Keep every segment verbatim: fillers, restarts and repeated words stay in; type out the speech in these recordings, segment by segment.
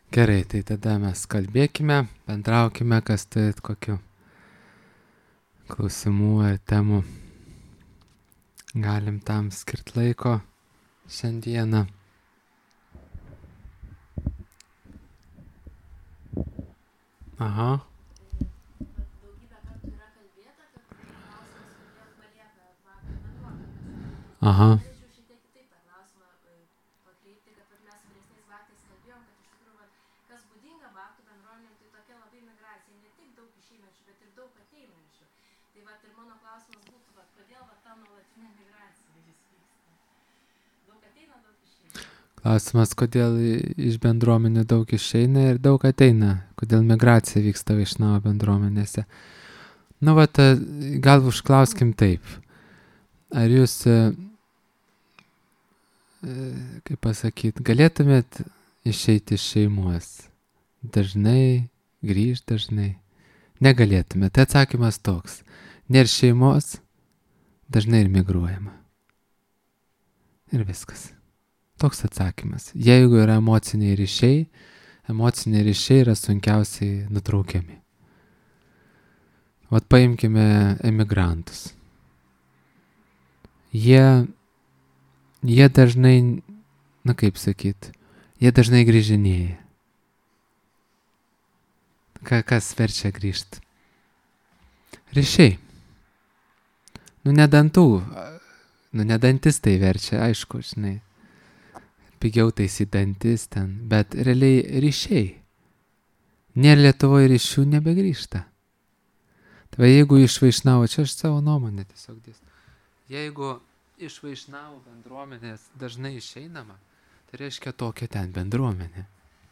Gerai, tai tada mes kalbėkime, bendraukime, kas turit kokių klausimų ar temų. Galim tam skirt laiko šiandieną. Aha. Aha. Klausimas, kodėl iš bendruomenių daug išeina ir daug ateina, kodėl migracija vyksta Vaišnavo bendruomenėse. Nu, va, gal užklauskim taip. Ar jūs, kaip pasakyti, galėtumėt išeiti iš šeimos? Dažnai, grįžt dažnai? Negalėtumėt. Tai atsakymas toks. Nėra šeimos, dažnai ir migruojama. Ir viskas. Toks atsakymas. Jeigu yra emociniai ryšiai, emociniai ryšiai yra sunkiausiai nutraukiami. Vat paimkime emigrantus. Jie, jie dažnai, na kaip sakyt, jie dažnai grįžinėja. Ka, kas verčia grįžti? Ryšiai. Nu, ne dantų, nu, ne dantis tai verčia, aišku, žinai. Pigiau taisyti dantis ten, bet realiai ryšiai. Nėra Lietuvoje ryšių, nebegrįžta. Tai jeigu iš Vaišnavo, čia aš savo nuomonę tiesiog dės. Jeigu iš Vaišnavo bendruomenės dažnai išeinama, tai reiškia tokia ten bendruomenė.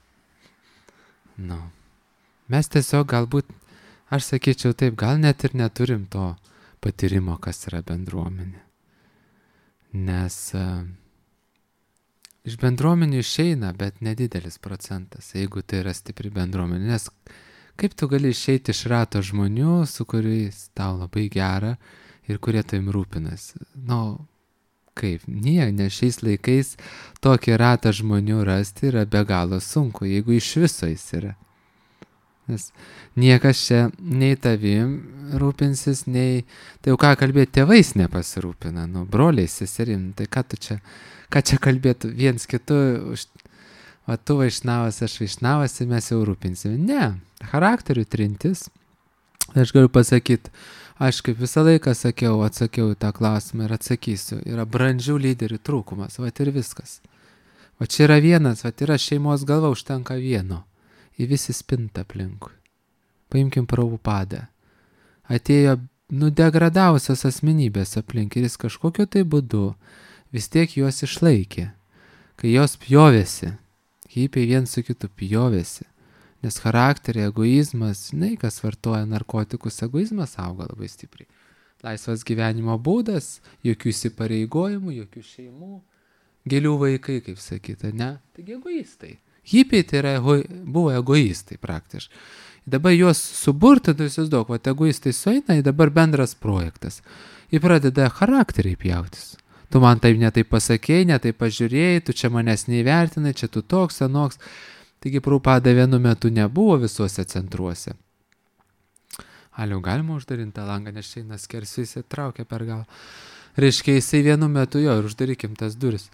Nu. Mes tiesiog galbūt, aš sakyčiau taip, gal net ir neturim to patyrimo, kas yra bendruomenė. Nes uh, iš bendruomenių išeina, bet nedidelis procentas, jeigu tai yra stipri bendruomenė. Nes kaip tu gali išeiti iš rato žmonių, su kuriais tau labai gera ir kurie tavim rūpinasi? Nu, kaip? Nie, nes šiais laikais tokį ratą žmonių rasti yra be galo sunku, jeigu iš viso jis yra. Nes niekas čia nei tavim rūpinsis, nei, tai jau ką kalbėti, tėvais nepasirūpina, nu, broliais, seserim, tai ką tu čia, ką čia kalbėtų viens kitu, o tu Vaišnavas, aš Vaišnavas ir mes jau rūpinsime. Ne, charakterių trintis, aš galiu pasakyti, aš kaip visą laiką sakiau, atsakiau tą klausimą ir atsakysiu, yra brandžių lyderių trūkumas, va ir viskas. O čia yra vienas, va yra šeimos galva, užtenka vieno. Į visi spinta aplinkui. Paimkim Prabhupadą. Atėjo nudegradavusios asmenybės aplink ir jis kažkokiu tai būdu vis tiek juos išlaikė. Kai jos pjovėsi, hipiai viens su kitu pjovėsi. Nes charakteriai, egoizmas, žinai, kas vartoja narkotikus, egoizmas auga labai stipriai. Laisvas gyvenimo būdas, jokių įsipareigojimų, jokių šeimų, gėlių vaikai, kaip sakyta, ne? Taigi egoistai. Hipiai tai yra, buvo egoistai praktiškai. Dabar juos suburti, tu įsivaizduok, va egoistai sueina, ir dabar bendras projektas. Ir pradeda charakteriai pjautis. Tu man taip netai pasakėjai, netai pažiūrėjai, tu čia manęs neįvertinai, čia tu toks, anoks. Taigi Prabhupada vienu metu nebuvo visuose centruose. Aliau, galima uždarinti tą langą, nes šeina skersvis įtraukia per galą. Reiškia, jisai vienu metu, jo, ir uždarykim tas duris.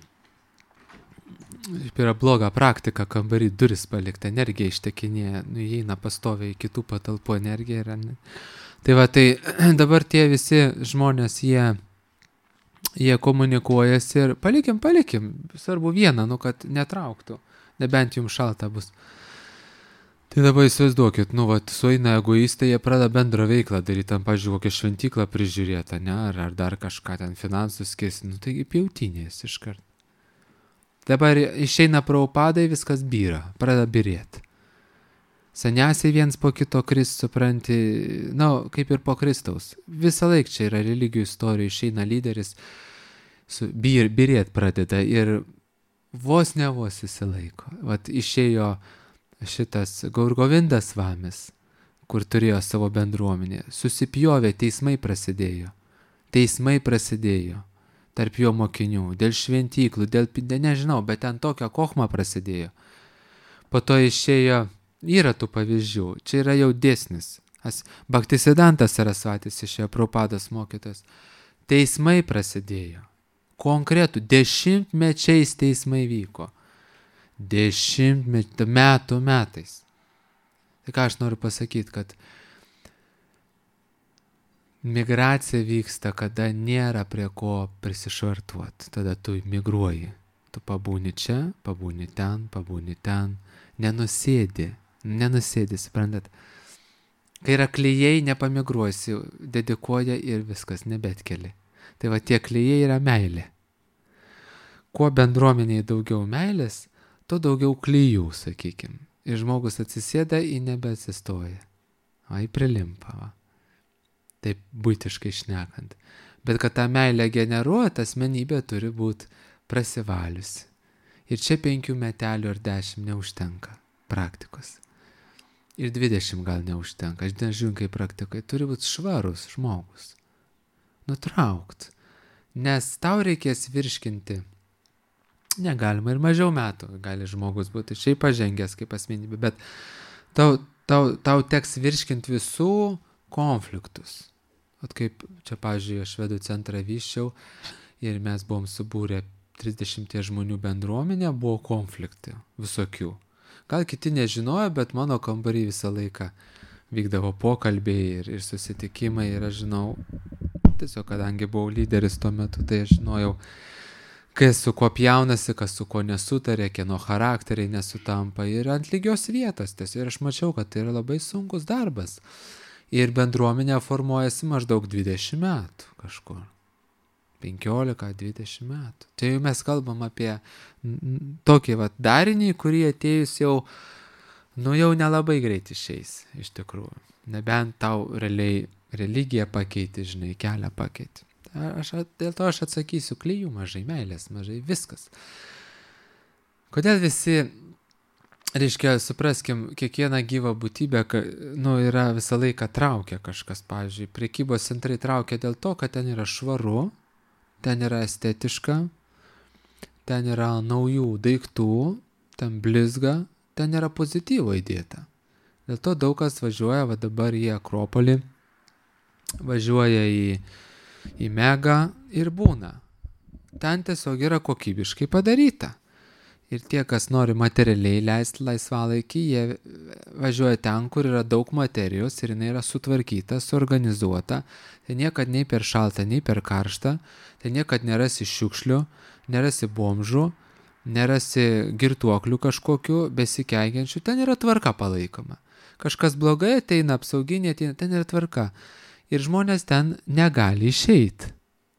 Yra bloga praktika, kambarį duris palikti, energija ištekinėja, nu, įeina pastoviai kitų patalpų energija. Yra... Tai va, tai dabar tie visi žmonės, jie, jie komunikuojasi ir palikim, palikim, svarbu vieną, nu, kad netrauktų, nebent jums šalta bus. Tai dabar įsivaizduokit, nu, va, sueina egoistai, jie pradeda bendrą veiklą daryti, tam, pažiūrėjau, kokią šventyklą prižiūrėtą, ne, ar, ar dar kažką ten finansus skirsi, nu, taigi pjautinės iškart. Dabar išeina Prabhupadai, viskas byra, pradeda birėti. Saniasiai viens po kito kris, supranti, na, nu, kaip ir po Kristaus. Visą laiką čia yra religijų istorija, išeina lyderis, su, bir, birėt pradeda ir vos ne vos įsilaiko. Vat išėjo šitas Gaurgovindas Vamis, kur turėjo savo bendruomenę. Susipjovė, teismai prasidėjo. Teismai prasidėjo. Tarp jo mokinių, dėl šventyklų, dėl, nežinau, bet ten tokia kochma prasidėjo. po to išėjo, yra tų pavyzdžių, čia yra jau dėsnis. Bhaktisiddhanta Sarasvatis išėjo, Prabhupados mokytojas. Teismai prasidėjo. Konkretų, dešimtmečiais teismai vyko. Dešimtmečių, metų metais. Tai ką aš noriu pasakyti, kad migracija vyksta, kada nėra prie ko prisišvartuoti. Tada tu migruoji. Tu pabūni čia, pabūni ten, pabūni ten. Nenusėdi. Nenusėdi, suprantat. Kai yra klijai, nepamigruosi, dedikuoja ir viskas, nebetkeli. Tai va tie klijai yra meilė. Kuo bendruomeniai daugiau meilės, tuo daugiau klijų, sakykim. Ir žmogus atsisėda, į nebeatsistoja. O, į prilimpa, va. Taip būtiškai šnekant. Bet kad tą meilę generuot, asmenybė turi būti prasivaliusi. Ir čia penkių metelių ar dešimt neužtenka praktikos. Ir dvidešimt gal neužtenka. Aš nežiūrėjau, kaip praktikai turi būti švarus žmogus. Nutraukt. Nes tau reikės virškinti. Negalima ir mažiau metų. Gali žmogus būti šiaip pažengęs kaip asmenybė. Bet tau, tau, tau teks virškinti visų konfliktus. Ot kaip čia, pavyzdžiui, aš Švedų centrą vyščiau ir mes buvom subūrę trisdešimt žmonių bendruomenę, buvo konfliktai visokių. Gal kiti nežinojo, bet mano kambarį visą laiką vykdavo pokalbiai ir, ir susitikimai ir aš žinau, tiesiog kadangi buvau lyderis tuo metu, tai aš žinojau, kas su kuo pjaunasi, kas su kuo nesutarė, kieno charakteriai nesutampa ir ant lygios vietos. Tiesiog ir aš mačiau, kad tai yra labai sunkus darbas. Ir bendruomenė formuojasi maždaug dvidešimt metų kažkur. penkiolika dvidešimt metų. Tai jau mes kalbam apie tokį vat darinį, kurį atėjus jau, nu jau nelabai greit išeis, iš tikrųjų. Nebent tau realiai religiją pakeiti, žinai, kelią pakeiti. Aš, dėl to aš atsakysiu, klijų mažai, meilės mažai, viskas. Kodėl visi, reiškia, supraskim, kiekviena gyva būtybė, nu, yra visą laiką traukia kažkas, pavyzdžiui, prekybos centrai traukia dėl to, kad ten yra švaru, ten yra estetiška, ten yra naujų daiktų, ten blizga, ten yra pozityvo įdėta. Dėl to daug kas važiuoja, va dabar į Akropolį, važiuoja į, į Megą ir būna. Ten tiesiog yra kokybiškai padaryta. Ir tie, kas nori materialiai leisti laisvalaikį, jie važiuoja ten, kur yra daug materijos ir jinai yra sutvarkyta, suorganizuota. Tai niekad nei per šalta, nei per karšta. Tai niekad nerasi šiukšlių, nerasi bomžų, nerasi girtuoklių kažkokių, besikeikiančių. Ten yra tvarka palaikoma. Kažkas blogai ateina, apsauginė ateina, ten yra tvarka. Ir žmonės ten negali išeiti.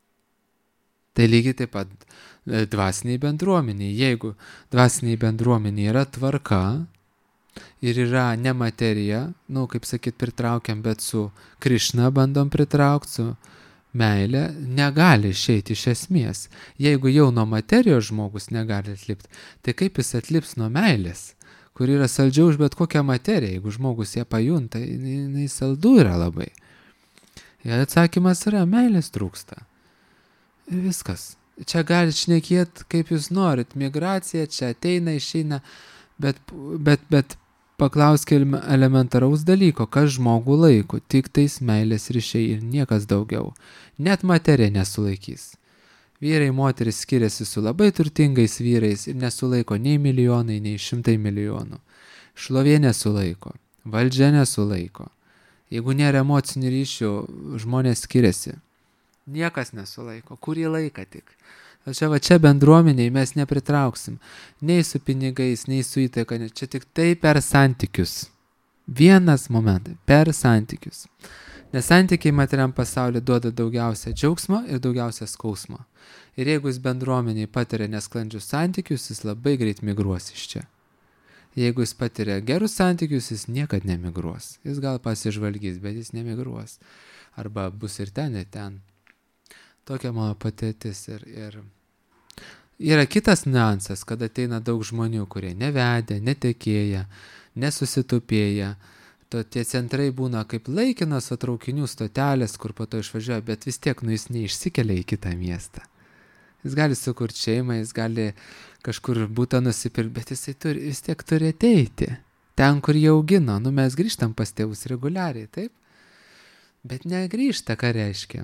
Tai lygiai taip pat dvasiniai bendruomeniai. Jeigu dvasiniai bendruomeniai yra tvarka ir yra ne materija, nu, kaip sakyt, pritraukiam, bet su Krišna bandom pritraukti, su meilė, negali išeiti iš esmės. Jeigu jau nuo materijos žmogus negali atlipti, tai kaip jis atlips nuo meilės, kur yra saldžiau už bet kokią materiją. Jeigu žmogus ją pajunta, jinai saldu yra labai. Ir atsakymas yra, meilės trūksta. Ir viskas. Čia galit šnekėti, kaip jūs norit. Migracija čia ateina, išeina, bet, bet, bet paklauskime elementaraus dalyko, kas žmogų laiko, tik tais meilės ryšiai ir niekas daugiau. Net materija nesulaikys. Vyrai, moteris skiriasi su labai turtingais vyrais ir nesulaiko nei milijonai, nei šimtai milijonų. Šlovė nesulaiko, valdžia nesulaiko. Jeigu nėra emocinių ryšių, žmonės skiriasi. Niekas nesulaiko, kurį laiką tik. Čia va čia bendruomeniai mes nepritrauksim, nei su pinigais, nei su įtaka, čia tik tai per santykius. Vienas momentas, per santykius. Nes santykiai materiam pasaulyje duoda daugiausia džiaugsmo ir daugiausia skausmo. Ir jeigu jis bendruomeniai patiria nesklandžius santykius, jis labai greit migruos iš čia. Jeigu jis patiria gerus santykius, jis niekad nemigruos. Jis gal pasižvalgys, bet jis nemigruos. Arba bus ir ten, ir ten. Tokia mano patirtis. Ir, ir yra kitas niuansas, kad ateina daug žmonių, kurie nevedė, netekėja, nesusitupėja. To tie centrai būna kaip laikinos traukinių stotelės, kur po to išvažiuoja, bet vis tiek nu jis neišsikelia į kitą miestą. Jis gali sukurti šeimą, jis gali kažkur būtą nusipirkti, bet jisai turi, vis tiek turi ateiti. Ten, kur jį augino, nu mes grįžtam pas tėvus reguliariai, taip? Bet negrįžta, ką reiškia.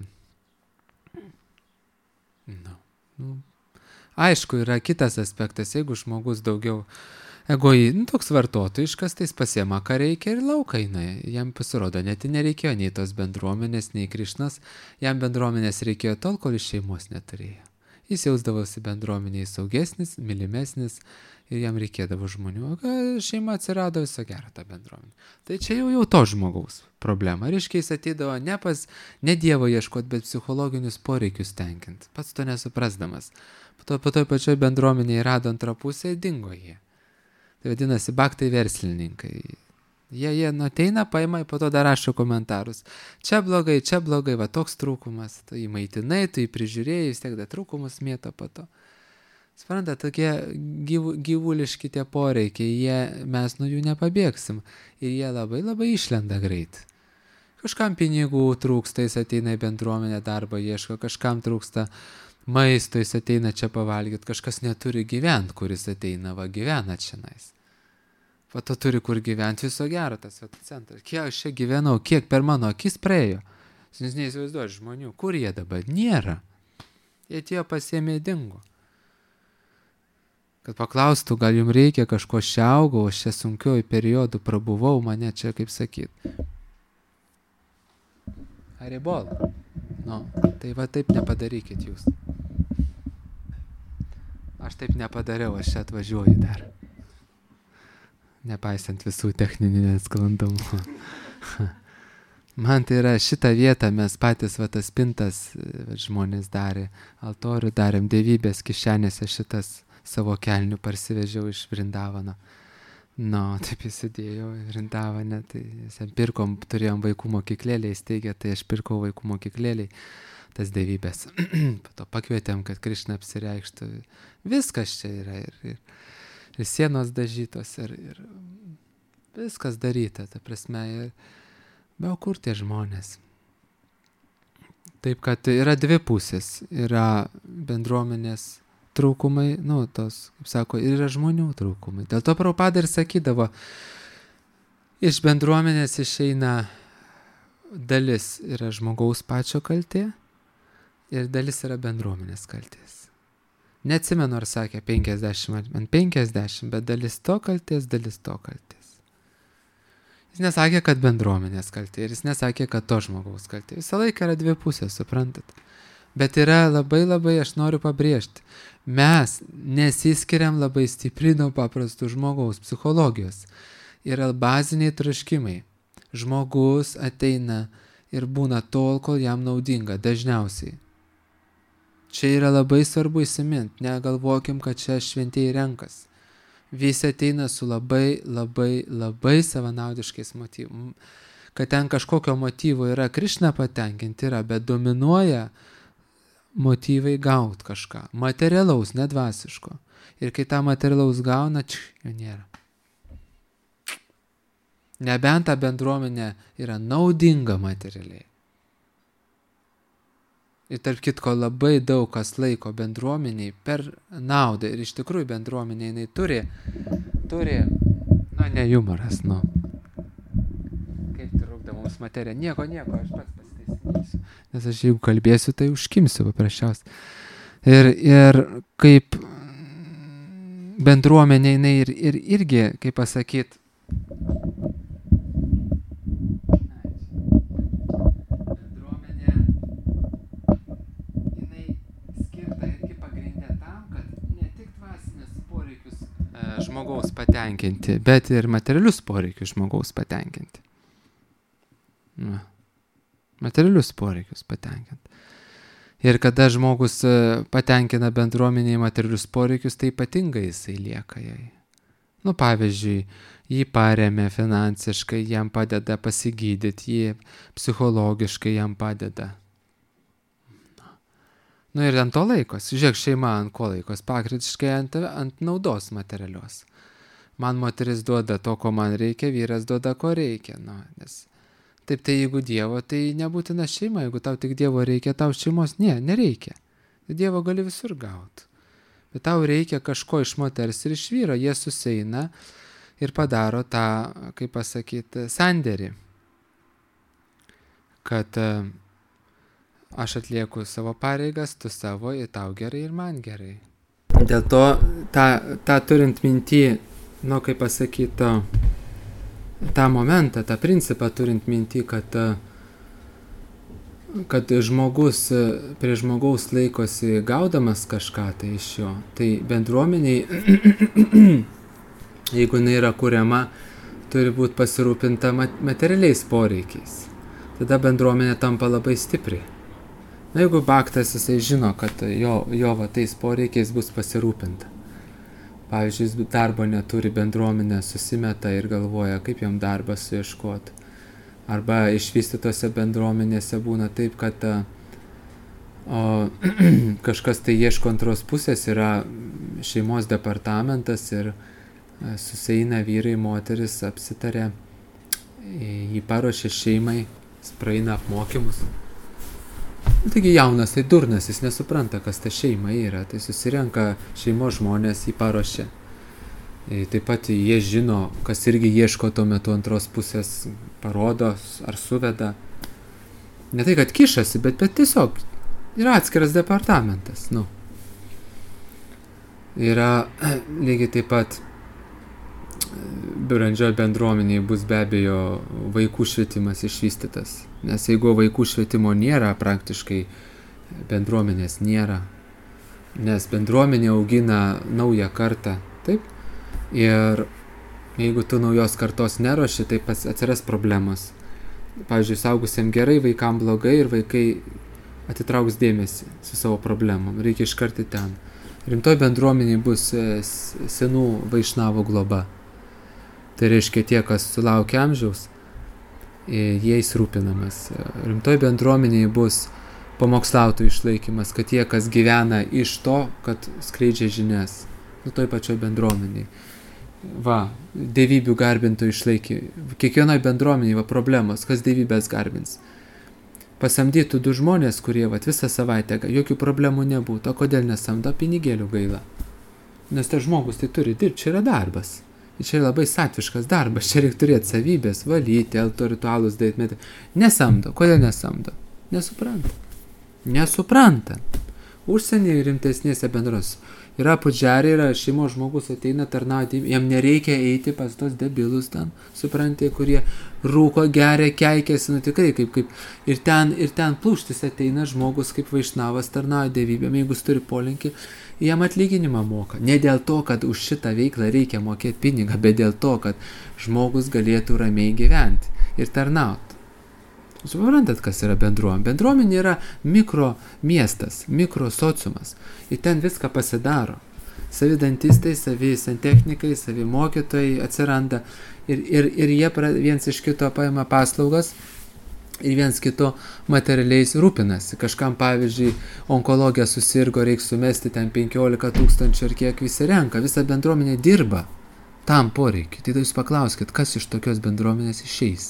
Nu, nu. Aišku, yra kitas aspektas, jeigu žmogus daugiau egoji, nu, toks vartotojiškas, tai jis pasiema, ką reikia ir lauką eina. Jam pasirodo, net nereikėjo nei tos bendruomenės, nei Krišnas, jam bendruomenės reikėjo tol, kol iš šeimos neturėjo. Jis jausdavosi bendruomeniai saugesnis, mylimesnis ir jam reikėdavo žmonių. O šeima atsirado, viso gero tą bendruomenę. Tai čia jau jau to žmogaus problema. Reiškia, jis ateidavo ne pas, ne Dievo ieškoti, bet psichologinius poreikius tenkinti. Pats to nesuprasdamas. Po to po toj pačioj bendruomenėje rado antrą pusę ir dingo jie. Tai vadinasi, baktai verslininkai. Jie, jie ateina, paima, po to dar rašo komentarus. Čia blogai, čia blogai, va toks trūkumas. Tu jį maitinai, tu jį prižiūrėjai, vis tiek dar trūkumus mėto po to. Spranta, tokie gyv, gyvuliški tie poreikiai, jie, mes nuo jų nepabėgsim. Ir jie labai labai išlenda greit. Kažkam pinigų trūksta, jis ateina į bendruomenę, darbą ieško, kažkam trūksta maisto, jis ateina čia pavalgyti, kažkas neturi gyventi, kuris ateina, va gyvena čionais. Va to turi kur gyventi, viso gero tas va, centras. Kiek aš čia gyvenau, kiek per mano akis praėjo. Jūs neįsivaizduoju žmonių, kur jie dabar? Nėra. Jie tie pasiėmė dingo. Kad paklaustų, gal jums reikia kažko šiaugo, aš čia sunkiuoju periodu prabuvau, mane čia kaip sakyt. Aribol. Nu, tai va taip nepadarykit jūs. Aš taip nepadariau, aš čia atvažiuoju dar. Nepaisant visų techninių nesklandumų. Man tai yra šitą vietą, mes patys va tas spintas žmonės darė, altorių darėm, dievybės kišenėse šitas savo kelnių parsivežiau iš Vrindavano. Nu, taip įsidėjau į Vrindavaną, tai pirkom, turėjom vaikų mokyklėlę įsteigę, tai aš pirkau vaikų mokyklėlę tas dievybės. Po to pakvietėm, kad Krišna apsireikštų. Viskas čia yra ir... ir ir sienos dažytos, ir, ir viskas daryta, ta prasme, ir, be o kur tie žmonės. Taip, kad yra dvi pusės, yra bendruomenės trūkumai, nu, tos, kaip sako, ir yra žmonių trūkumai. Dėl to Prabhupada ir sakydavo, iš bendruomenės išeina dalis yra žmogaus pačio kaltė ir dalis yra bendruomenės kaltės. Neatsimenu, ar sakė penkiasdešimt ant penkiasdešimt, bet dalis to kaltės, dalis to kaltės. Jis nesakė, kad bendruomenės kaltė ir jis nesakė, kad to žmogaus kaltė. Visą laiką yra dvi pusės, suprantat. Bet yra labai labai, aš noriu pabrėžti, mes nesiskiriam labai stipriai nuo paprastų žmogaus psichologijos. Yra baziniai troškimai. Žmogus ateina ir būna tol, kol jam naudinga, dažniausiai. Čia yra labai svarbu įsimint, negalvokim, kad čia šventieji renkas. Visi ateina su labai, labai, labai savanaudiškais motyvais. Kad ten kažkokio motyvo yra Krišna patenkinti yra, bet dominuoja motyvai gaut kažką. Materialaus, nedvasiško. Ir kai tą materialaus gauna, čia jo nėra. Nebent ta bendruomenė yra naudinga materialiai. Ir tarp kitko labai daug kas laiko bendruomeniai per naudą. Ir iš tikrųjų bendruomenė jinai turi, turi, na ne humoras, nu. Kaip trukda mums materija. Nieko, nieko, aš pats pasitaisysiu. Nes aš jeigu kalbėsiu, tai užkimsiu paprasčiausiai. Ir, ir kaip bendruomenė jinai ir, ir irgi, kaip pasakyt, žmogaus patenkinti, bet ir materialius poreikius žmogaus patenkinti. Na, materialius poreikius patenkinti. Ir kada žmogus patenkina bendruomeniai materialius poreikius, tai ypatingai jisai lieka jai. Nu, pavyzdžiui, jį paremia finansiškai, jam padeda pasigydyti, jį psichologiškai jam padeda. Nu ir ant to laikos. Žiūrėk, šeima ant ko laikos? Pakritiškai ant, ant naudos materialios. Man moteris duoda to, ko man reikia, vyras duoda, ko reikia. Nu, nes taip tai jeigu Dievo, tai nebūtina šeima. Jeigu tau tik Dievo reikia, tau šeimos ne, nereikia. Dievo gali visur gauti. Bet tau reikia kažko iš moters ir iš vyro. Jie susieina ir padaro tą, kaip pasakyti, sandėrį. Kad aš atlieku savo pareigas, tu savo, ir tau gerai, ir man gerai. Dėl to, tą, tą turint minty, nu, kaip pasakyti, tą momentą, tą principą turint minty, kad kad žmogus prie žmogaus laikosi gaudamas kažką tai iš jo, tai bendruomeniai, jeigu jinai yra kuriama, turi būti pasirūpinta materialiais poreikiais. Tada bendruomenė tampa labai stipri. Na, jeigu baktas, jisai žino, kad jo, jo va, tais poreikiais bus pasirūpinta. Pavyzdžiui, jis darbo neturi, bendruomenė susimeta ir galvoja, kaip jam darbą suieškoti. Arba išvystytose bendruomenėse būna taip, kad o, kažkas tai ieško antros pusės, yra šeimos departamentas ir susieina vyrai, moteris, apsitarė, jį paruošė šeimai, jis praeina apmokymus. Taigi jaunas, tai durnas, jis nesupranta, kas ta šeima yra, tai susirenka šeimos žmonės, jį paruošė. Taip pat jie žino, kas irgi ieško tuo metu antros pusės, parodo ar suveda. Ne tai, kad kišasi, bet, bet tiesiog yra atskiras departamentas. Nu. Yra lygiai taip pat brandžioj bendruomeniai bus be abejo vaikų švietimas išvystytas. Nes jeigu vaikų švietimo nėra, praktiškai bendruomenės nėra. Nes bendruomenė augina naują kartą. Taip? Ir jeigu tu naujos kartos neruoši, tai atsiras problemos. Pavyzdžiui, saugusiam gerai, vaikam blogai ir vaikai atitrauks dėmesį su savo problemom. Reikia iškarti ten. Rimtoj bendruomeniai bus senų vaišnavų globa. Tai reiškia tie, kas sulaukia amžiaus, jais rūpinamas. Rimtoj bendruomeniai bus pamokslautojų išlaikymas, kad tie, kas gyvena iš to, kad skleidžia žinias. Nu, toj pačioj bendruomeniai. Va, dievybių garbintojų išlaikė. Kiekvienoj bendruomeniai va problemos, kas dievybės garbins. Pasamdytų du žmonės, kurie va, visą savaitę, jokių problemų nebūtų. O kodėl nesamdo? Pinigėlių gaila. Nes tas žmogus tai turi dirbti, čia yra darbas. Čia yra labai satviškas darbas, čia reikia turėti savybės, valyti, elto ritualus daryti. Nesamdo. Kodėl nesamdo? Nesupranta. Nesupranta. Užsienyje rimtesnėse bendros. Yra pudžeriai, yra šeimos žmogus ateina tarnauti, jam nereikia eiti pas tos debilus ten, supranti, kurie rūko, geria, keikėsi, nu tikrai kaip, kaip. Ir ten, ir ten plūštis ateina žmogus kaip vaišnavas tarnauja dievybėm, jeigu jis turi polinkį, jam atlyginimą moka. Ne dėl to, kad už šitą veiklą reikia mokėti pinigą, bet dėl to, kad žmogus galėtų ramiai gyventi ir tarnauti. Suprantat, kas yra bendruomenė? Bendruomenė yra mikro miestas, mikro sociumas. Ir ten viską pasidaro. Savi dantistai, savi santechnikai, savi mokytojai atsiranda. Ir, ir, ir jie viens iš kito paima paslaugas ir viens kito materialiais rūpinasi. Kažkam, pavyzdžiui, onkologija susirgo, reiks sumesti ten penkiolika tūkstančių ir kiek visi renka. Visa bendruomenė dirba tam poreikiu. Tai jūs paklauskit, kas iš tokios bendruomenės išeis?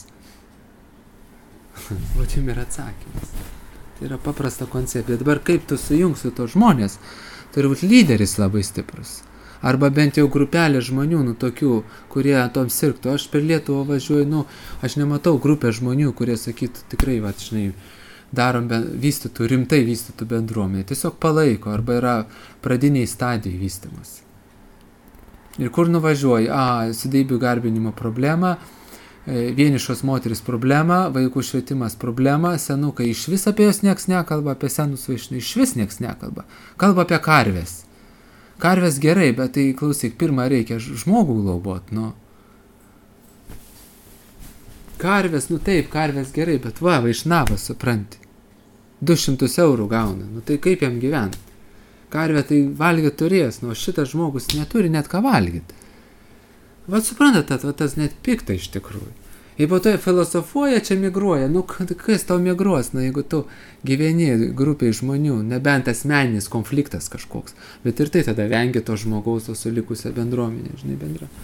Vat jums yra atsakymas. Tai yra paprasta koncepcija. Dabar kaip tu sujungsi tos žmonės? Turi būti lyderis labai stiprus. Arba bent jau grupelė žmonių, nu tokių, kurie tom sirgtų. Aš per Lietuvą važiuoju, nu, aš nematau grupę žmonių, kurie sakytų tikrai, va, žinai, darom, vystytų, rimtai vystytų bendruomenę. Tiesiog palaiko, arba yra pradiniai stadijai vystymas. Ir kur nuvažiuoji? A, sudeibių garbinimo problema, vienišos moteris problema, vaikų švietimas problema, senukai iš vis apie jos nieks nekalba, apie senus vaišnus iš vis nieks nekalba. Kalba apie karves. Karves gerai, bet tai klausyk, pirmą reikia žmogų globot, nu. Karves, nu taip, karves gerai, bet va, vaišnavas, supranti. du šimtus eurų gauna, nu tai kaip jam gyventi? Karvė tai valgyti turės, nu šitas žmogus neturi net ką valgyti. Vat suprantat, va, tas net pikta iš tikrųjų. Ir po to filosofuoja, čia migruoja. Nu, kas tau migruos, na, jeigu tu gyveni grupiai žmonių, nebent asmeninis konfliktas kažkoks. Bet ir tai tada vengia to žmogaus, o su likusia bendruomenė, žinai, bendra.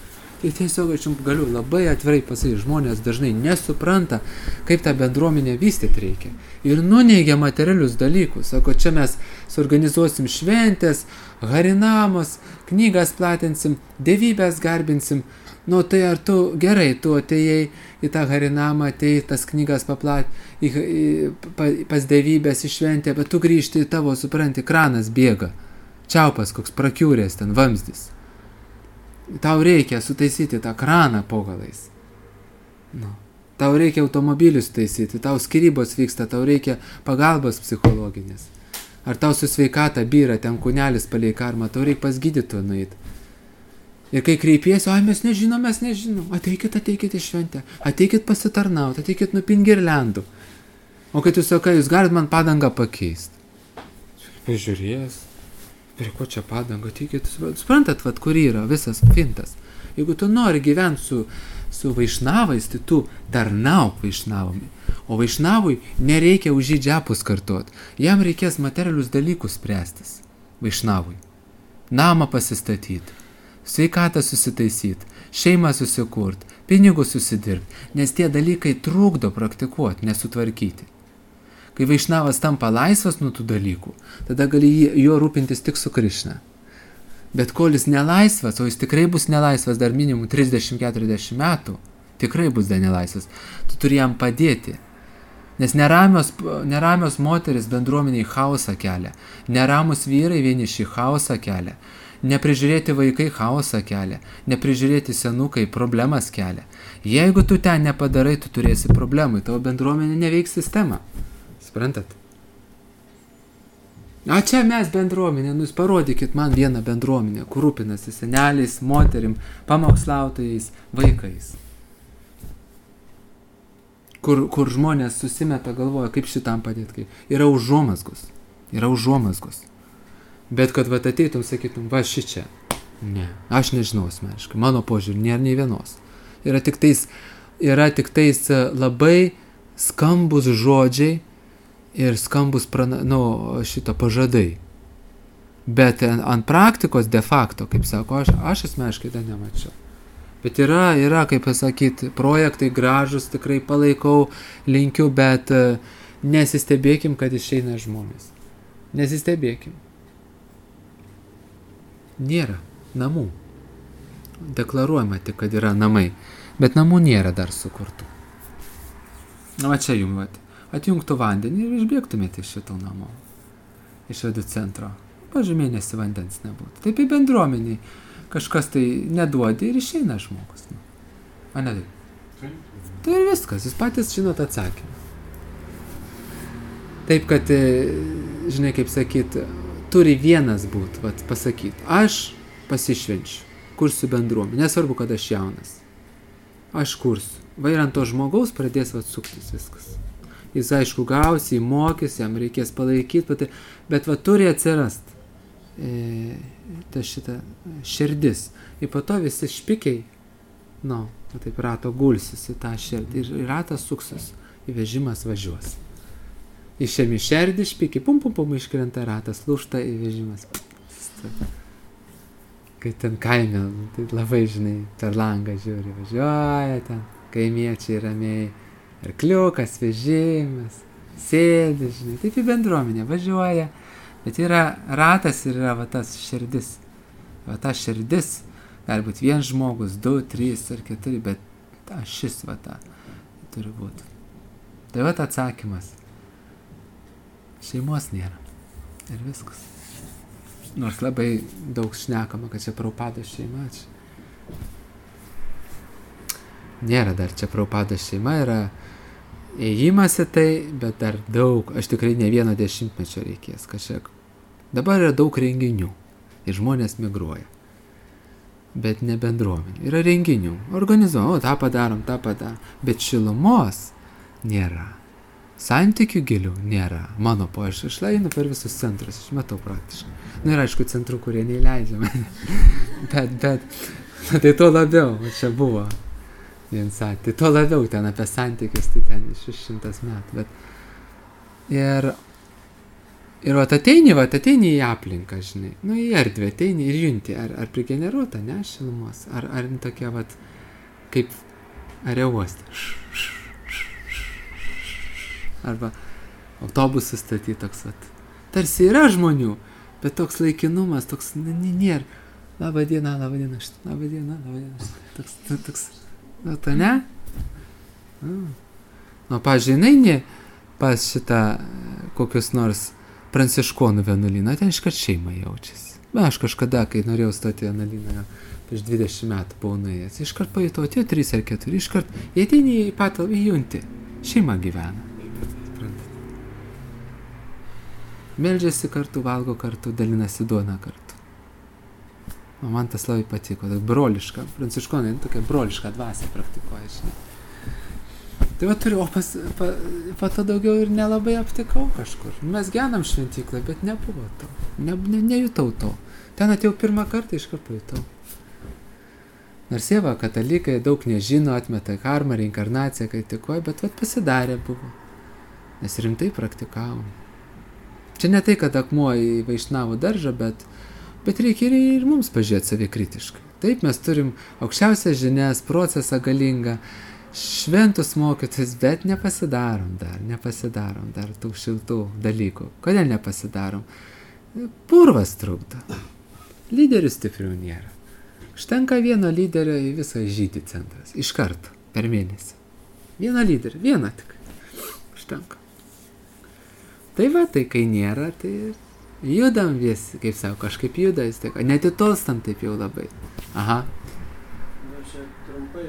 Tai tiesiog aš jums galiu labai atvirai pasakyti, žmonės dažnai nesupranta, kaip tą bendruomenę vystyti reikia. Ir nuneigia materialius dalykus. Sako, čia mes suorganizuosim šventės, harinamos, knygas platinsim, dievybės garbinsim. Nu tai ar tu gerai, tu atėjai į tą harinamą, atėjai tas knygas paplat, į, į, pa, pas dievybės į šventę, bet tu grįžti į tavo, supranti, kranas bėga. Čiaupas koks prakiūrės ten vamzdis. Tau reikia sutaisyti tą kraną po galais. Nu. Tau reikia automobilį sutaisyti, tau skyrybos vyksta, tau reikia pagalbos psichologinės. Ar tau su sveikata byra ten kūnelis palei karmą, tau reikia pas gydytoją nueiti. Ir kai kreipiesi, ai mes nežinom, mes nežinom, ateikit, ateikit į šventę, ateikit pasitarnauti, ateikit nupinti girliandų. O kai tu sakai, jūs galit man padangą pakeisti. Pažiūrės. Prie ko čia padanga, tikit, suprantat, vat, kur yra visas fintas. Jeigu tu nori gyventi su, su vaišnavais, tai tu tarnauk vaišnavami. O vaišnavui nereikia už jį džiapus kartuot. Jam reikės materialius dalykus spręstis. Vaišnavui. Namą pasistatyti, sveikatą susitaisyti, šeimą susikurti, pinigus susidirbti, nes tie dalykai trukdo praktikuoti, nesutvarkyti. Kai vaišnavas tampa laisvas nuo tų dalykų, tada gali juo rūpintis tik su Krišna. Bet kol jis nelaisvas, o jis tikrai bus nelaisvas dar minimum trisdešimt keturiasdešimt metų, tikrai bus dar nelaisvas, tu turi jam padėti. Nes neramios, neramios moteris bendruomeniai chaosą kelia, neramus vyrai vieniši chaosą kelia, neprižiūrėti vaikai chaosą kelia, neprižiūrėti senukai problemas kelia. Jeigu tu ten nepadarai, tu turėsi problemų, tavo bendruomenė neveiks sistema. Suprantat? A čia mes bendruomenė, nu jūs parodykit man vieną bendruomenę, kur rūpinasi seneliais, moterim, pamokslautojais, vaikais. Kur, kur žmonės susimeta, galvoja, kaip šitam padėti. Yra užuomazgos. Yra užuomazgos. Bet kad vat ateitum, sakytum, va šičia. Ne, aš nežinau asmeniškai. Mano požiūrį nėra nei vienos. Yra tik tais, yra tik tais labai skambus žodžiai ir skambus prana, nu, šito pažadai. Bet ant praktikos de facto, kaip sako, aš, aš asmeniškai dar nemačiau. Bet yra, yra, kaip pasakyti, projektai gražus, tikrai palaikau, linkiu, bet uh, nesistebėkim, kad išeina žmonės. Nesistebėkim. Nėra namų. Deklaruojama tik, kad yra namai, bet namų nėra dar sukurtų. Na, čia jums, vat. Atjungtų vandenį ir išbėgtumėte iš šito namo, iš vidų centro. Pavyzdžiui, mėnesį vandens nebūtų. Taip į bendruomeniai kažkas tai neduodi ir išeina žmogus. A ne taip? Tai ir viskas, jūs patys žinot atsakymą. Taip, kad, žinai, kaip sakyt, turi vienas būt, vat, pasakyt, aš pasišvenčiu, kursiu bendruomenę, nesvarbu, kad aš jaunas. Aš kursiu. Va ir ant to žmogaus pradės vat suktis viskas. Jis aišku gaus, jį mokys, jam reikės palaikyti, bet, bet va turi atsirast e, ta šita širdis. Ir po to visi špikiai, nu, taip rato gulsis į tą širdį ir ratas suksis, įvežimas važiuos. Išėmi širdį, špikiai, pum pum pum, iškrenta ratas, lūžta įvežimas. Kai ten kaime, tai labai, žinai, per langą žiūri, važiuoja ten, kaimiečiai ramiai. Arkliukas, vežimas, sėdi, žinai, taip į bendruomenę važiuoja, bet yra ratas ir yra va tas širdis. Va ta širdis, gali būti vien žmogus, du, trys ar keturi, bet ta šis va ta turi būti. Tai va atsakymas. Šeimos nėra. Ir viskas. Nors labai daug šnekama, kad čia Prabhupados šeima. Čia. Nėra dar čia Prabhupados šeima, yra ėjimas į tai, bet dar daug, aš tikrai ne vieno dešimtmečio reikės kažkiek. Dabar yra daug renginių ir žmonės migruoja. Bet ne bendruomenė. Yra renginių. Organizuojam, o tą padarom, tą padarom. Bet šilumos nėra. Santykių gilių nėra. Mano po, aš išleinu per visus centrus, aš matau praktiškai. Na ir aišku, centrų, kurie neįleidžia mane. bet, bet, tai to labiau, čia buvo. Tai to labiau ten apie santykius, tai ten iš šimtas metų. Bet ir, Ir vat ateini, vat ateini į aplinką, žinai, nu į erdvę ateini ir junti, ar, ar prigeneruota, ne, šilumos, ar, ar tokia vat, kaip areuostė. Arba autobusas statyti toks vat. Tarsi yra žmonių, bet toks laikinumas, toks nėra. Labą dieną, labą dieną, labą dieną, labą dieną. Toks, toks, nu, to ne? Nu, pavyzdžiui, neini pas šitą kokius nors pranciškonų vienuolyną, ten iškart šeima jaučiasi. Na, aš kažkada, kai norėjau stoti vienuolyną, prieš dvidešimt metų buvau nuėjęs, iškart pajutau, tie trys ar keturi, iškart įeini į patalpą, įjunti, šeima gyvena. Meldžiasi kartu, valgo kartu, dalinasi duona kartu. O man tas labai patiko, tai broliška, pranciškonai, tokia broliška dvasia praktikuoja, žinai. Tai va turiu, o pas, pa, pa to daugiau ir nelabai aptikau kažkur. Mes genam šventyklą, bet nebuvo to, ne, ne, nejutau to. Ten atėjau pirmą kartą, iškart pajutau. Nors jie va, katalikai daug nežino, atmeta karmą, reinkarnaciją, kritikuoja, bet va pasidarė buvo. Nes rimtai praktikavom. Čia ne tai, kad akmuo į vaišnavų daržą, bet, bet reikia ir, ir mums pažiūrėti savikritiškai. Taip, mes turim aukščiausias žinias, procesą galingą, šventus mokytis, bet nepasidarom dar, nepasidarom dar tų šiltų dalykų. Kodėl nepasidarom? Purvas trukdo. Lyderių stiprių nėra. Užtenka vieno lyderio į visą žydį centras. Iš karto, per mėnesį. Vieno lyderio, vieną tik. Užtenka. Tai va, tai kai nėra, tai judam visi, kaip savo, kažkaip juda, vis tiek, netitolstam taip jau labai. Aha. Na, čia trumpai,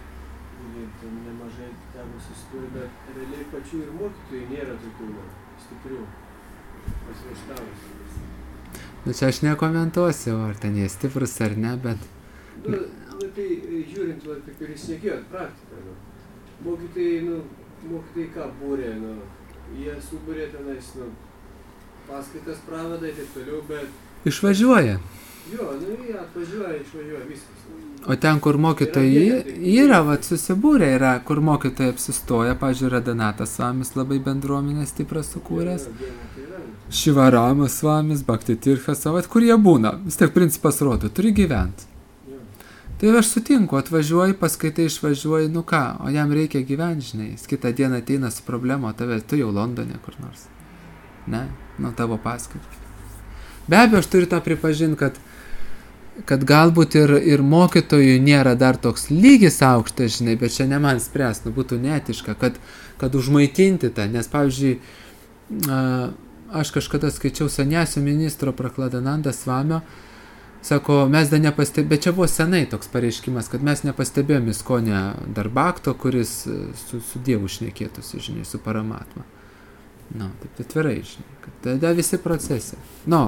ten nemažai temų susituri, bet realiai pačių ir mokytojų nėra tokių stiprių pasvaištavus. Nu, čia aš nekomentuosiu, ar ten jie stiprus ar ne, bet... Nu, nu tai žiūrint, va, kaip ir jūs nekėjot praktiką, nu. Mokytojai, nu, mokytojai ką būrė, nu. Jie subūrė tenais, nu, paskaitas praveda ir taip toliau, bet... Išvažiuoja. Jo, nu, jie atvažiuoja, išvažiuoja, viskas. O ten, kur mokytojai yra, yra, vat, susibūrė, yra, kur mokytojai apsistoja, pavyzdžiui, yra Donatas Svamis labai bendruomenę stiprą sukūręs. Šivaramas Svamis, Bhakti Tirthas, vat, kur jie būna. Vis tiek principas rodo, turi gyventi. Tai aš sutinku, atvažiuoji, paskaitai išvažiuoji, nu ką, o jam reikia gyventi, žinai, jis kitą dieną ateina su problema, o tave, tu jau Londone kur nors. Ne, nu tavo paskaitai. Be abejo, aš turiu tą pripažinti, kad, kad galbūt ir, ir mokytojų nėra dar toks lygis aukštas, žinai, bet čia ne man spręs, nu būtų netiška, kad, kad užmaitinti tą, nes, pavyzdžiui, aš kažkada skaičiau Saniasio ministro Prakladananda Svamio, sako, mes dar nepastebėjome, bet čia buvo senai toks pareiškimas, kad mes nepastebėjome Iskonio Darbakto, kuris su, su Dievu šnekėtųsi, žinai, su Paramatma. Nu, taip atvirai, žinai, kad tada visi procesai. Nu,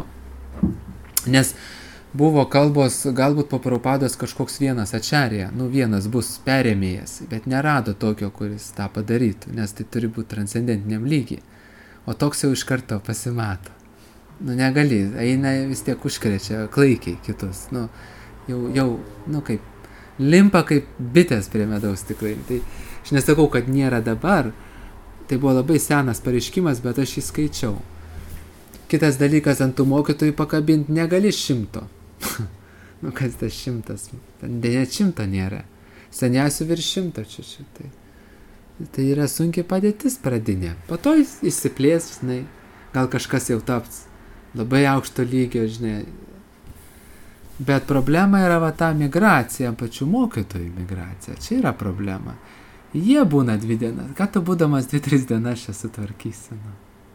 nes buvo kalbos, galbūt po Prabhupados kažkoks vienas ačarija, nu vienas bus perėmėjas, bet nerado tokio, kuris tą padarytų, nes tai turi būti transcendentiniam lygiai. O toks jau iš karto pasimato. Nu, negali, eina vis tiek užkrečia klaikiai kitus, nu, jau, jau, nu, kaip, limpa kaip bitės prie medaus stiklainio. Tai aš nesakau, kad nėra dabar, tai buvo labai senas pareiškimas, bet aš jį skaičiau. Kitas dalykas, ant tų mokytojų pakabinti negali šimto. Nu, kas tas šimtas? Net šimto nėra. Seniausių virš šimto čia šitai. Tai yra sunkiai padėtis pradinė. Po to jis išsiplės, žinai, gal kažkas jau taps labai aukšto lygio, žinai. Bet problema yra va ta migracija, pačių mokytojų migracija. Čia yra problema. Jie būna dvi dienas. Ką tu būdamas dvi, tris dienas čia sutvarkysi? Nu?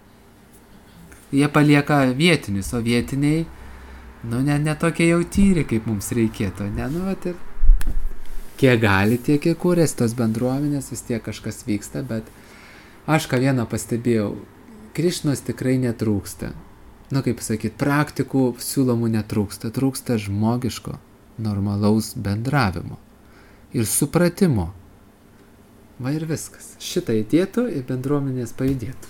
Jie palieka vietinius, o vietiniai, nu, ne, ne tokie jau tyri, kaip mums reikėtų. Ne, nu, vat ir kiek gali, tiek kiek kūrės tos bendruomenės, vis tiek kažkas vyksta, bet aš ką vieną pastebėjau, Krišnos tikrai netrūksta. Nu, kaip sakyt, praktikų siūlomų netrūksta, trūksta žmogiško, normalaus bendravimo ir supratimo. Va ir viskas. Šitą įdėtų ir bendruomenės pajudėtų.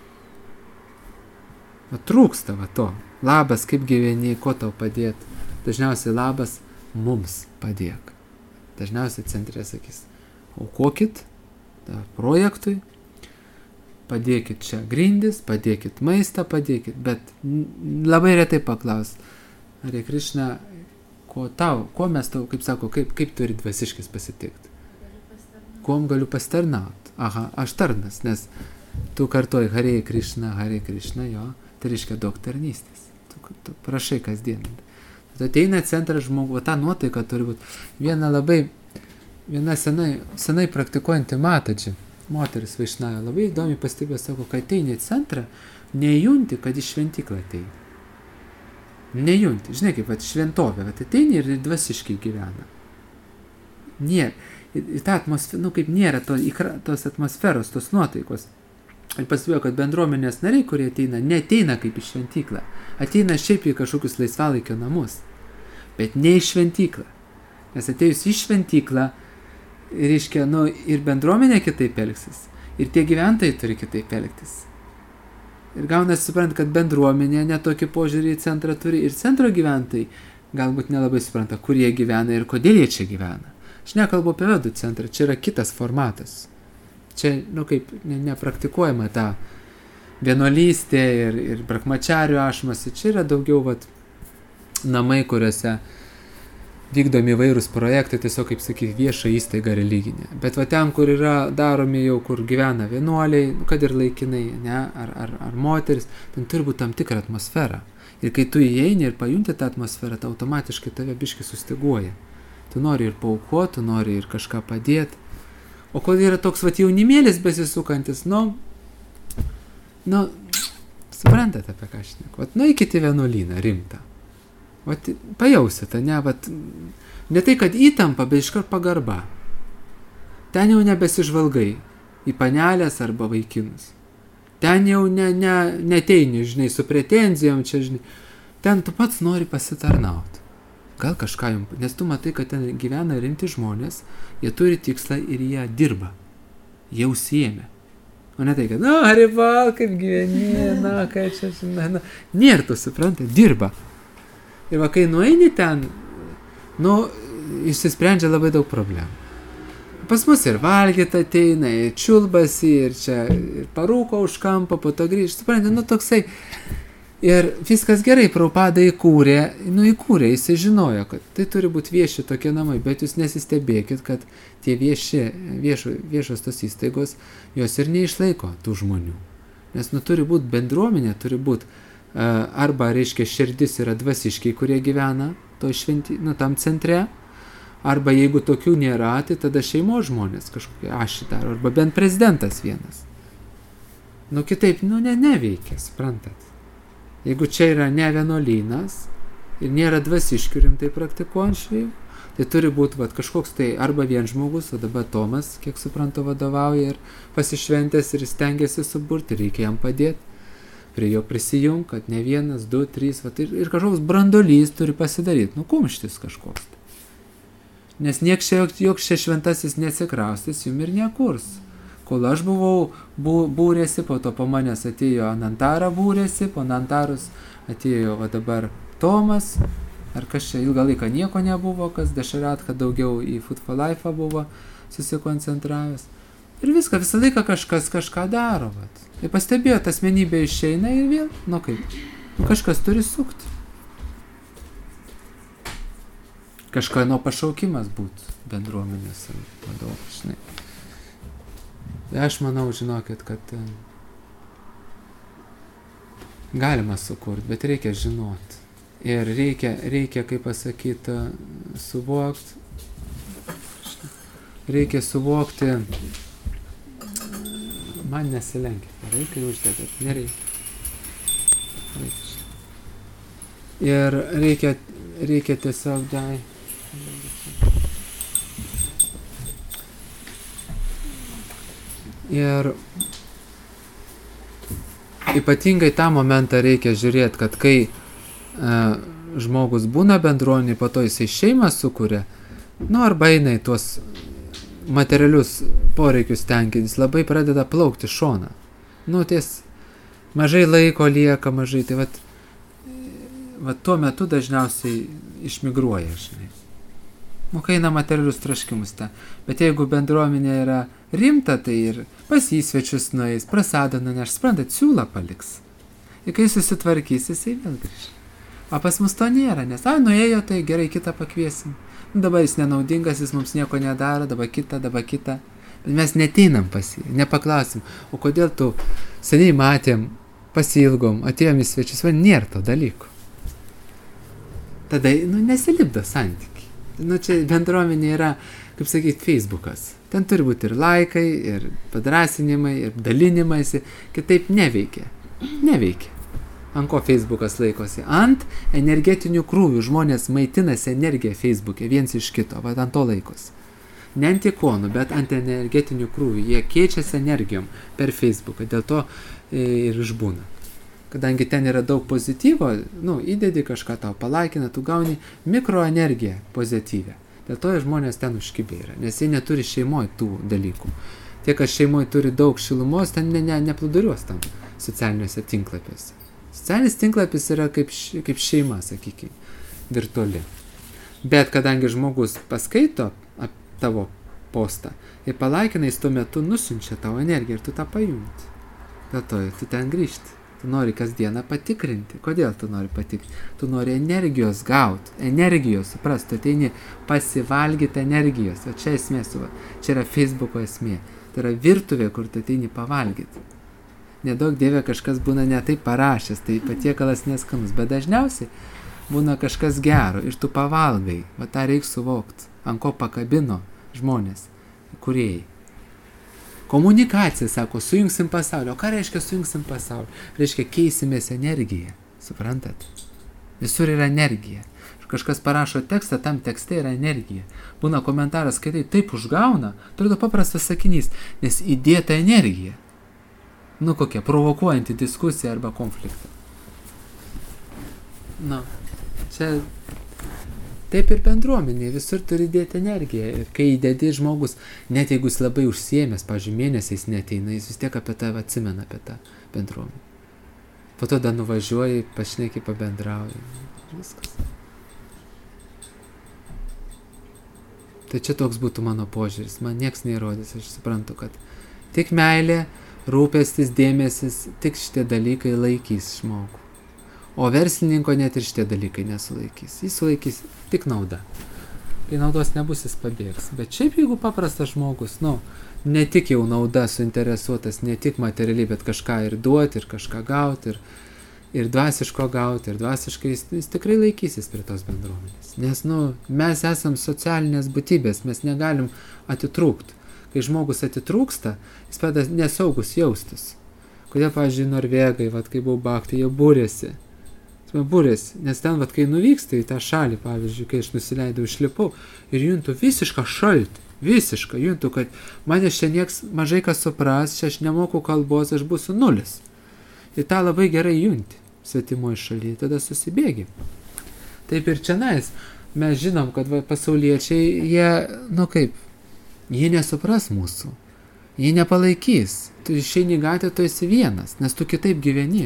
Va trūksta va to. Labas, kaip gyveni, ko tau padėt. Dažniausiai labas, mums padėk. Dažniausiai centre sakys, aukokit projektui, padėkit čia grindis, padėkit maistą, padėkit, bet labai retai paklaus, Hare Krishna, ko tau, ko mes tau, kaip sako, kaip, kaip turi dvasiškis pasitikti? Kuom galiu pastarnauti? Aha, aš tarnas, nes tu kartuoji Hare Krishna, Hare Krishna, jo, tai reiškia daug tarnystės. Tu, tu prašai kasdien. Tu ateina centrą žmogų, ta nuotaika turi būti. Viena labai, viena senai, senai praktikuojanti Mataji, moteris Vaišnava, labai įdomi pastebėjo, sako, kad ateini į centrą, nejunti, kad į šventyklą ateini. Nejunti. Žinai, kaip at šventovė, at ateini ir dvasiškai gyvena. Nėra. Ir ta atmosfera, nu kaip nėra to, tos atmosferos, tos nuotaikos. Ir pastebėjau, kad bendruomenės nariai, kurie ateina, neateina kaip į šventyklą. Ateina šiaip į kažkokius laisvalaikio namus. Bet ne į šventyklą. Nes atėjus į šventyklą, reiškia, nu, ir bendruomenė kitaip elgsis. Ir tie gyventojai turi kitaip elgtis. Ir gaunasi suprant, kad bendruomenė netokį požiūrį į centrą turi. Ir centro gyventojai galbūt nelabai supranta, kur jie gyvena ir kodėl jie čia gyvena. Aš nekalbu apie vedų centrą, čia yra kitas formatas. Čia, nu, kaip ne, nepraktikuojama ta vienuolystė ir, ir brahmacharių ašmas. Čia yra daugiau, vat, namai, kuriuose vykdomi įvairūs projektai, tiesiog, kaip sakyti, vieša įstaiga religinė. Bet va ten, kur yra daromi jau, kur gyvena vienuoliai, nu, kad ir laikinai, ne, ar, ar, ar moteris, ten turi būti tam tikra atmosfera. Ir kai tu įeini ir pajunti tą atmosferą, tai automatiškai tave biški sustiguoja. Tu nori ir paaukoti, tu nori ir kažką padėti. O kol yra toks vat jaunimėlis besisukantis, nu, nu, suprantate apie ką aš šneku. Vat nueikite į vienuolyną rimtą. Vat pajausite, ne, vat, ne tai, kad įtampa, bet iškart pagarba. Ten jau nebesižvalgai į panelės arba vaikinus. Ten jau ne, ne, neteini, žinai, su pretenzijom čia, žinai. Ten tu pats nori pasitarnauti. Gal kažką jums, nes tu matai, kad ten gyvena rimti žmonės, jie turi tikslą ir jie dirba. Jie užsiėmė. O ne tai, kad, na, Harival, kaip gyveni, na, ką čia, na, na. Nėra tu, suprantai, dirba. Ir va, kai nueini ten, nu, išsisprendžia labai daug problemų. Pas mus ir valgyt ateina, ir čiulbasi, ir čia, ir parūko už kampą, po to grįžti, suprantai, nu, toksai. Ir viskas gerai, Prabhupada įkūrė, nu įkūrė, jisai žinojo, kad tai turi būti vieši tokie namai, bet jūs nesistebėkit, kad tie vieši, viešo, viešos tos įstaigos, jos ir neišlaiko tų žmonių. Nes, nu, turi būti bendruomenė, turi būti, uh, arba, reiškia, širdis yra dvasiškiai, kurie gyvena to šventi, nu, tam centre, arba jeigu tokių nėra, tai tada šeimos žmonės kažkokie ašį daro, arba bent prezidentas vienas. Nu, kitaip, nu, ne, neveikia, suprantat. Jeigu čia yra ne vienuolynas ir nėra dvasiškių rimtai praktikuojančių, tai turi būti vat, kažkoks tai arba vien žmogus, o dabar Tomas, kiek suprantu, vadovauja ir pasišventęs ir stengiasi suburti, reikia jam padėti, prie jo prisijung, kad ne vienas, du, trys, vat, ir, ir kažkoks brandolys turi pasidaryti, nu kumštis kažkoks. Nes nieks čia, joks čia šventasis neatsikraustys, jum ir nekurs. Kol aš buvau bū, būrėsi, po to po manęs atėjo Anantara būrėsi, po Anantarus atėjo va dabar Tomas, ar kas čia ilgą laiką nieko nebuvo, kas Dešaratka daugiau į Food for Life buvo susikoncentravęs. Ir viską, visą laiką kažkas kažką daro. Vat. Ir pastebėjo, ta asmenybė išeina ir vėl, nu kaip, nu kažkas turi sukti. Kažką nuo pašaukimas būtų bendruomenės vadovas, žinai. Aš manau, žinokit, kad galima sukurti, bet reikia žinoti. Ir reikia, reikia kaip pasakyti, suvokti. Reikia suvokti. Man nesilenkit, reikia uždėti, nereikia. Ir reikia, reikia tiesiog dai. Ir ypatingai tą momentą reikia žiūrėti, kad kai e, žmogus būna bendruomenėje, po to jisai šeimą sukuria, nu arba eina į tuos materialius poreikius tenkintis, labai pradeda plaukti šoną. Nu, ties mažai laiko lieka, mažai, tai vat, vat tuo metu dažniausiai išmigruoja, žinai. Nu, kai eina materialius traškimus tą. Bet jeigu bendruomenė yra rimta, tai ir pas jį svečius nueis, prasadą nuneš, suprantat, siūlą paliks. Ir kai susitvarkys, jisai vėl grįž. O pas mus to nėra, nes, a, nuėjo, tai gerai, kitą pakviesim. Nu, dabar jis nenaudingas, jis mums nieko nedaro, dabar kitą, dabar kitą. Bet mes neteinam pas jį, nepaklausim, o kodėl tu seniai matėm, pasilgom, atėjom į svečius, va, nėra to dalyko. Tada, nu, nesilipdo santykiai. Nu, čia bendruomenė yra, kaip sakyti, Facebookas. Ten turi būti ir laikai, ir padrasinimai, ir dalinimasi, kitaip neveikia. Neveikia. Ant ko Facebookas laikosi? Ant energetinių krūvių. Žmonės maitinasi energiją Facebook'e viens iš kito, va, ant to laikosi. Ne ant ikonų, bet ant energetinių krūvių. Jie keičiasi energijom per Facebooką, dėl to ir išbūna. Kadangi ten yra daug pozityvo, nu, įdedi kažką tau palaikina, tu gauni mikroenergiją pozityvę. Dėl to žmonės ten užkibė yra, nes jie neturi šeimoje tų dalykų. Tie, kas šeimoje turi daug šilumos, ten ne, ne, neplūduriuos tam socialiniuose tinklapiuose. Socialinis tinklapis yra kaip, kaip šeima, sakykime, virtuali. Bet kadangi žmogus paskaito tavo postą ir palaikina, jis tuo metu nusiunčia tavo energiją ir tu tą pajunti. Dėl to tu ten grįžti. Tu nori kasdieną patikrinti. Kodėl tu nori patikrinti? Tu nori energijos gauti. Energijos, supras, tu ateini pasivalgyti energijos. O čia esmė, suva. Čia yra Facebooko esmė. Tai yra virtuvė, kur tu ateini pavalgyti. Nedaug dievė kažkas būna ne taip parašęs, tai patiekalas neskanus. Bet dažniausiai būna kažkas gero ir tu pavalgai. Va tą reikia suvokti. Ant ko pakabino žmonės, kūrėjai. Komunikacija, sako, sujungsim pasaulį. O ką reiškia sujungsim pasaulį? Reiškia keisimės energiją. Suprantat? Visur yra energija. Kažkas parašo tekstą, tam tekste yra energija. Būna komentaras, kai tai taip užgauna, turėtų paprastas sakinys, nes įdėta energija. Nu kokia, provokuojanti diskusiją arba konfliktą. Nu, čia taip ir bendruomenė, visur turi dėti energiją. Ir kai įdedi žmogus, net jeigu jis labai užsiėmęs, pavyzdžiui, mėnesiais neteina, jis vis tiek apie tave atsimena, apie tą bendruomenę. Po to dar nuvažiuoji, pašneki, pabendrauji. Viskas. Tai čia toks būtų mano požiūris. Man nieks neįrodys, aš suprantu, kad tik meilė, rūpestis, dėmesis, tik šitie dalykai laikys žmogų. O verslininko net ir šitie dalykai nesulaikys. Jis sulaikys tik naudą. Kai naudos nebus, jis pabėgs. Bet šiaip jeigu paprastas žmogus, nu, ne tik jau nauda suinteresuotas, ne tik materialiai, bet kažką ir duoti, ir kažką gauti, ir, ir dvasiško gauti, ir dvasiškai jis, jis tikrai laikysis prie tos bendruomenės. Nes, nu, mes esam socialinės būtybės, mes negalim atitrūkti. Kai žmogus atitrūksta, jis pradeda nesaugus jaustis. Kodėl, pavyzdžiui, Norvegai, vat, kai buvo baktai, jie būrėsi. Būrėsi, nes ten, vat, kai nuvyksta į tą šalį, pavyzdžiui, kai aš nusileidau, išlipau ir juntu visišką šaltį, visišką, juntu, kad mane čia nieks mažai kas supras, čia aš nemoku kalbos, aš būsiu nulis. Ir tą labai gerai junti, svetimoje šalyje, tada susibėgi. Taip ir čionais, mes žinom, kad va, pasauliečiai, jie, nu kaip, jie nesupras mūsų, jie nepalaikys, tu išeini gatvę, tu esi vienas, nes tu kitaip gyveni.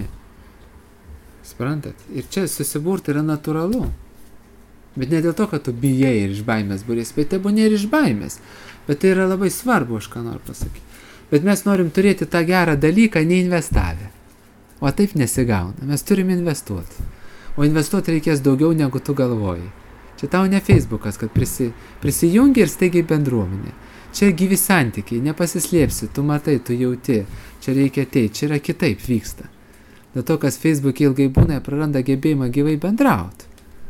Suprantat? Ir čia susiburti yra natūralu. Bet ne dėl to, kad tu bijai ir iš baimės būrės, bet tebūnė ir iš baimės. Bet tai yra labai svarbu, aš ką noriu pasakyti. Bet mes norim turėti tą gerą dalyką neinvestavę. O taip nesigauna. Mes turim investuoti. O investuoti reikės daugiau, negu tu galvoji. Čia tau ne Facebookas, kad prisi, prisijungi ir staigiai bendruomenė. Čia gyvi santykiai, nepasislėpsi, tu matai, tu jauti. Čia reikia ateiti, čia yra kitaip vyksta. Dėl to, kas Facebook'e ilgai būna, praranda gebėjimą gyvai bendrauti.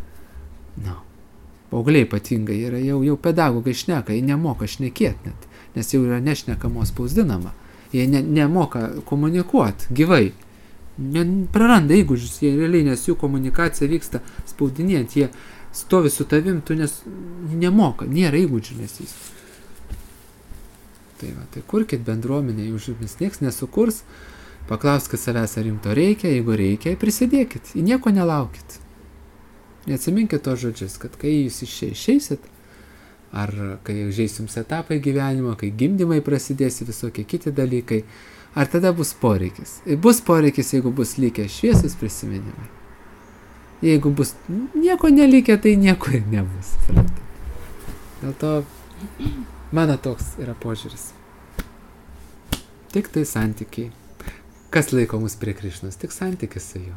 Nu, paaugliai ypatingai yra, jau, jau pedagogai šneka, jie nemoka šnekėti net, nes jau yra nešnekamos spausdinama. Jie ne, nemoka komunikuoti gyvai. Ne, praranda įgūdžius, jie realiai, nes jų komunikacija vyksta spaudinėjant, jie stovi su tavim, tu nes, nemoka, nėra įgūdžių, nes jis. Tai va, tai kurkit bendruomenę, jūs nieks nesukurs. Paklauskit savęs, ar jums to reikia, jeigu reikia, prisidėkit, į nieko nelaukit. Neatsiminkit to žodžius, kad kai jūs išeisit, ar kai užeis jums etapai gyvenimo, kai gimdymai prasidės visokie kiti dalykai, ar tada bus poreikis. Bus poreikis, jeigu bus likę šviesus prisiminimai. Jeigu bus nieko nelikę, tai nieko ir nebus. Dėl to mano toks yra požiūris. Tik tai santykiai. Kas laiko mus prie Krišnos? Tik santykis su juo.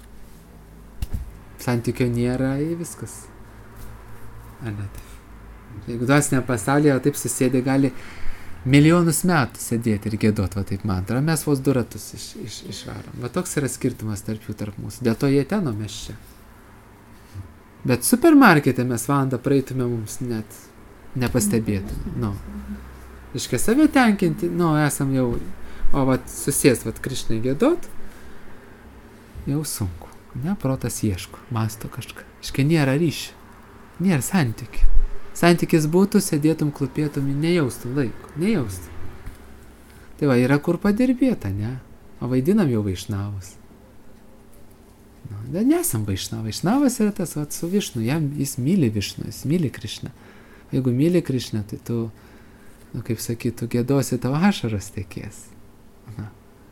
Santykio nėra, į viskas. Ar ne taip? Jeigu dvasinė pasaulyje taip susėdė, gali milijonus metų sėdėti ir gėdot, va taip mantra, mes vos du ratus iš, iš, išvarom. Va toks yra skirtumas tarp jų, tarp mūsų. Dėl to jie ten, o mes čia. Bet supermarkete mes valandą praeitume, mums net nepastebėtume. Nu. Iškia save tenkinti, nu, esam jau, o va susės, va Krišnai gėdot, jau sunku. Ne, protas ieško, masto kažką. Iškia nėra ryšio, nėra santykių. Santykis būtų, sėdėtum, klupėtum, nejaustum laiko, nejaustum. Tai va, yra kur padirbėta, ne? O vaidinam jau vaišnavus. Nu, bet nesam vaišnavas. Vaišnavas yra tas, va, su Višnu, jam, jis myli Višnu, jis myli Krišną. Jeigu myli Krišną, tai tu, nu, kaip sakytų, gėdosi, tavo ašaros tekės. Na.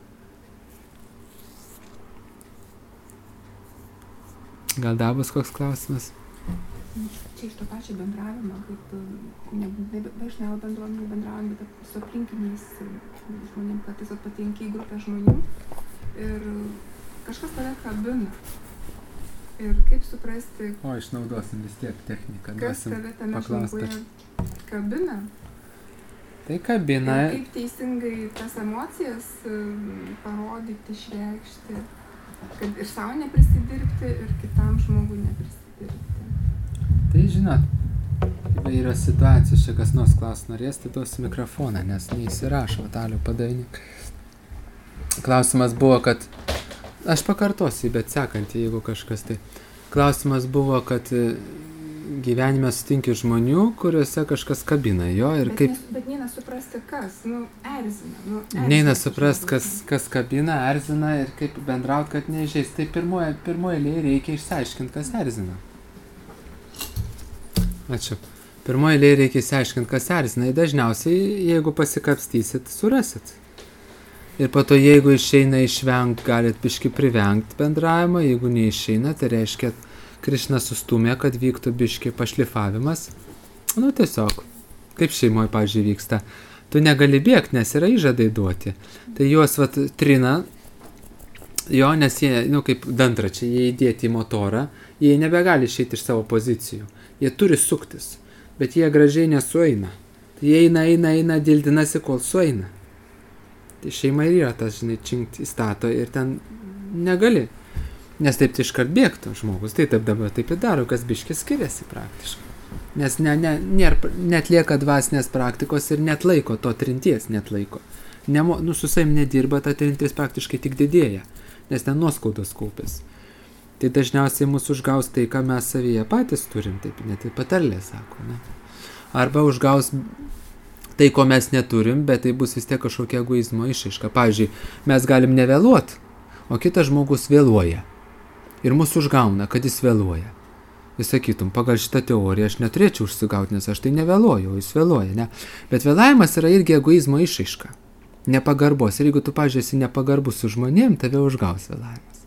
Gal dar bus koks klausimas? Čia iš to pačio bendravimo, kaip ne vaišnavo bendruomenė bendraujant, bet su aplinkiniais žmonėm, kad tiesiog patenki į grupę žmonių ir kažkas tave kabina. Ir kaip suprasti, O, išnaudosim vis tiek techniką. kas tave tame žmoguje kabina. Tai kabina. Ir kaip teisingai tas emocijas parodyti, išreikšti, kad ir savo neprisidirbti, ir kitam žmogui neprisidirbti. Tai žinot, įvairios situacijos, čia kas nors klaus norės, tai duosiu mikrofoną, nes neįsirašo, Vitalių padavinį. Klausimas buvo, kad, aš pakartosiu, bet sekantį, jeigu kažkas tai. Klausimas buvo, kad gyvenime sutinki žmonių, kuriuose kažkas kabina jo ir bet kaip... Ne, bet neina suprasti kas, nu, erzina. Nu, erzina neina suprasti, kas, kas kabina, erzina ir kaip bendraut, kad neįžeis. Tai pirmoje, pirmoje eilėje reikia išsiaiškinti, kas erzina. Ačiū. Pirmoje eilėje reikia išsiaiškinti, kas erzina. Ir dažniausiai, jeigu pasikapstysit, surasit. Ir po to, jeigu išeina išvengt, galit biški privengt bendravimą. Jeigu neišeina, tai reiškia, Krišna sustumė, kad vyktų biški pašlifavimas. Nu, tiesiog. Kaip šeimoje, pavyzdžiui, vyksta. Tu negali bėgti, nes yra įžadai duoti. Tai juos, vat, trina, jo, nes jie, nu, kaip dantračiai, jie įdėti į motorą, jie nebegali išeiti iš savo pozicijų. Jie turi suktis, bet jie gražiai nesueina. Tai jie eina, eina, eina, dildinasi, kol sueina. Tai šeima ir yra tas, žinai, činkt įstato ir ten negali. Nes taip tai iškart bėgtų žmogus. Tai taip dabar taip ir daro, kas biškis skiriasi praktiškai. Nes ne, ne, nėra, net lieka dvasinės praktikos ir net laiko to trinties, net laiko. Nemo, nu, su savim nedirba, ta trintis praktiškai tik didėja, nes ten nuoskaudos kaupės. Tai dažniausiai mūsų užgaus tai, ką mes savyje patys turim, taip net ir patarlė sako, ne? Arba užgaus tai, ko mes neturim, bet tai bus vis tiek kažkokia egoizmo išraiška. Pavyzdžiui, mes galim nevėluot, o kitas žmogus vėluoja. Ir mūsų užgauna, kad jis vėluoja. Vis sakytum, pagal šitą teoriją aš neturėčiau užsigauti, nes aš tai nevėluoju, o jis vėluoja, ne? Bet vėlavimas yra irgi egoizmo išraiška. Nepagarbos. Ir jeigu tu, pavyzdžiui, esi nepagarbus su žmonėm, tave užgaus vėlavimas.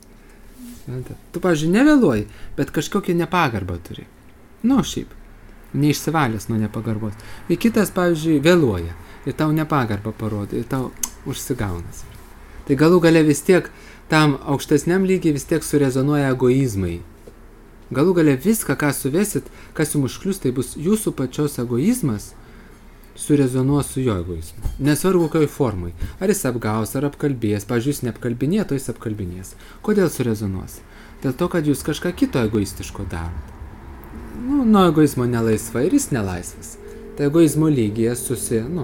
Tu, pavyzdžiui, nevėluoji, bet kažkokią nepagarbą turi. Nu, šiaip. Neišsivalęs nuo nepagarbos. Ir kitas, pavyzdžiui, vėluoja. Ir tau nepagarbą parodo. Ir tau užsigaunas. Tai galų gale vis tiek tam aukštesniam lygiai vis tiek surezonuoja egoizmai. Galų gale viską, ką suvesit, kas jums užklius, tai bus jūsų pačios egoizmas surezonuos su jo egoizmu. Nesvarbu, kokioj formai. Ar jis apgaus, ar apkalbės. Pavyzdžiui, jis neapkalbinėt, o jis apkalbinės. Kodėl surezonuos? Dėl to, kad jūs kažką kito egoistiško darot. Nu, nuo egoizmo nelaisva ir jis nelaisvas. Tai egoizmo lygyje susi, nu.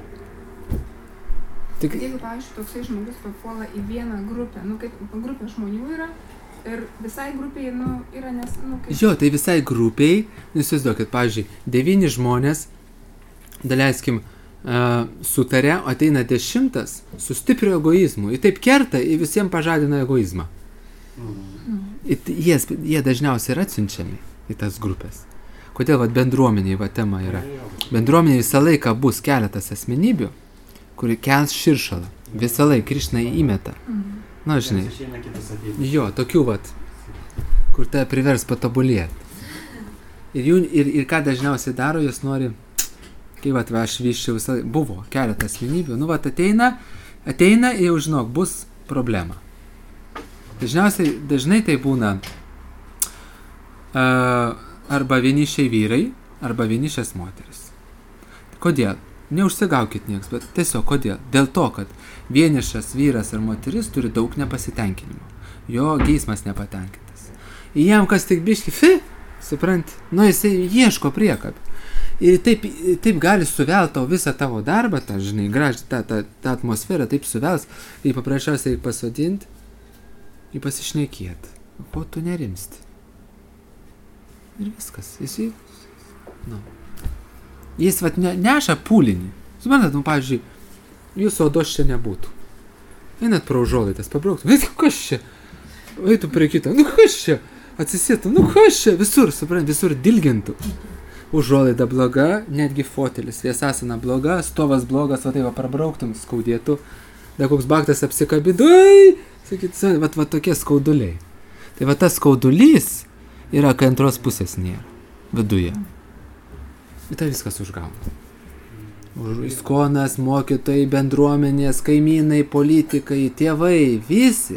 Tik... Jeigu, pavyzdžiui, toksai žmogus papuola į vieną grupę, nu, kaip grupė žmonių yra, ir visai grupiai, nu, yra nes, nu, kaip... Jo, tai visai grupiai, įsivaizduokit, pavyzdžiui, devyni žmonės, daleiskim, uh, sutarė, ateina dešimtas su stipriu egoizmu. Ir taip kerta, ir visiems pažadina egoizmą. Mm. Jie, jie dažniausiai yra atsiunčiami į tas grupės. Kodėl vat, bendruomeniai va, tema yra? Bendruomeniai visą laiką bus keletas asmenybių, kuri kels širšalą. Visą laiką Krišna įmeta. Mm. Na, žinai. Jo, tokių vat, kur tave privers patobulėti. Ir, jų, ir, ir ką dažniausiai daro, jos nori, kai vat, va, aš vyščiau visą laiką, buvo keletą asmenybių, nu vat ateina ateina ir jau žinok, bus problema. Dažniausiai, dažnai tai būna uh, arba vienišiai vyrai, arba vienišės moteris. Kodėl? Neužsigaukit nieks, bet tiesiog kodėl? Dėl to, kad vienišas vyras ar moteris turi daug nepasitenkinimo. Jo geismas nepatenkintas. Jam kas tik biški, fi, supranti, nu jisai ieško priekabį. Ir taip, taip gali suvelt tau visą tavo darbą, tą, žinai, gražią, tą, tą, tą atmosferą, taip suvels, ir paprasčiausiai pasodinti, ir pasišnekėti. Ko tu nerimsti? Ir viskas. Jis, nu. Jis vat ne, neša pūlinį. Suprantat, nu, pavyzdžiui, jūsų odos čia nebūtų. Einat pro užuolaidas, pabrauktum. Eik, kas čia? Eitų prie kito. Nu, kas čia? Atsisėtų. Nu, kas čia? Visur, suprantat, visur dilgintų. Užuolaida bloga, netgi fotelis. Viesasana bloga, stovas blogas, va tai va prabrauktum, skaudėtų. Da koks baktas apsikabintų. Ai! Sakyt, va, va tokie skauduliai. Tai va tas skaudulys yra, kai antros pusės nėra. Viduje. Ir tai viskas užgauna. Iskonas, mokytojai, bendruomenės, kaimynai, politikai, tėvai, visi.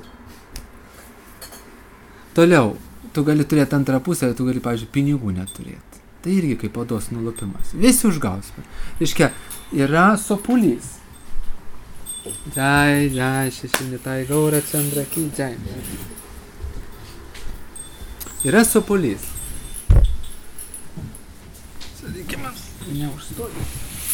Toliau, tu gali turėti antrą pusę, tu gali, pavyzdžiui, pinigų neturėti. Tai irgi kaip odos nulupimas. Visi užgaus. Reiškia, yra sopulys. Jai, jai, šešinitai, gaura, cendra, kydžiai. Yra sopulys. Sadikimas, neužstoju.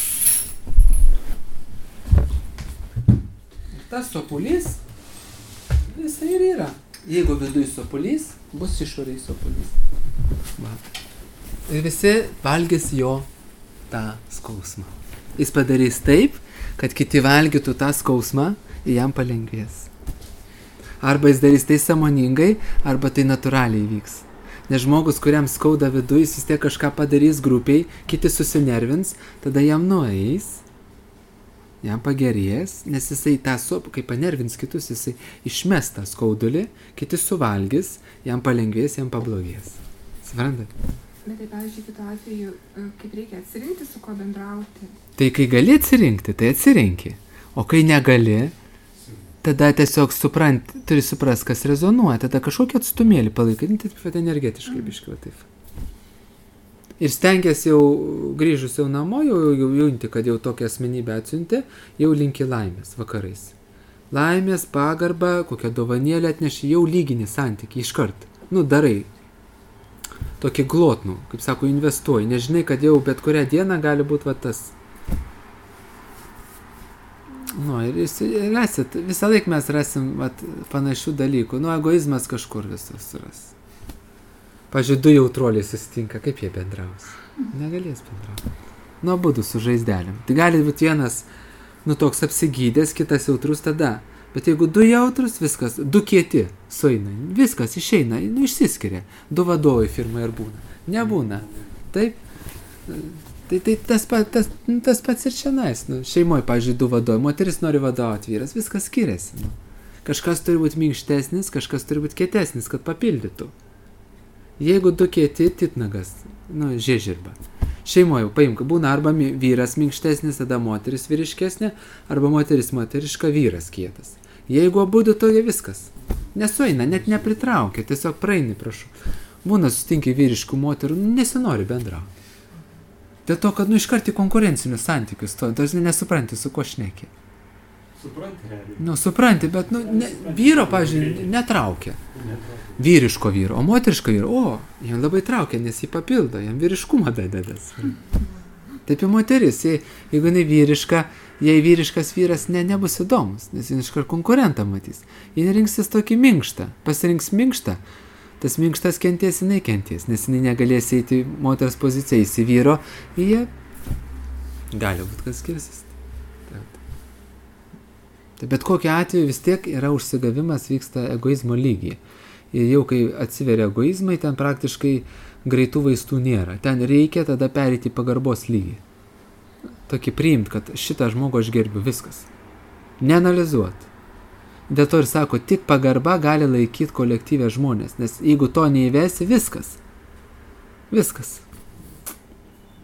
Tas sopulys, visai ir yra. Jeigu viduj sopulys, bus išoriai sopulys. Va. Ir visi valgys jo tą skausmą. Jis padarys taip, kad kiti valgytų tą skausmą ir jam palengvės. Arba jis darys tai sąmoningai, arba tai natūraliai vyks. Nes žmogus, kuriam skauda viduj, jis vis tiek kažką padarys grupiai, kiti susinervins, tada jam nueis, jam pagerės, nes jisai tą sopą, kai panervins kitus, jisai išmes tą skaudulį, kiti suvalgys, jam palengvės, jam pablogės. Suprantat? Bet tai, pavyzdžiui, kitu atveju, kaip reikia atsirinkti, su ko bendrauti. Tai kai gali atsirinkti, tai atsirinki. O kai negali, tada tiesiog suprant, turi suprast, kas rezonuoja, tada kažkokį atstumėlį palaikai, tai taip energetiškai biškiau taip. Ir stengiasi jau grįžus jau namo, jau, jau junti, kad jau tokią asmenybę atsiuntė, jau linki laimės vakarais. Laimės, pagarbą, kokią dovanėlę atneši, jau lygini santykį iškart. Nu, darai. Tokį glotnų, kaip sako, investuoji. Nežinai, kad jau bet kurią dieną gali būti va tas. Nu, ir, ir rasit, visą laiką mes rasim va, panašių dalykų. Nu, egoizmas kažkur visas ras. Pavyzdžiui, du jautruoliai susitinka, kaip jie bendraus? Negalės bendrauti. Nu, abudu su žaizdelėm. Tai gali būti vienas, nu, toks apsigydęs, kitas jautrus tada. Bet jeigu du jautrus, viskas, du kieti sueina, viskas išeina, nu, išsiskiria. Du vadovai firmai ir būna. Nebūna. Taip? Tai, tai tas, tas, tas pats ir šiandien. Nu, šeimoje, pavyzdžiui, du vadovai. Moteris nori vadovauti, vyras, viskas skiriasi. Nu. Kažkas turi būti minkštesnis, kažkas turi būti kietesnis, kad papildytų. Jeigu du kieti, titnagas, nu, žiežirba. Šeimoje, paimk, būna arba vyras minkštesnis, tada moteris vyriškesnė, arba moteris moteriška, vyras kietas. Jeigu abudu, to viskas. Nesueina, net nepritraukia, tiesiog praeini, prašau. Būna sutinki vyriškų moterų, nu, nesinori bendrauti. Dėl to, kad, nu, iškart į konkurencinius santykius, to dažnai nesupranti, su ko šneki. Supranti, realiai. Nu, supranti, bet, nu, ne, vyro, pavyzdžiui, netraukia. Vyriško vyro, o moteriško vyro, o, jam labai traukia, nes jį papildo, jam vyriškumą dadedas. Taip ir moteris, jei, jeigu jinai vyriška, jei vyriškas vyras ne, nebus įdomus, nes jis iškart konkurentą matys. Jis rinksis tokį minkštą, pasirinks minkštą, tas minkštas kenties, jinai kenties, nes jinai negalės eiti moters poziciją, įsi vyro, jie gali būt, kas skirsis. Tai bet kokiu atveju vis tiek yra užsigavimas, vyksta egoizmo lygiai. Ir jau kai atsiveria egoizmai, ten praktiškai greitų vaistų nėra. Ten reikia tada pereiti pagarbos lygį. Tokį priimt, kad šitą žmogų aš gerbiu, viskas. Neanalizuot. Dėl to ir sako, tik pagarba gali laikyti kolektyvę žmonės, nes jeigu to neįvesi, viskas. Viskas.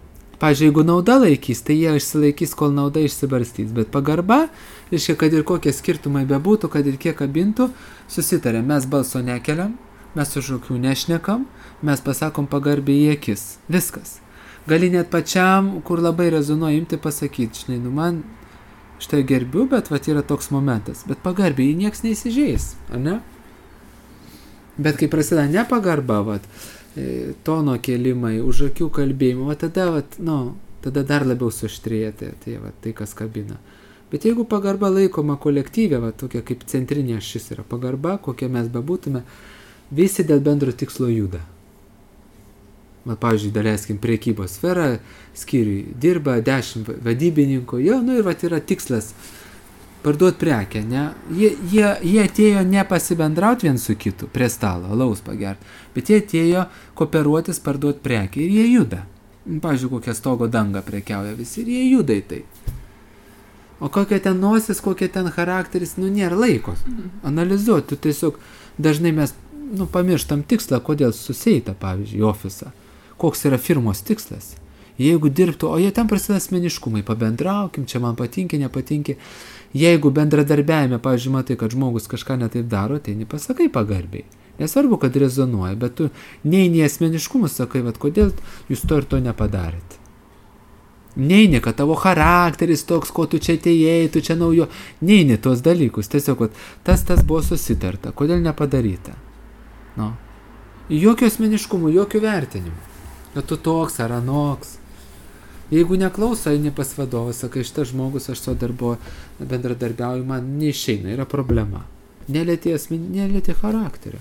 Pavyzdžiui, jeigu nauda laikys, tai jie išsilaikys, kol nauda išsibarstys. Bet pagarba, reiškia, kad ir kokie skirtumai bebūtų, kad ir kiek kabintų, susitarė, mes balso nekeliam, mes už akių nešnekam, mes pasakom pagarbiai į akis. Viskas. Gali net pačiam, kur labai rezonuoja, imti pasakyti, žinai, nu man štai gerbiu, bet vat yra toks momentas. Bet pagarbiai jį nieks neįsižeis, ar ne? Bet kai prasideda nepagarba, vat, tono kėlimai, už akių kalbėjimai, vat tada, vat, nu, tada dar labiau suštrėja tai, tai, vat, tai, kas kabina. Bet jeigu pagarba laikoma kolektyvė, vat, tokia kaip centrinė šis yra pagarba, kokie mes bebūtume, visi dėl bendro tikslo juda. Mat, pavyzdžiui, daleiskim, priekybos sfera, skyriui dirba dešimt vadybininkų, jo, nu ir vat yra tikslas parduoti prekę, ne? Jie, jie, jie atėjo ne pasibendrauti vien su kitu prie stalo, alaus pagerti, bet jie atėjo kooperuotis parduoti prekę ir jie juda. Pavyzdžiui, kokią stogo dangą prekiauja visi ir jie juda į tai. O kokia ten nosis, kokia ten charakteris, nu nėra laiko analizuoti, tu tiesiog dažnai mes, nu, pamirštam tikslą, kodėl susieita, pavyzdžiui, į ofisą. Koks yra firmos tikslas. Jeigu dirbtų, o jie ten prasideda asmeniškumai, pabendraukim, čia man patinki, nepatinki. Jeigu bendradarbiavime, pavyzdžiui, matai, kad žmogus kažką netaip daro, tai nepasakai pagarbiai. Nesvarbu, kad rezonuoja, bet tu neini asmeniškumus, sakai, vat, kodėl jūs to ir to nepadarėt. Neini, kad tavo charakteris toks, ko tu čia atėjai, tu čia naujo. Neini tuos dalykus, tiesiog, vat, tas tas buvo susitarta, kodėl nepadaryta. Nu. Jokio asmeniškumo, jokio vertinimo. Kad tu toks ar anoks. Jeigu neklauso, eini pas vadovą, sakai, šitas žmogus, aš to darbo bendradarbiauju, man neišeina, yra problema. Nelietė asmenį, nelietė charakterio.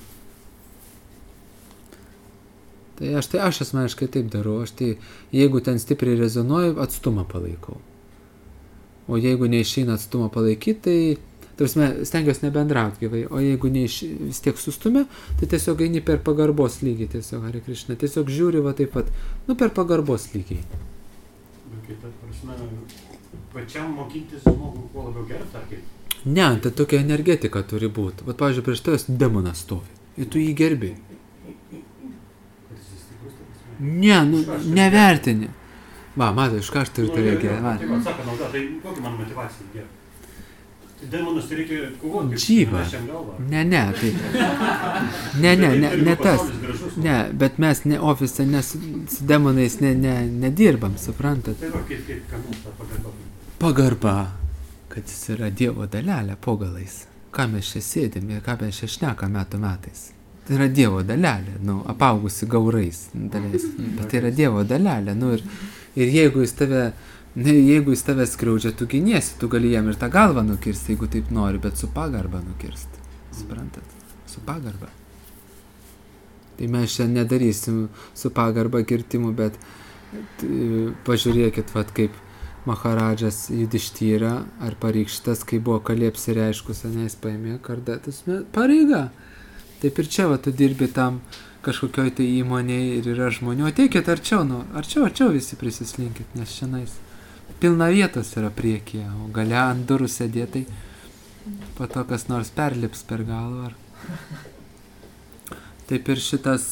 Tai aš, tai aš asmeniškai taip darau, aš tai, jeigu ten stipriai rezonuoju, atstumą palaikau. O jeigu neišeina atstumą palaikyti, tai tarsi stengiuosi nebendrauti gyvai, o jeigu neiš, vis tiek sustumė, tai tiesiog eini per pagarbos lygį, tiesiog, Hare Krishna, tiesiog žiūri, va taip pat, nu per pagarbos lygį. Bet kaip, prasme, pačiam mokytis žmogų kuo labiau gerbti, ar kaip? Ne, tai tokia energetika turi būti. Vat, pavyzdžiui, prieš tavęs demonas stovi, ir tu jį gerbi. Ne, nu, nevertini. Va, matai, iš ką aš turiu tave gerbti. Taip, atsako nauda, tai kokia man motivacija gerbti? Demonus tai reikia kovoti. Džyva. Ne, ne, tai. Ne, ne, ne, ne tas. Ne, bet mes ne ofise, ne su, su demonais ne, ne, nedirbam, suprantat? Tai va, kaip, kaip, ką mums ta pagarba? Pagarba, kad jis yra Dievo dalelė po galais. Ką mes čia sėdim ir ką mes čia šnekam metų metais. Tai yra Dievo dalelė, nu, apaugusi gaurais. Daliais, bet tai yra Dievo dalelė, nu, ir, ir jeigu jis tave Jeigu jis tave skriaudžia, tu giniesi, tu gali jam ir tą galvą nukirsti, jeigu taip nori, bet su pagarba nukirsti. Suprantat? Su pagarba. Tai mes čia nedarysim su pagarba kirtimų, bet t, pažiūrėkit, vat, kaip Maharadžas Judištyra ar Parikšitas, kai buvo Kalė apsireiškus, ane, jis paėmė kardatus, pareiga. Taip ir čia, va, tu dirbi tam kažkokioj tai įmonėje ir yra žmonių. Ateikit arčiau, nu, arčiau, arčiau visi prisislinkit, nes šiandien pilna vietos yra priekyje, o gale ant durų sėdėtai, po to kas nors perlips per galvą. Ar... Taip ir šitas,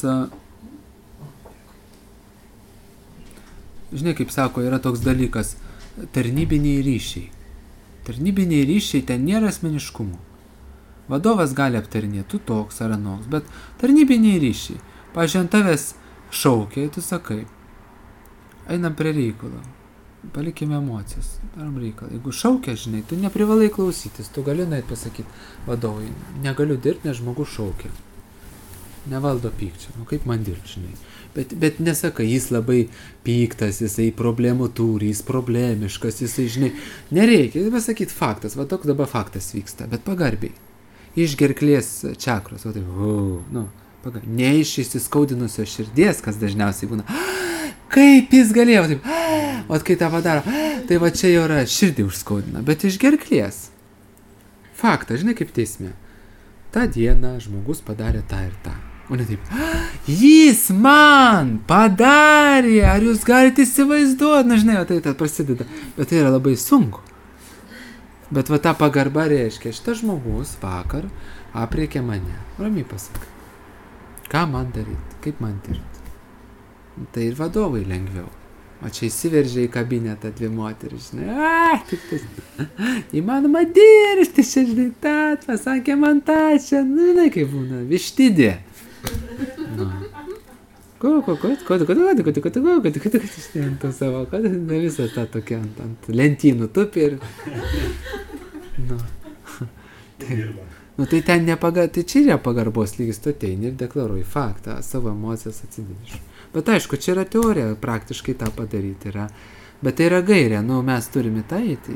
žinai, kaip sako, yra toks dalykas, tarnybiniai ryšiai. Tarnybiniai ryšiai, ten nėra asmeniškumų. Vadovas gali aptarinėti, tu toks ar anoks, bet tarnybiniai ryšiai. Pavyzdžiui, ant tavęs šaukia, tu sakai, einam prie reikalo, palikime emocijas, darom reikalą. Jeigu šaukia, žinai, tu neprivalai klausytis, tu gali nueit pasakyti vadovui, negaliu dirbti, nes žmogus šaukia. Nevaldo pykčio, nu kaip man dirbti, žinai. Bet, bet nesakai, jis labai pyktas, jisai problemų turi, jis problemiškas, jisai, žinai, nereikia, jis pasakyti faktas, va toks dabar faktas vyksta, bet pagarbiai. Iš gerklės čakros, o taip, uh, nu, pagar, ne iš įsiskaudinusio širdies, kas dažniausiai būna, kaip jis galėjo, taip, o kai tą padaro, tai va čia jau yra širdį užskaudina, bet iš gerklės. Faktas, žinai, kaip teisme. Ta diena žmogus padarė tą ir tą. O ne taip, jis man padarė, ar jūs galite įsivaizduoti, na žinai, o tai tai prasideda, bet tai yra labai sunku. Bet va ta pagarba reiškia, šitas žmogus vakar apriekė mane, ramiai pasakai, ką man daryti, kaip man dirbti. Tai ir vadovai lengviau. O čia įsiveržė į kabinetą dvi moteris, žinai, a, tik tas, įmanoma dirbti, čia, žinai, tą, pasakė man tą, čia, nu, žinai, kaip būna, vištidė. Nu. Ko, ko, ko, ko, ko, ko, ko, ko, ko, ko, ko, ko, ko, ko, ant to savo, ko, na, visą tą tokia ant, ant lentynų tupi ir, nu. Tai, nu, tai ten nepagar, tai čia yra pagarbos lygis, tu ateini ir deklaruoji faktą, savo emocijas atsidėdiš. Bet aišku, čia yra teorija, praktiškai tą padaryti yra. Bet tai yra gairė, nu, mes turime tą įti.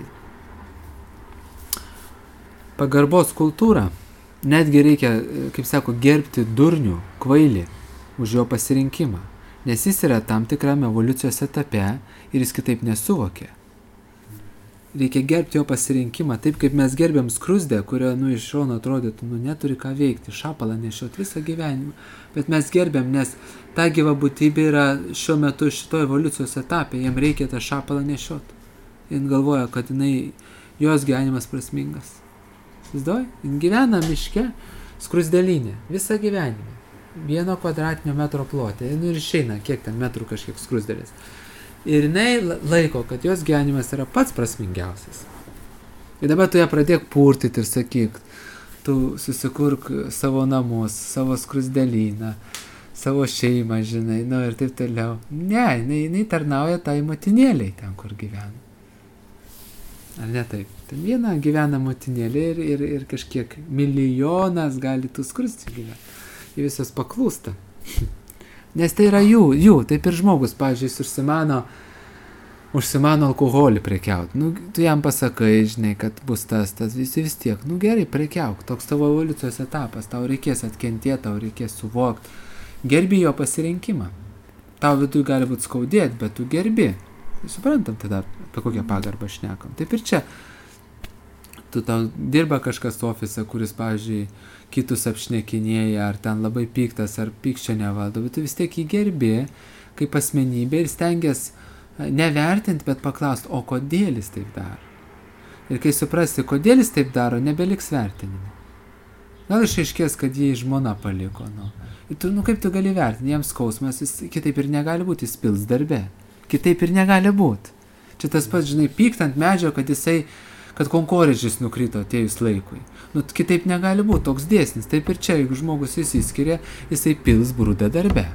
Pagarbos kultūra. Netgi reikia, kaip sako, gerbti durnių, kvailį už jo pasirinkimą. Nes jis yra tam tikrame evoliucijos etape ir jis kitaip nesuvokia. Reikia gerbti jo pasirinkimą, taip kaip mes gerbiam skruzdę, kurio, nu, iš šono atrodytų, nu, neturi ką veikti, šapalą nešiot visą gyvenimą. Bet mes gerbiam, nes ta gyva būtybė yra šiuo metu šito evoliucijos etape, jam reikia tą šapalą nešiot. Jis galvoja, kad jinai, jos gyvenimas prasmingas. Įsivaizduoji? Jis gyvena miške, skruzdelinė, visą gyvenimą. Vieno kvadratinio metro plotė, nu ir išeina, kiek ten metrų kažkiek skruzdelės. Ir jinai laiko, kad jos gyvenimas yra pats prasmingiausias. Ir dabar tu ją pradėk purtyti ir sakyk, tu susikurk savo namus, savo skruzdelyną, savo šeimą, žinai, nu ir taip toliau. Ne, jinai, jinai tarnauja tai motinėliai ten, kur gyvena. Ar ne taip? Ten viena gyvena motinėlė ir, ir, ir kažkiek milijonas gali tų skruzdių gyventi. Jie visos paklūsta. Nes tai yra jų, jų, taip ir žmogus, pavyzdžiui, jis užsimano, užsimano alkoholį prekiaut. Nu, tu jam pasakai, žinai, kad bus tas, tas visi vis tiek. Nu gerai, prekiauk, toks tavo evoliucijos etapas, tau reikės atkentėti, tau reikės suvokti. Gerbi jo pasirinkimą. Tau vidui gali būti skaudėti, bet tu gerbi. Suprantam tada, apie kokią pagarbą šnekam. Taip ir čia. Tu tau dirba kažkas ofise, kuris, pavyzdžiui, kitus apšnekinėja, ar ten labai piktas, ar pykčio nevaldo, bet tu vis tiek jį gerbi kaip asmenybė ir stengias nevertinti, bet paklausti, o kodėl jis taip daro. Ir kai suprasti, kodėl jis taip daro, nebeliks vertinimo. Gal išaiškės, kad jį žmona paliko. Nu. Ir tu, nu kaip tu gali vertinti, jam skausmas, jis kitaip ir negali būti, jis pils darbe. Kitaip ir negali būti. Čia tas pats, žinai, pykt ant medžio, kad jisai kad konkorėžis nukrito atėjus laikui. Nu, kitaip negali būti toks dėsnis. Taip ir čia, jeigu žmogus įsiskiria, jisai pils brudą darbe.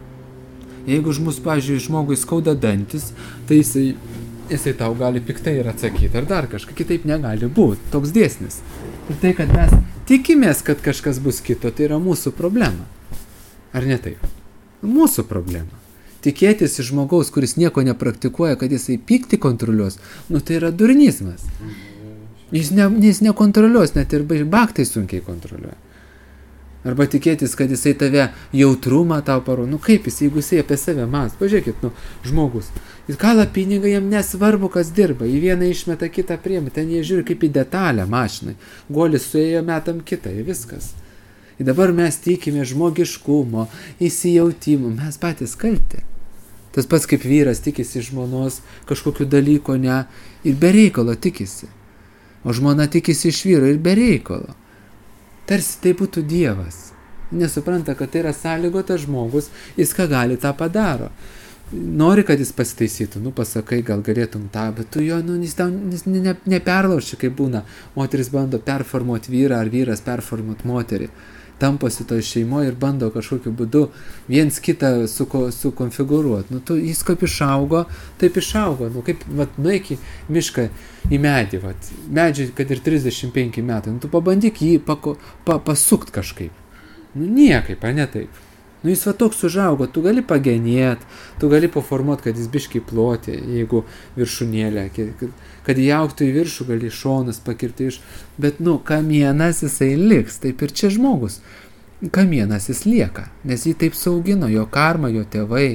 Jeigu žmogus, pavyzdžiui, žmogui skauda dantis, tai jisai, jisai tau gali piktai ir atsakyti, ar dar kažką. Kitaip negali būti. Toks dėsnis. Ir tai, kad mes tikimės, kad kažkas bus kito, tai yra mūsų problema. Ar ne taip? Mūsų problema. Tikėtis iš žmogaus, kuris nieko nepraktikuoja, kad jisai pyktį kontroliuos, nu tai yra durnizmas. Jis, ne, jis nekontroliuos, net ir baktai sunkiai kontroliuoja. Arba tikėtis, kad jisai tave jautrumą tau paro. Nu kaip jis, jeigu jisai apie save mąsto. Pažiūrėkit, nu, žmogus. Jis kala pinigą, jam nesvarbu, kas dirba. Į vieną išmeta, kitą priima. Ten jie žiūri kaip į detalę mašinai. Golis suėjo, metam kitą, viskas. Ir dabar mes tikime žmogiškumo, įsijautimo. Mes patys kalti. Tas pats kaip vyras tikisi žmonos kažkokiu dalyko, ne, ir be reikalo tikisi. O žmona tikisi iš vyro ir be reikalo. Tarsi tai būtų Dievas. Nesupranta, kad tai yra sąlygotas žmogus, jis ką gali, tą padaro. Nori, kad jis pasitaisytų, nu pasakai, gal galėtum tą, bet tu jo, nu, jis tau ne, ne, neperlauši, kaip būna. Moteris bando performuoti vyrą ar vyras performuoti moterį. Tamposi toj šeimoje ir bando kažkokiu būdu viens kitą suko, sukonfigūruoti. Nu, tu, jis kaip išaugo, taip išaugo. Nu, kaip, vat, nueik į mišką, į medį, vat, medžiai, kad ir trisdešimt penki metai, nu, tu pabandyk jį pako, pa, pasukt kažkaip. Nu, niekaip, ar ne taip. Nu, jis va toks užaugo, tu gali pagenėt, tu gali paformuoti, kad jis biškiai ploti, jeigu viršūnėlė, kad, kad jį augtų į viršų, gali šonas pakirti iš, bet, nu, kamienas jisai liks, taip ir čia žmogus. Kamienas jis lieka, nes jį taip saugino, jo karma, jo tėvai.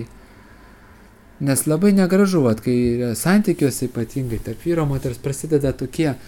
Nes labai negražu, vat, kai santykiuose ypatingai tarp vyro moters prasideda tokie,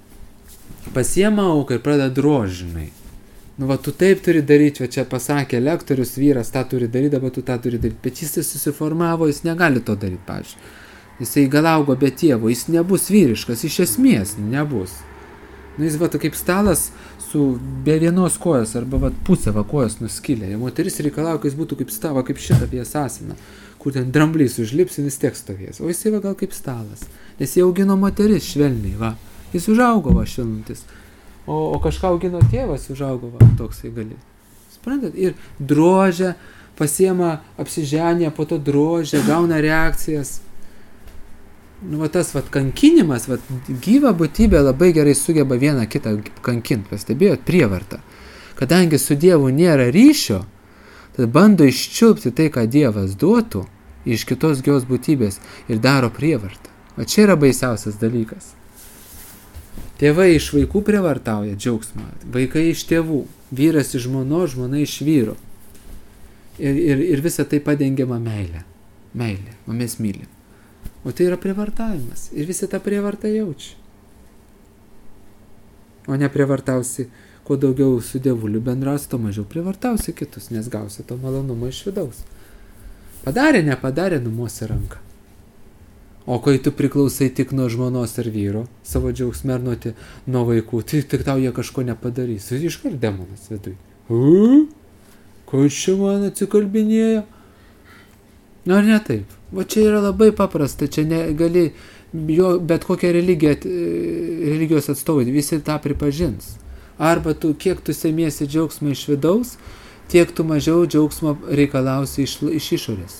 pasiema auką ir pradeda drožinai. Nu, va, tu taip turi daryti, va, čia pasakė lektorius, vyras tą turi daryti, dabar tu tą turi daryti. Bet jis susiformavo, jis negali to daryti, pavyzdžiui. Jisai gal augo be tėvo, jis nebus vyriškas, iš esmės nebus. Nu, jis va, kaip stalas su be vienos kojos, arba va, pusė va kojos nuskilė. Jo moteris reikalauja, kad jis būtų kaip stava, kaip šitą apie asasiną, kur ten dramblys užlips, vis tiek stovės. O jisai va gal kaip stalas. Nes jie augino moteris švelniai, va. Jis užaugo va švelnutis. O, o kažką augino tėvas, užaugo va toksai gali. Suprantat? Ir drožia, pasiema apsiženę, po to drožia, gauna reakcijas. Nu, va tas va kankinimas, va gyva būtybė labai gerai sugeba vieną kitą kankinti. Pastebėjot? Prievartą. Kadangi su Dievu nėra ryšio, tad bando iščiulpti tai, ką Dievas duotų iš kitos gyvos būtybės ir daro prievartą. O čia yra baisiausias dalykas. Tėvai iš vaikų prievartauja džiaugsmą, vaikai iš tėvų, vyras iš žmonos, žmona iš vyro. Ir, ir, ir visa tai padengiama meilė. Meilė, o mes mylim. O tai yra prievartavimas. Ir visi tą prievartą jaučia. O ne prievartausi, kuo daugiau su Dievuliu bendrausi, to mažiau prievartausi kitus, nes gausi to malonumo iš vidaus. Padarė, nepadarė, numuosi ranką. O kai tu priklausai tik nuo žmonos ar vyro, savo džiaugsme ar nuo, nuo vaikų, tai tik tau jie kažko nepadarys. Tai iškart demonas viduj. U, kas čia man atsikalbinėjo? Ar ne taip? O čia yra labai paprasta, čia negali, jo, bet kokią religiją, religijos atstovai, visi tą pripažins. Arba tu, kiek tu semiesi džiaugsmą iš vidaus, tiek tu mažiau džiaugsmo reikalausi iš, iš išorės.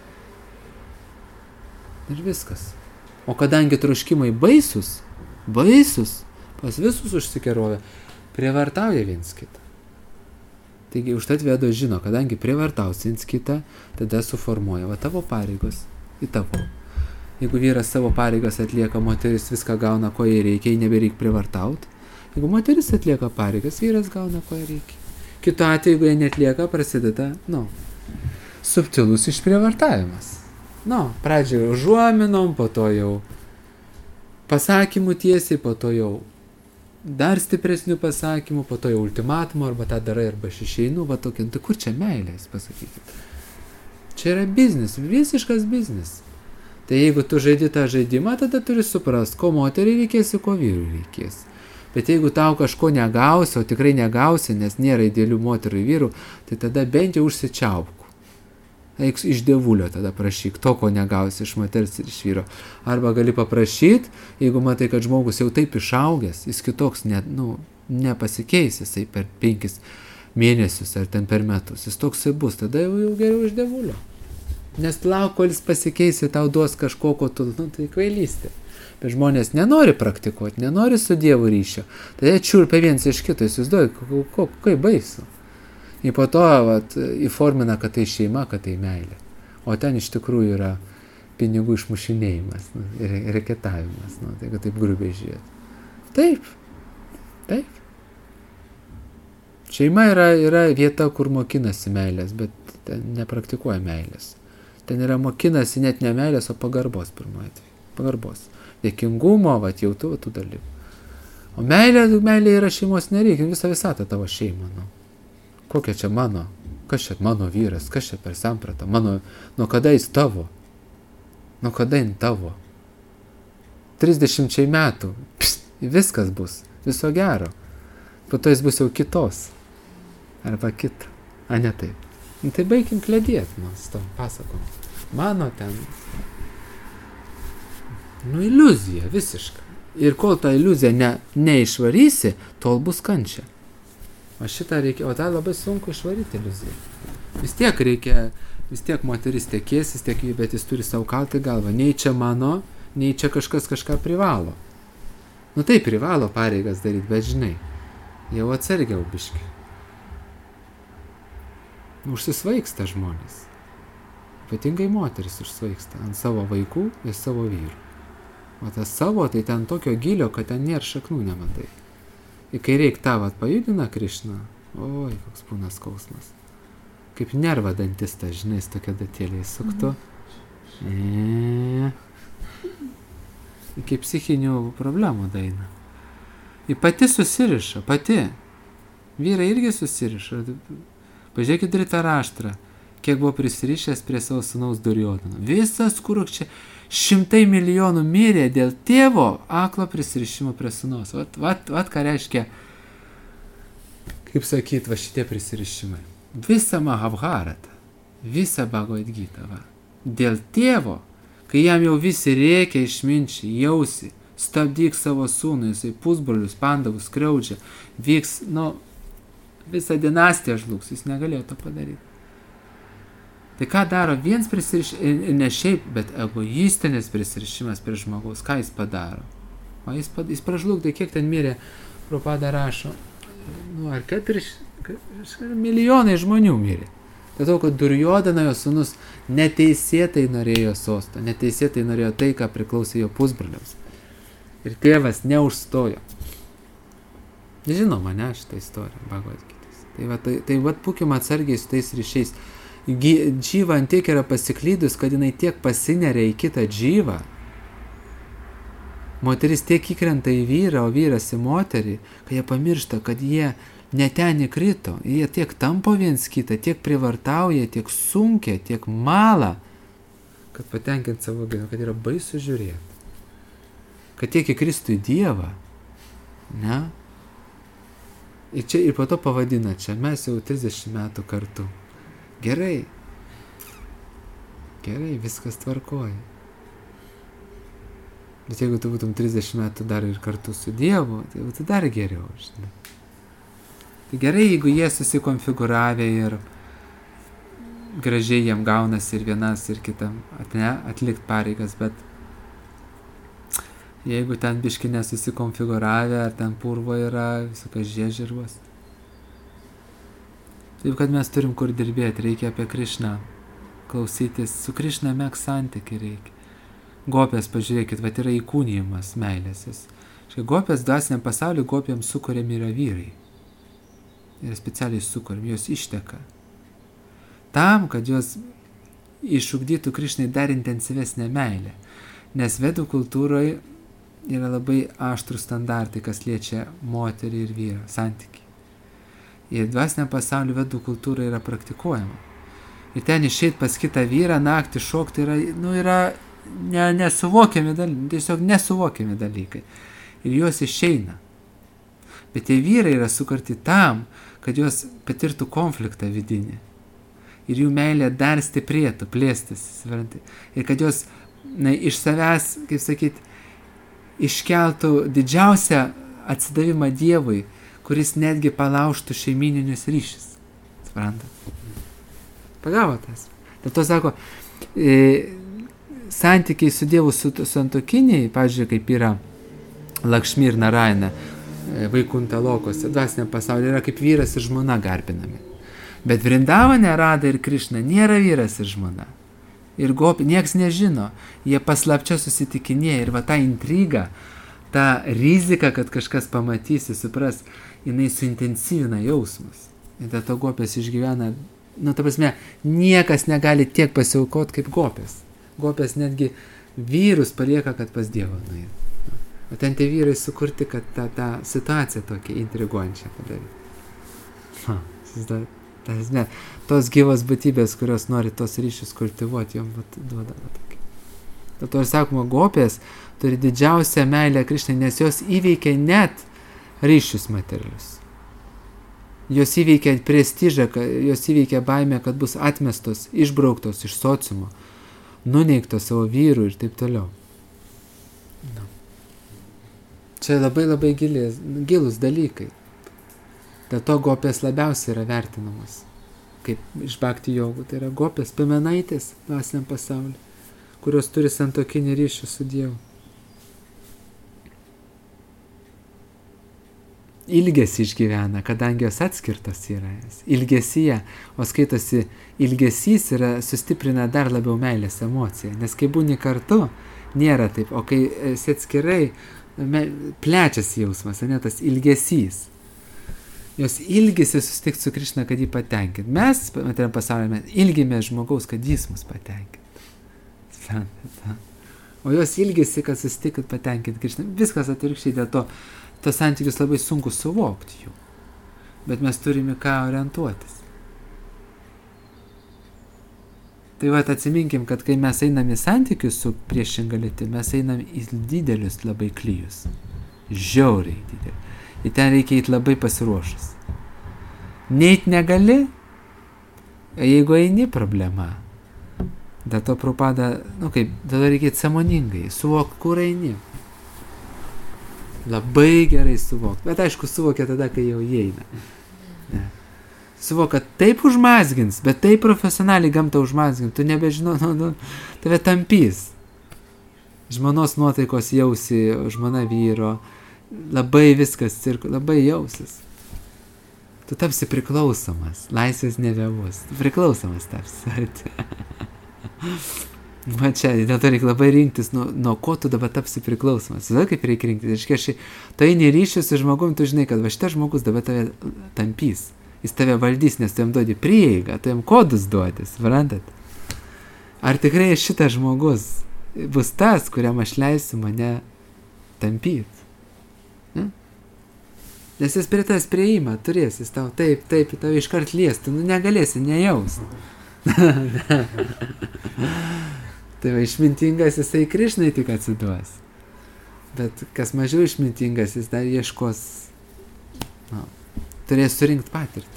Ir viskas. O kadangi troškimai baisus, baisus, pas visus užsikerovė, prievartauja viens kitą. Taigi užtat Vedos žino, kadangi prievartausi viens kitą, tada suformuoja va tavo pareigos į tavo. Jeigu vyras savo pareigas atlieka, moteris viską gauna, ko jai reikia, jai nebereik prievartauti. Jeigu moteris atlieka pareigas, vyras gauna, ko jai reikia. Kitu atveju, jeigu jie netlieka, prasideda, nu, subtilus išprievartavimas. Nu, pradžioje užuominom, po to jau pasakymų tiesiai, po to jau dar stipresnių pasakymų, po to jau ultimatumų, arba tą darai, arba aš išeinu, va tokia, tai kur čia meilės, pasakykit. Čia yra biznis, visiškas biznis. Tai jeigu tu žaidi tą žaidimą, tada turi suprast, ko moteriai reikės ir ko vyrui reikės. Bet jeigu tau kažko negausi, o tikrai negausi, nes nėra idealių moterų ir vyrų, tai tada bent jau užsičiaupk. Eik iš Dievulio tada prašyk to, ko negausi iš moters ir iš vyro. Arba gali paprašyti, jeigu matai, kad žmogus jau taip išaugęs, jis kitoks ne, nu, nepasikeis jisai per penkis mėnesius ar ten per metus. Jis toksai bus, tada jau, jau geriau iš Dievulio. Nes lauk, kol jis pasikeisi, tau duos kažko, ko tu, nu, tai kvailystė. Bet žmonės nenori praktikuoti, nenori su Dievu ryšio. Tada čiurpia viens iš kito, jis įsivaizduoja, kaip baisu. Ir po to vat, įformina, kad tai šeima, kad tai meilė. O ten iš tikrųjų yra pinigų išmušinėjimas, nu, ir reketavimas, nu, tai kad taip grubiai žiūrėti. Taip, taip. Šeima yra, yra vieta, kur mokinasi meilės, bet ten nepraktikuoja meilės. Ten yra mokinasi net ne meilės, o pagarbos pirmoje atveju. Pagarbos. Dėkingumo, vat, jautų, tų dalykų. O meilė, meilė yra šeimos nereikia, visą visatą tavo šeimą, nu. Kokia čia mano, kas čia mano vyras, kas čia per sampratą, mano, nuo kada jis tavo, nuo kada jis tavo. trisdešimčiai metų, pst, viskas bus, viso gero. Po to jis bus jau kitos, arba kita, a ne taip. Nu, tai baigim kledėti, nu, su tom pasakom. Mano ten, nu, iliuzija visiška. Ir kol tą iliuziją ne, neišvarysi, tol bus kančia. O šitą reikia, o tą labai sunku išvaryti iliuziją. Vis tiek reikia, vis tiek moteris tekės, vis tiek, bet jis turi savo kaltą galvą. Nei čia mano, nei čia kažkas kažką privalo. Nu tai privalo pareigas daryti, bet žinai, jau atsargiau biški. Užsisvaiksta žmonės. Ypatingai moteris užsvaiksta ant savo vaikų ir savo vyrų. O tas savo, tai ten tokio gilio, kad ten nėra šaknų nematai. Ir kai reik tą vat pajudina Krišna, oi, koks būna skausmas. Kaip nerva dantistas, žinai, su tokia datėlė įsuktų. E... Kaip psichinių problemų daina. Ir pati susiriša, pati. Vyrai irgi susiriša. Pažiūrėkit Ritą Raštrą, kiek buvo prisirišęs prie savo sūnaus Durjodono. Visas, kur čia šimtai milijonų mirė dėl tėvo aklo prisirišimo prie sūnaus. Vat, vat, vat ką reiškia, kaip sakyt, va šitie prisirišimai. Visą Mahabharatą, visą Bhagavad Gitą, va. dėl tėvo, kai jam jau visi rėkia išminčiai, jausi, stabdyk savo sūnų, jisai pusbrolius, pandavus skriaudžia, vyks, nu, visa dinastija žlugs, jis negalėjo to padaryti. Tai ką daro viens prisirišimas, ne šiaip, bet egoistinis prisirišimas prie žmogaus, ką jis padaro? O jis, pad, jis pražlugdė, kiek ten mirė, Prabhupada rašo, nu, ar keturi, milijonai žmonių mirė. Dėl to, kad Duryodhana jo sūnus neteisėtai norėjo sosto, neteisėtai norėjo tai, ką priklausė jo pusbroliams. Ir tėvas neužstojo. Nežinoma, ne, šitą istoriją, Bhagavad Gitos. Tai va, tai, tai va, būkim atsargiai su tais ryšiais. Džyva antiek yra pasiklydus, kad jinai tiek pasineria į kitą džyvą. Moteris tiek įkrenta į vyrą, o vyras į moterį, kad jie pamiršta, kad jie ne ten įkrito. Jie tiek tampo viens kitą, tiek privartauja, tiek sunkia, tiek mala, kad patenkint savo gyvenimą, kad yra baisu žiūrėti. Kad tiek įkristų į Dievą. Ne? Ir, čia, ir po to pavadina čia, mes jau trisdešimt metų kartu. Gerai. Gerai, viskas tvarkoja. Bet jeigu tu būtum trisdešimt metų dar ir kartu su Dievu, tai būtų dar geriau, žinai. Tai gerai, jeigu jie susikonfigūravę ir gražiai jiem gaunasi ir vienas ir kitam atlikti pareigas, bet jeigu ten biški nesusikonfigūravę, ar ten purvo yra visokios žiežirbos. Taip, kad mes turim kur dirbėti, reikia apie Krišną klausytis, su Krišna meg santykį reikia. Gopės, pažiūrėkit, va yra įkūnijimas meilės. Štai gopės dvasiniam pasauliu gopėms sukuriami yra vyrai. Ir specialiai sukuriami, jos išteka. Tam, kad jos išugdytų Krišnai dar intensyvesnę meilę. Nes vedų kultūroje yra labai aštrus standartai, kas liečia moterį ir vyrą, santykį. Ir dvasiniam pasauliu vedų kultūra yra praktikuojama. Ir ten išeit pas kitą vyrą, naktį šokti yra, nu, yra ne, nesuvokiami dalykai, tiesiog nesuvokiami dalykai. Ir jos išeina. Bet tie vyrai yra sukurti tam, kad jos patirtų konfliktą vidinį. Ir jų meilė dar stiprėtų, plėstis, supranti. Ir kad jos, na, iš savęs, kaip sakyt, iškeltų didžiausią atsidavimą Dievui, kuris netgi palaužtų šeimininius ryšius. Suprantat? Pagavo tas. Dėl to sako, e, santykiai su Dievu santokiniai, pavyzdžiui, kaip yra Lakšmi ir Narayana, Vaikunta lokose, dvasiniam pasaulyje, yra kaip vyras ir žmona garbinami. Bet Vrindavane Rada ir Krišna nėra vyras ir žmona. Ir gopi, nieks nežino, jie paslapčia susitikinėja ir va ta intriga, ta rizika, kad kažkas pamatys, supras, jinai suintensyvina jausmus. Ir dėl to gopės išgyvena, nu, ta prasme, niekas negali tiek pasiaukot kaip gopės. Gopės netgi vyrus palieka, kad pas Dievą nuėjo. O ten tie vyrai sukurti, kad tą, tą situaciją tokią intriguojančią padaryti. Ha, ta, tos gyvos būtybės, kurios nori tos ryšius kultivuoti, jom duoda tokį. Dėl to ir sakoma, gopės turi didžiausią meilę Krišnai, nes jos įveikia net ryšius materialius. Jos įveikia prestižą, jos įveikia baimę, kad bus atmestos, išbrauktos iš sociumo, nuneigtos savo vyrų ir taip toliau. No. Čia labai labai gilės, gilus dalykai. Dėl to gopės labiausiai yra vertinamas. Kaip iš bhakti jogų, tai yra gopės piemenaitės dvasiniam pasauliu, kurios turi santuokinį ryšį su Dievu. Ilgesį išgyvena, kadangi jos atskirtos yra. Ilgesyje, o skaitosi ilgesys yra sustiprina dar labiau meilės emociją. Nes kai būni kartu, nėra taip, o kai esi atskirai, plečiasi jausmas, ne tas ilgesys. Jos ilgisi susitikti su Krišna, kad jį patenkint. Mes, materiam pasaulyje, mes ilgime žmogaus, kad jis mus patenkint. O jos ilgisi, kad susitikti patenkint Krišna. Viskas atvirkščiai, dėl to tos santykius labai sunku suvokti jų. Bet mes turime ką orientuotis. Tai va, atsiminkim, kad kai mes einam į santykius su priešinga lytim, mes einam į didelius labai klijus. Žiauriai didelius. Ir ten reikia eiti labai pasiruošus. Neit negali, jeigu eini problema. Dėl to Prabhupada, nu kaip, tada reikėtų sąmoningai suvok, kur eini. Labai gerai suvok. Bet aišku, suvokia tada, kai jau įeina. Ne. Suvok, kad taip užmazgins, bet taip profesionaliai gamtą užmazgins. Tu nebežinau, nu, nu, tave tampys. Žmonos nuotaikos jausi, žmona vyro. Labai viskas cirku, labai jausis. Tu tapsi priklausomas. Laisvės nebebus. Tu priklausomas tapsi. Va čia, dėl to reikia labai rinktis, nuo, nuo ko tu dabar tapsi priklausomas. Tada kaip reikia rinktis. Iškai, tu eini ryšį su žmogum, tu žinai, kad va šitas žmogus dabar tave tampys. Jis tave valdys, nes tu jam duodi prieigą, tu jam kodus duodi, suprantat? Ar tikrai šitas žmogus bus tas, kuriam aš leisiu mane tampyti? Ne? Nes jis prie tas prieimą turės, jis tau taip, taip, tau iškart liestų, nu negalėsi nejausti. Tai va, išmintingas jisai Krišnai tik atsiduos. Bet kas mažiau išmintingas, jis dar ieškos, nu, turės surinkti patirtį.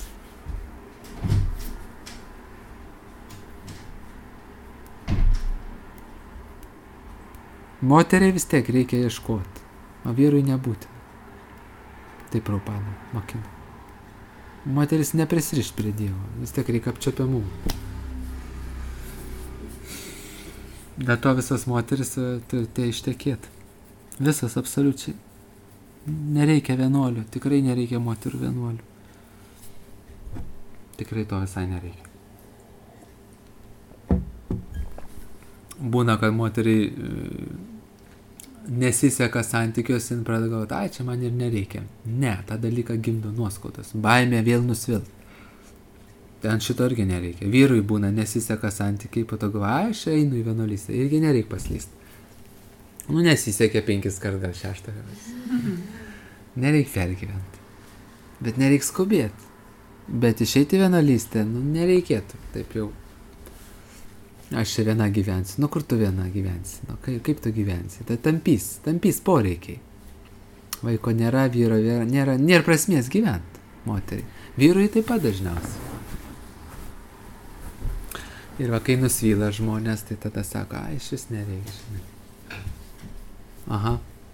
Moteriai vis tiek reikia ieškoti, o vyrui nebūti. Tai Prabhupada mokina. Moteris neprisiriš prie Dievo, vis tiek reikia apčiuopiamų. Dėl to visas moteris turite ištekėti. Visas absoliučiai. Nereikia vienuolių, tikrai nereikia moterų vienuolių. Tikrai to visai nereikia. Būna, kad moteriai nesiseka santykiuose ir pradeda galvoti, ai, čia man ir nereikia. Ne, tą dalyką gimdo nuoskaudas. Baimė vėl nusvilt. Ten šito irgi nereikia. Vyrui būna nesiseka santykiai, po to galvoja, ai, aš einu į vienuolystę. Irgi nereikia paslysti. Nu, nesisekė penkis kart, gal šeštą kartą. Nereikia pergyventi. Bet nereikia skubėti. Bet išeiti į vienuolystę, nu, nereikėtų. Taip jau. Aš čia viena gyvensiu. Nu, kur tu viena gyvensi? Nu, kaip, kaip tu gyvensi? Tai tampys, tampys poreikiai. Vaiko nėra, vyro nėra, nėra prasmės gyventi, moteriai. Vyrui taip pat dažniausiai. Ir va, kai nusvyla žmonės, tai tada sako, ai, šis nereikia, žinai. Aha.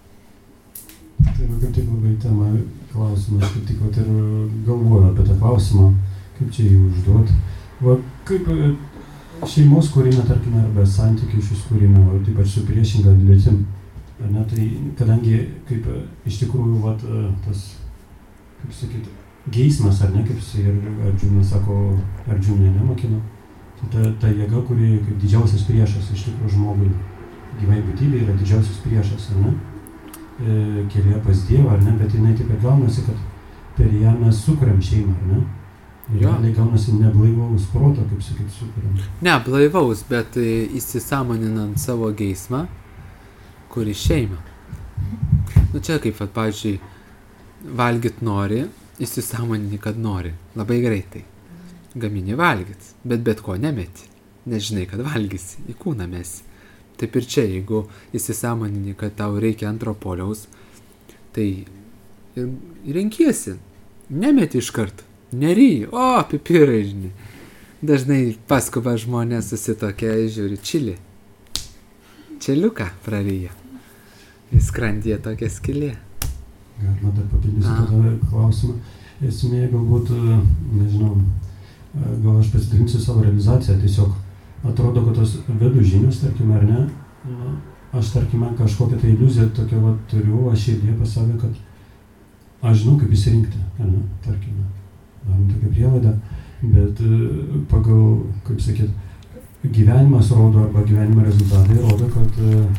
Tai va, kaip tik labai tema klausimas, kaip tik va, ir galvoju apie tą klausimą, kaip čia jį užduoti. Va, kaip šeimos kūrime, tarkime, arba santykių šis kūrime, o taip pat su priešinga lytim, ar ne, tai kadangi, kaip iš tikrųjų, va, tas, kaip sakyti, geismas, ar ne, kaip jisai ir Arjuna sako, Arjunai nemokino, tai ta, ta jėga, kuri kaip didžiausias priešas iš tikrųjų žmogui, gyvai būtybė yra didžiausias priešas, ar ne, e, kelyje pas Dievą, ar ne, bet jinai taip ir gaunasi, kad per ją mes sukuriam šeimą, ar ne? Ir realiai gaunasi neblaivaus proto, kaip sakyt, sukuriam. Ne, blaivaus, bet įsisąmoninant savo geismą, kuri šeima. Nu čia kaip, at, pavyzdžiui, valgyt nori, įsisąmonini, kad nori. Labai greitai. Gamini valgyt, bet bet ko nemeti. Nežinai, kad valgysi, į kūną mesi. Taip ir čia, jeigu įsisąmonini, kad tau reikia antro poliaus, tai ir renkiesi. Nemeti iš karto. Neryji, o, pipirai, žinai. Dažnai paskuba žmonės susitokia, žiūri, čili. Čiliuką praryja. Įskrandyje tokia skylė. Galima dar papildysiu tada klausimą. Esmė galbūt, nežinau, gal aš pasidalinsiu savo realizaciją. Tiesiog atrodo, kad tos vedų žinios, tarkime, ar ne, aš, tarkime, kažkokią tai iliuziją tokią va, turiu, aš širdie pas save, kad aš žinau, kaip įsirinkti, ar ne, tarkime. Darom tokią prielaidą, bet pagal, kaip sakyt, gyvenimas rodo arba gyvenimo rezultatai rodo, kad,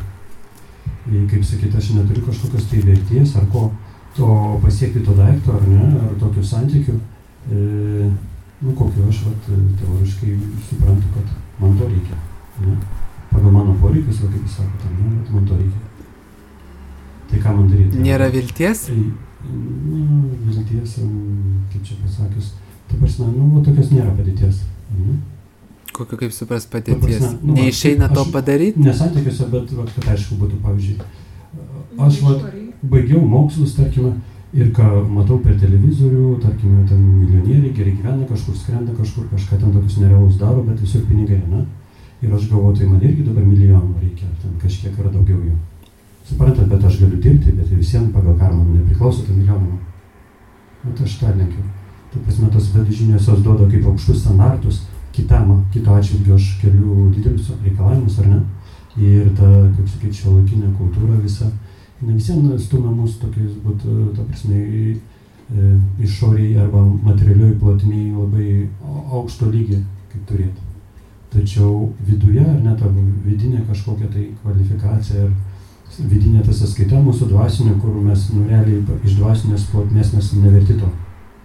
kaip sakyt, aš neturiu kažkokios tai vertės ar ko to pasiekti to daikto, ar ne, ar tokių santykių, e, nu, kokiu aš, vat, teoriškai suprantu, kad man to reikia, ne, pagal mano poreikius, va, kaip jūs sakote, ne, bet man to reikia. Tai ką man daryti? Nėra vilties? Tai, nu, vilties, kaip čia pasakius, ta prasme, nu, tokios nėra padėties. Ne? Kokio kaip supras padėties? Prasme, nu, neišeina to padaryti? Nesantykiuose, bet, va, kad aišku būtų, pavyzdžiui, aš, va, baigiau mokslus, tarkime, ir ką matau per televizorių, tarkime, ten milijonieriai gerai gyvena, kažkur skrenda, kažkur kažką ten tokius nerealaus daro, bet tiesiog pinigai, ne? Ir aš galvoju, tai man irgi dabar milijonų reikia, ten kažkiek yra daugiau jų. Suprantat, bet aš galiu dirbti, bet visiems pagal karmą nepriklauso tą milijoną. Bet aš tą lenkiu. Tai prasme, tos vedužinės jos duoda kaip aukštus standartus, kitam, kito atžvilgiu aš keliu didelius reikalavimus, ar ne? Ir ta, kaip sakyti, šiuolaikinė kultūra visa, ne visiems stumia mus tokiais būt, ta prasme, e, išoriai arba materialioj plotmėj labai aukšto lygį, kaip turėtų. Tačiau viduje, ar ne, ta vidinė kažkokia tai kvalifikacija, ar vidinė tas sąskaita mūsų dvasinė, kur mes, nu, realiai iš dvasinės plotmės mes neverti to.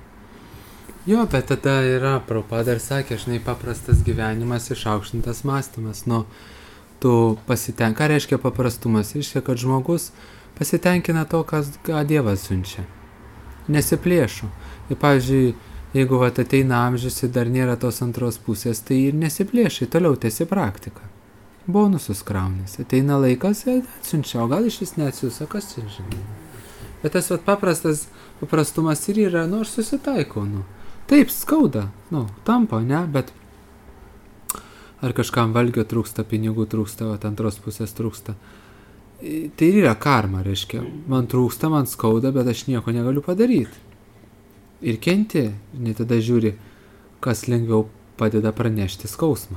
Jo, bet tada yra, Prabhupada ir sakė, žinai, paprastas gyvenimas, išaukštintas mąstymas. Nu, tu pasitenk, ką reiškia paprastumas? Reiškia, kad žmogus pasitenkina to, kas, ką Dievas siunčia. Nesiplėšo. Ir, pavyzdžiui, jeigu vat ateina amžius ir dar nėra tos antros pusės, tai ir nesiplėšai, toliau tęsi praktiką. Bonusus kraunės. Ateina laikas, atsiunčia, o gal iš vis neatsiųs, o kas čia žinai. Bet tas vat paprastas, paprastumas ir yra, nu, aš susitaikau, nu. Taip, skauda, nu, tampa, ne, bet ar kažkam valgio trūksta, pinigų trūksta, vat antros pusės trūksta. Tai yra karma, reiškia, man trūksta, man skauda, bet aš nieko negaliu padaryti. Ir kenti, ne tada žiūri, kas lengviau padeda pranešti skausmą.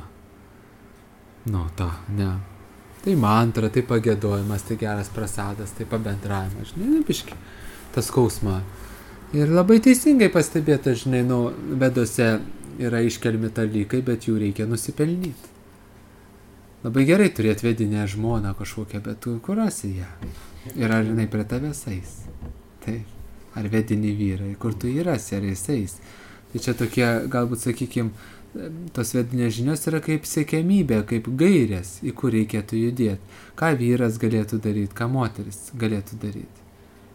Nu, ta, ne. Tai mantra, tai pagėdojimas, tai geras prasadas, tai pabendravimas, žinai, nebiški, tas skausmą. Ir labai teisingai pastebėta, žinai, nu, vedose yra iškelmi dalykai, bet jų reikia nusipelnyti. Labai gerai turėti vedinę žmoną kažkokią, bet tu kur rasi ją? Ir ar jinai prie tavęs eis? Taip. Ar vedini vyrai, kur tu jį rasi, ar jis eis. Tai čia tokie, galbūt, sakykime, tos vedinės žinios yra kaip siekiamybė, kaip gairės, į kur reikėtų judėti. Ką vyras galėtų daryti, ką moteris galėtų daryti.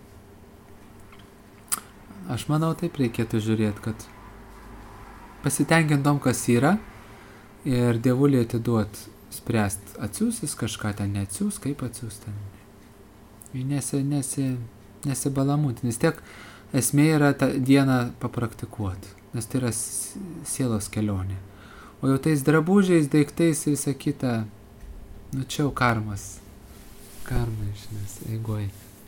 Aš manau, taip reikėtų žiūrėti, kad pasitenkintom, kas yra, ir Dievulį atiduot, spręst, atsiūsis kažką ten, neatsiūs, kaip atsiūs ten. Nesi, nesi, nesibalamuti, nes tiek esmė yra tą dieną papraktikuoti, nes tai yra sielos kelionė. O jau tais drabužiais, daiktais ir visa kita, nu čia jau karmas, karma, žinai, eigoj.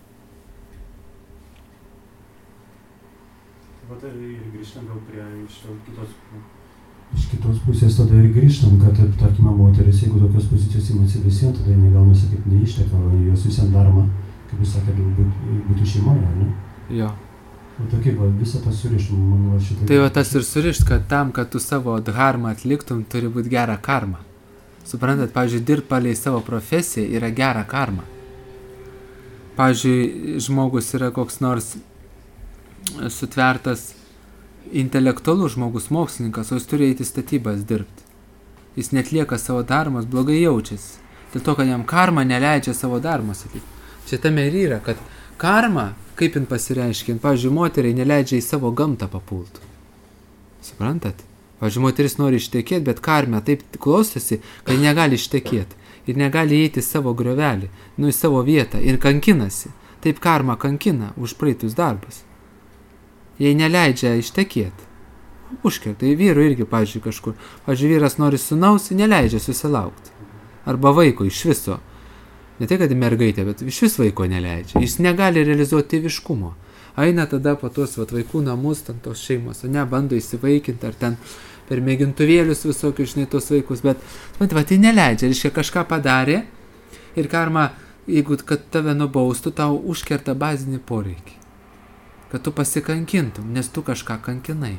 Vat ir grįžtam gal prie iš kitos, iš kitos pusės tada ir grįžtam, kad, tarkime, moteris, jeigu tokios pozicijos imasi visiems, tada negaunasi kaip neišteka, jos visiems daroma, kaip jūs sakėte, būtų šeimoje, ne? Jo. O tokia, va, visą tą surištum, man va šitą... Tai va tas ir surišt, kad tam, kad tu savo dharmą atliktum, turi būti gera karma. Suprantat, pavyzdžiui, dirbti palei savo profesiją yra gera karma. Pavyzdžiui, žmogus yra koks nors sutvertas intelektualus žmogus, mokslininkas, o jis turi eiti statybas dirbti. Jis netlieka savo darbos, blogai jaučiasi. Dėl to, kad jam karma neleidžia savo darbos atlikti. Čia tame ir yra, kad karma, kaip jin pasireiškia, pavyzdžiui, moteriai neleidžia į savo gamtą papultų. Suprantat? Pavyzdžiui, moteris nori ištekėti, bet karma taip klostosi, kad negali ištekėti. Ir negali įeiti į savo griovelį, nu į savo vietą ir kankinasi. Taip karma kankina už praeitus darbus. Jei neleidžia ištekėti. Užkerta. Tai vyru irgi, pavyzdžiui, kažkur. Pavyzdžiui, vyras nori sūnaus, neleidžia susilaukti. Arba vaiko iš viso. Ne tai, kad mergaitė, bet iš vis vaiko neleidžia. Jis negali realizuoti tėviškumo. Aina tada po tuos vat, vaikų namus, ten tos šeimos, o ne bando įsivaikinti, ar ten per mėgintuvėlius visokius, žinai, tos vaikus, bet vat, vat, tai neleidžia, reiškia, kažką padarė ir karma, jeigu kad tave nubaustų, tau užkerta bazinį poreikį. Kad tu pasikankintum, nes tu kažką kankinai.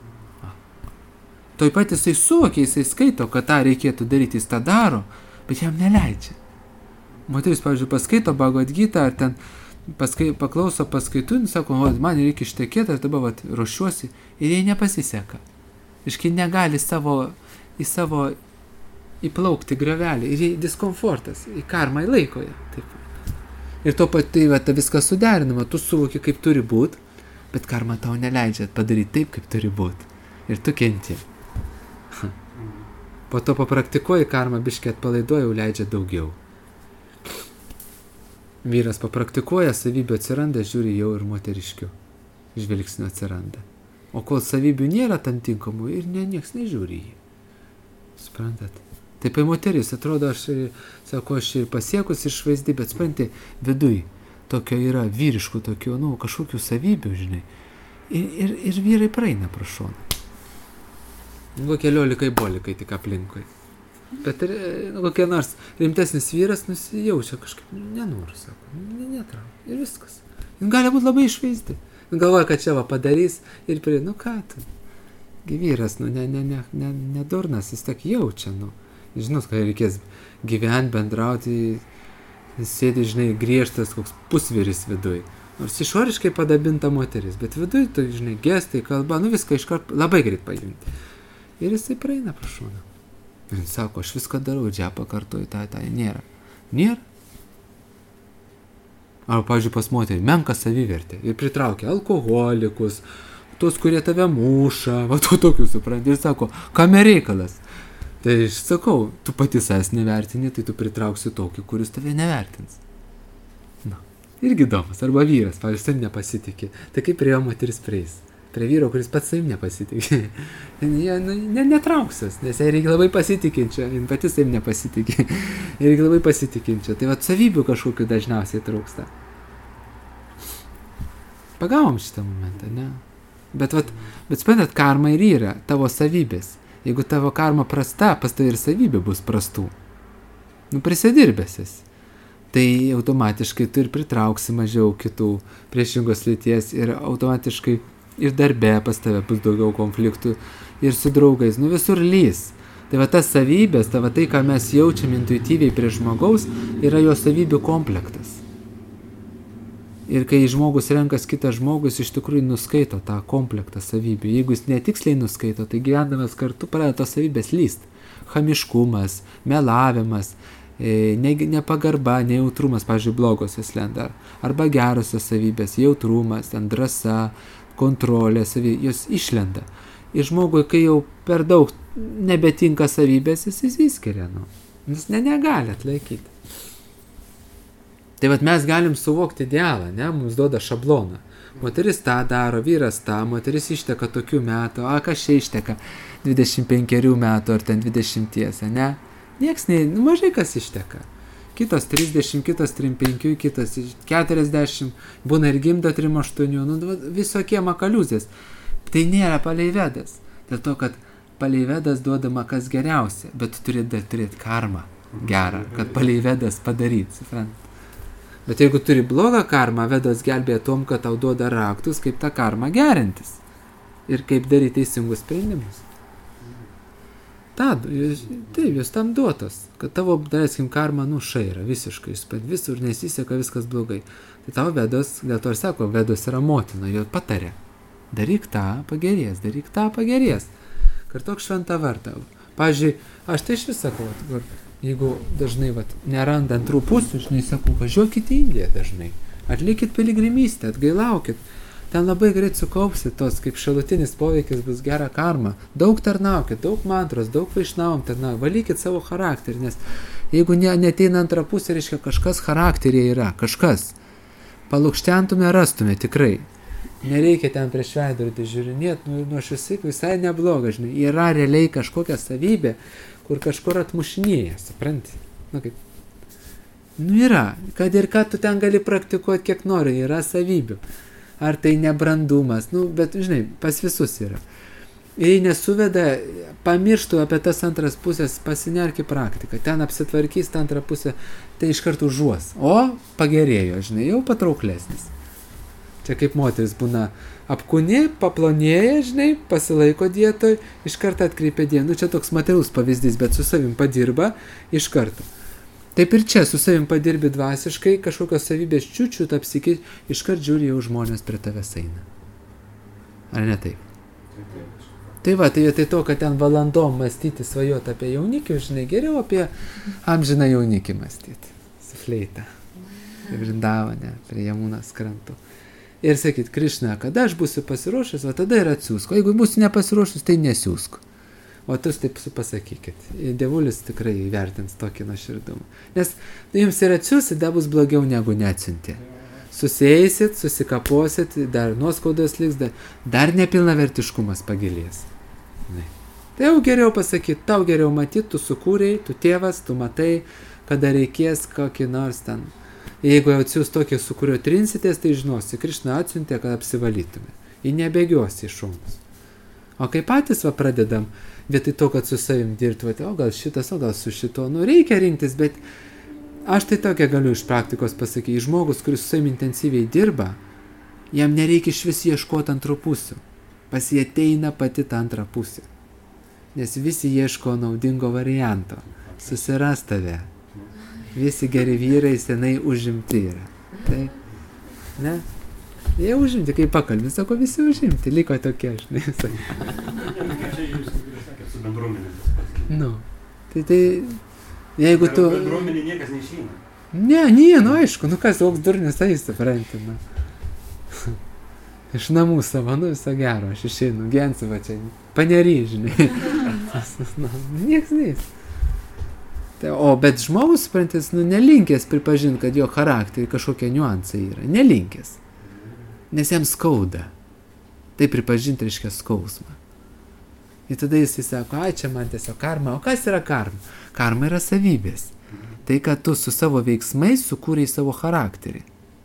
Toj pat jisai suvokia, jisai skaito, kad tą reikėtų daryti, jis tą daro, bet jam neleidžia. Moteris, pavyzdžiui, paskaito Bhagavad Gita, ar ten paskai, paklauso paskaitų, ir sako, o, man reikia ištekėti, aš dabar vat, ruošiuosi, ir jai nepasiseka. Iškai negali savo, į savo įplaukti gravelį, ir jai diskomfortas, į karmą įlaiko ją. Taip. Ir to pat tai va, viskas suderinama, tu suvoki, kaip turi būti, bet karma tau neleidžia padaryti taip, kaip turi būti. Ir tu kenti. Po to papraktikuoji karmą, biškiai atpalaiduoja, jau leidžia daugiau. Vyras papraktikuoja, savybių atsiranda, žiūri jau ir moteriškių. Žvilgsnių atsiranda. O kol savybių nėra tam tinkamų ir ne, nieks nežiūri jį. Suprantat? Taip, moteris, atrodo, aš, sako, aš ir pasiekus išvaizdi, bet supranti, viduj tokio yra vyriškų, tokio, nu, kažkokių savybių, žinai. Ir, ir, ir vyrai praeina pro šoną. Nu, keliolikai bolikai tik aplinkui. Bet ir, nu, kokie nors rimtesnis vyras nusijaučia kažkaip, nenoriu, sako, ne, netrauk. Ir viskas. Jis gali būti labai išvaizdi. Galvoja, kad čia va padarys ir prie, nu ką tu. Vyras, nu, ne, ne, ne, ne, ne durnas, jis tik jaučia, nu. Žinot, kai reikės gyventi, bendrauti, jis sėdi, žinai, griežtas koks pusvyris viduj. Nors išoriškai padabinta moteris, bet viduj, tai, žinai, gestai, kalba, nu viską iškart labai greit pajunti. Ir jisai praeina pro šoną. Ir jis sako, aš viską darau, džiapą kartuoju, tai, tai, nėra. Nėra. Arba, pavyzdžiui, pas moterį menka savivertė ir pritraukia alkoholikus, tos, kurie tave muša, va to tokių supranti, ir sako, kame reikalas. Tai aš sakau, tu pati savęs nevertini, tai tu pritrauksi tokį, kuris tave nevertins. Na, irgi įdomus. Arba vyras, pavyzdžiui, savim nepasitikė. Tai kaip prie jo moteris prieis? Prie vyro, kuris pats savim nepasitikė. Jie ne, netrauksios, nes jai reikia labai pasitikinčio, jin pati savim nepasitikė. Jai reikia labai pasitikinčio. Tai va, savybių kažkokių dažniausiai trūksta. Pagavom šitą momentą, ne? Bet, vat, bet suprantat, karma ir yra tavo savybės. Jeigu tavo karma prasta, pas tai ir savybė bus prastų. Nu, prisidirbęs esi. Tai automatiškai tu ir pritrauksi mažiau kitų priešingos lyties ir automatiškai ir darbe pas tave bus daugiau konfliktų ir su draugais. Nu, visur lys. Tai va tas savybės, tai va tai, ką mes jaučiam intuityviai prie žmogaus, yra jo savybių komplektas. Ir kai žmogus renkas kitą žmogus, iš tikrųjų nuskaito tą komplektą savybių. Jeigu jis netiksliai nuskaito, tai gyvendamas kartu pradeda tos savybės lyst. Chamiškumas, melavimas, ne, nepagarba, nejautrumas, pavyzdžiui, blogosios lenda. Arba gerosios savybės, jautrumas, ten drąsa, kontrolė, savybės, jos išlenda. Ir žmogui, kai jau per daug nebetinka savybės, jis įsiskiria. Nu. Jis ne, negali atlaikyti. Tai vat mes galim suvokti idealą, ne, mums duoda šabloną. Moteris tą daro, vyras tą, moteris išteka tokių metų, a, kas čia išteka dvidešimt penkerių metų ar ten dvidešimties, ne? Nieks, ne, nu, mažai kas išteka. Kitos trisdešimt, kitos trisdešimt penki, kitos keturiasdešimt, būna ir gimdo trisdešimt aštuoni, nu, visokie makaliuzės. Tai nėra palei Vedas, dėl to, kad palei Vedas duodama kas geriausia, bet tu turi dar turėti karmą gerą, kad palei Vedas padaryti, suprant. Bet jeigu turi blogą karmą, Vedas gelbėja tom, kad tau duoda raktus, kaip tą karmą gerintis. Ir kaip daryti teisingus sprendimus. Tad, taip, jūs tam duotos, kad tavo, daleiskim, karma nuša yra visiškai, visur nesiseka, viskas blogai. Tai tau Vedas, dėl to ir sako, Vedas yra motina, jo patarė. Daryk tą, pagerės, daryk tą, pagerės. Kartok šventą vartą. Pavyzdžiui, aš tai iš vis sakau, jeigu dažnai vat, neranda antrų pusių, žinai, sakau, važiuokit į Indiją dažnai, atlikit piligrimystę, atgailaukit, ten labai greit sukaupsit tos, kaip šalutinis poveikis bus gera karma, daug tarnaukit, daug mantros, daug vaišnavom tarnaukit, valykit savo charakterį, nes jeigu ne, neteina antrą pusę, reiškia kažkas charakterėje yra, kažkas, palukštentume, rastume tikrai, nereikia ten prieš veidrodį žiūrinėti, nu, nu aš visai, visai nebloga, žinai, yra realiai kažkokia savybė, kur kažkur atmušinėja, supranti? Nu kaip? Nu yra, kad ir ką tu ten gali praktikuoti, kiek nori, yra savybių. Ar tai nebrandumas, nu, bet, žinai, pas visus yra. Jei nesuveda, pamirštų apie tas antras pusės, pasinerki praktiką, ten apsitvarkys tą antrą pusę, tai iš karto užuos. O, pagerėjo, žinai, jau patrauklesnis. Čia kaip moteris būna apkūni, paplonėja, žinai, pasilaiko dietoj, iš karto atkreipia dėmesį. Nu, čia toks materialus pavyzdys, bet su savim padirba iš karto. Taip ir čia, su savim padirbi dvasiškai, kažkokios savybės čiučiut apsikeičia, iš karto žiūri jau žmonės prie tavęs eina. Ar ne taip? Tai va, tai vietoj to, kad ten valandom mąstyti, svajoti apie jaunikį, žinai, geriau apie amžiną jaunikį mąstyti. Su fleita. Vrindavane, prie Jamunos krantų. Ir sakyt, Krišna, kada aš būsiu pasiruošęs, o tada ir atsiųsk. O jeigu būsiu nepasiruošęs, tai nesiųsk. O jūs taip pasakykit. Dievulis tikrai įvertins tokį nuoširdumą. Nes jums ir atsiųsit, dar bus blogiau negu neatsiuntė. Susėsit, susikaposit, dar nuoskaudos liks, dar, dar nepilnavertiškumas pagilės. Ne. Tai jau geriau pasakyti, tau geriau matyti, tu sukūrei, tu tėvas, tu matai, kada reikės kokį nors ten. Jeigu jau atsiūs tokį, su kuriuo trinsitės, tai žinosi, Krišna atsiuntė, kad apsivalytume. Ji nebėgiuosi iš šonos. O kai patys va pradedam, vietoj to, kad su savim dirbti, o gal šitas, o gal su šito, nu reikia rinktis, bet aš tai tokia galiu iš praktikos pasakyti, žmogus, kuris su savim intensyviai dirba, jam nereikia iš vis ieškoti antrų pusių. Pas jį ateina pati ta antra pusė. Nes visi ieško naudingo varianto. Susiras tave. Visi geri vyrai senai užimti yra. Tai, ne? Jie užimti, kai pakalbė, sako, visi užimti, liko tokie, žinai. Čia jūs, kaip sakėt, su bendruomenė. Nu, tai tai, jeigu tu... Bendruomenė niekas neišeina. Ne, nie, nu aišku, nu kas, auks durnis, tai supranti, nu. Iš namų savo, nu viso gero, aš išeinu, gensiu va čia, panery, žinai. Nu, nieks neis. Tai, o, bet žmogus, suprantis, nu, nelinkęs pripažinti, kad jo charakteriai kažkokie niuansai yra. Nelinkęs. Nes jam skauda. Tai pripažinti reiškia skausmą. Ir tada jisai sako, ai, čia man tiesiog karma. O kas yra karma? Karma yra savybės. Tai, kad tu su savo veiksmais sukūrei savo charakterį.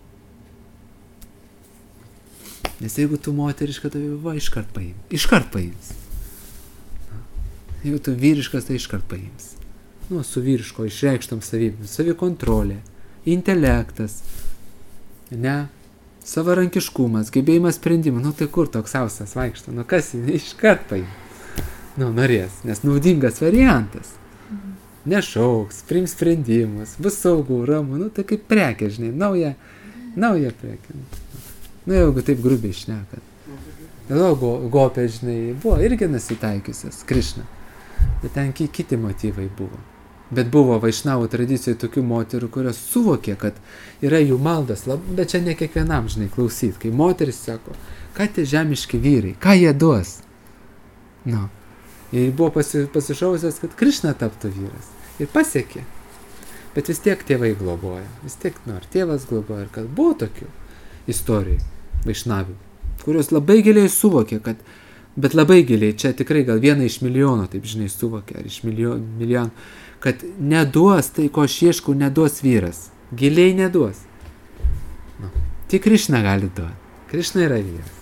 Nes jeigu tu moteriška, tai va, iškart paims. Iškart paims. Jeigu tu vyriškas, tai iškart paims. Nu, su vyriško išreikštom savybėm. Savikontrolė, intelektas, ne, savarankiškumas, gebėjimas sprendimų. Nu, tai kur toks ausas vaikšto? Nu, kas jį iškart paims? Nu, norės, nes naudingas variantas. Nešauks, priims sprendimus, bus saugu, ramu. Nu, tai kaip prekė, žinai, nauja, nauja prekė. Nu, jeigu taip grubiai šnekat. Dėl go, gopė, žinai, buvo irgi nusitaikiusios, Krišna. Bet ten kiti motyvai buvo. Bet buvo vaišnavų tradicijoje tokių moterų, kurios suvokė, kad yra jų maldas, lab, bet čia ne kiekvienam, žinai, klausyt. Kai moteris sako, ką tie žemiški vyrai, ką jie duos? Nu. Ir buvo pasi, pasišausias, kad Krišna taptų vyras. Ir pasiekė. Bet vis tiek tėvai globoja. Vis tiek, nu, ar tėvas globoja, ir kad buvo tokių istorijų, vaišnavių, kurios labai giliai suvokė, kad, bet labai giliai, čia tikrai gal viena iš milijono, taip žinai, suvokė, ar iš milijonų, milijonų, kad neduos tai, ko aš ieškau, neduos vyras. Giliai neduos. Nu, tik Krišna gali duoti. Krišna yra vyras.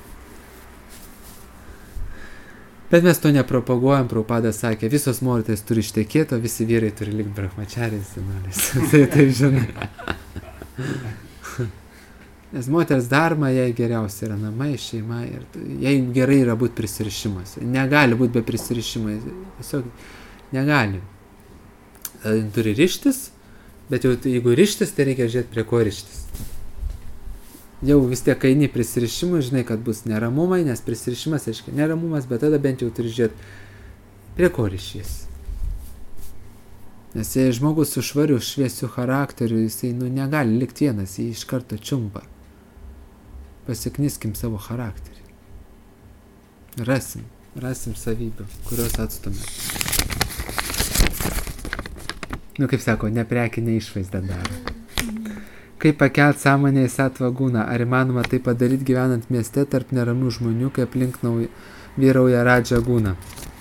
Bet mes to nepropaguojam, Prabhupada sakė, visos moterys turi ištekėti, o visi vyrai turi likti brahmachariais, senoliais. Tai taip žinai. Nes moters dharma, jai geriausia yra namai, šeima, ir jai gerai yra būti prisirišimas. Negali būti be prisirišimo, tiesiog negali. Turi rištis, bet jau jeigu rištis, tai reikia žiūrėti, prie ko rištis. Jau vis tiek eini prisirišimui, žinai, kad bus neramumai, nes prisirišimas reiškia neramumas, bet tada bent jau turi žiūrėti, prie ko rišies. Nes jei žmogus su švariu, šviesiu charakteriu, jisai nu, negali likti vienas, jį iš karto čiumpa. Pasikniskim savo charakterį. Rasim, rasim savybių, kurios atstumė. Nu, kaip sako, neprekinė išvaizda daro. Kaip pakelt sąmonę į satvą gūną? Ar įmanoma tai padaryti gyvenant mieste tarp neramių žmonių, kai aplink nauj... vyrauja radža gūna?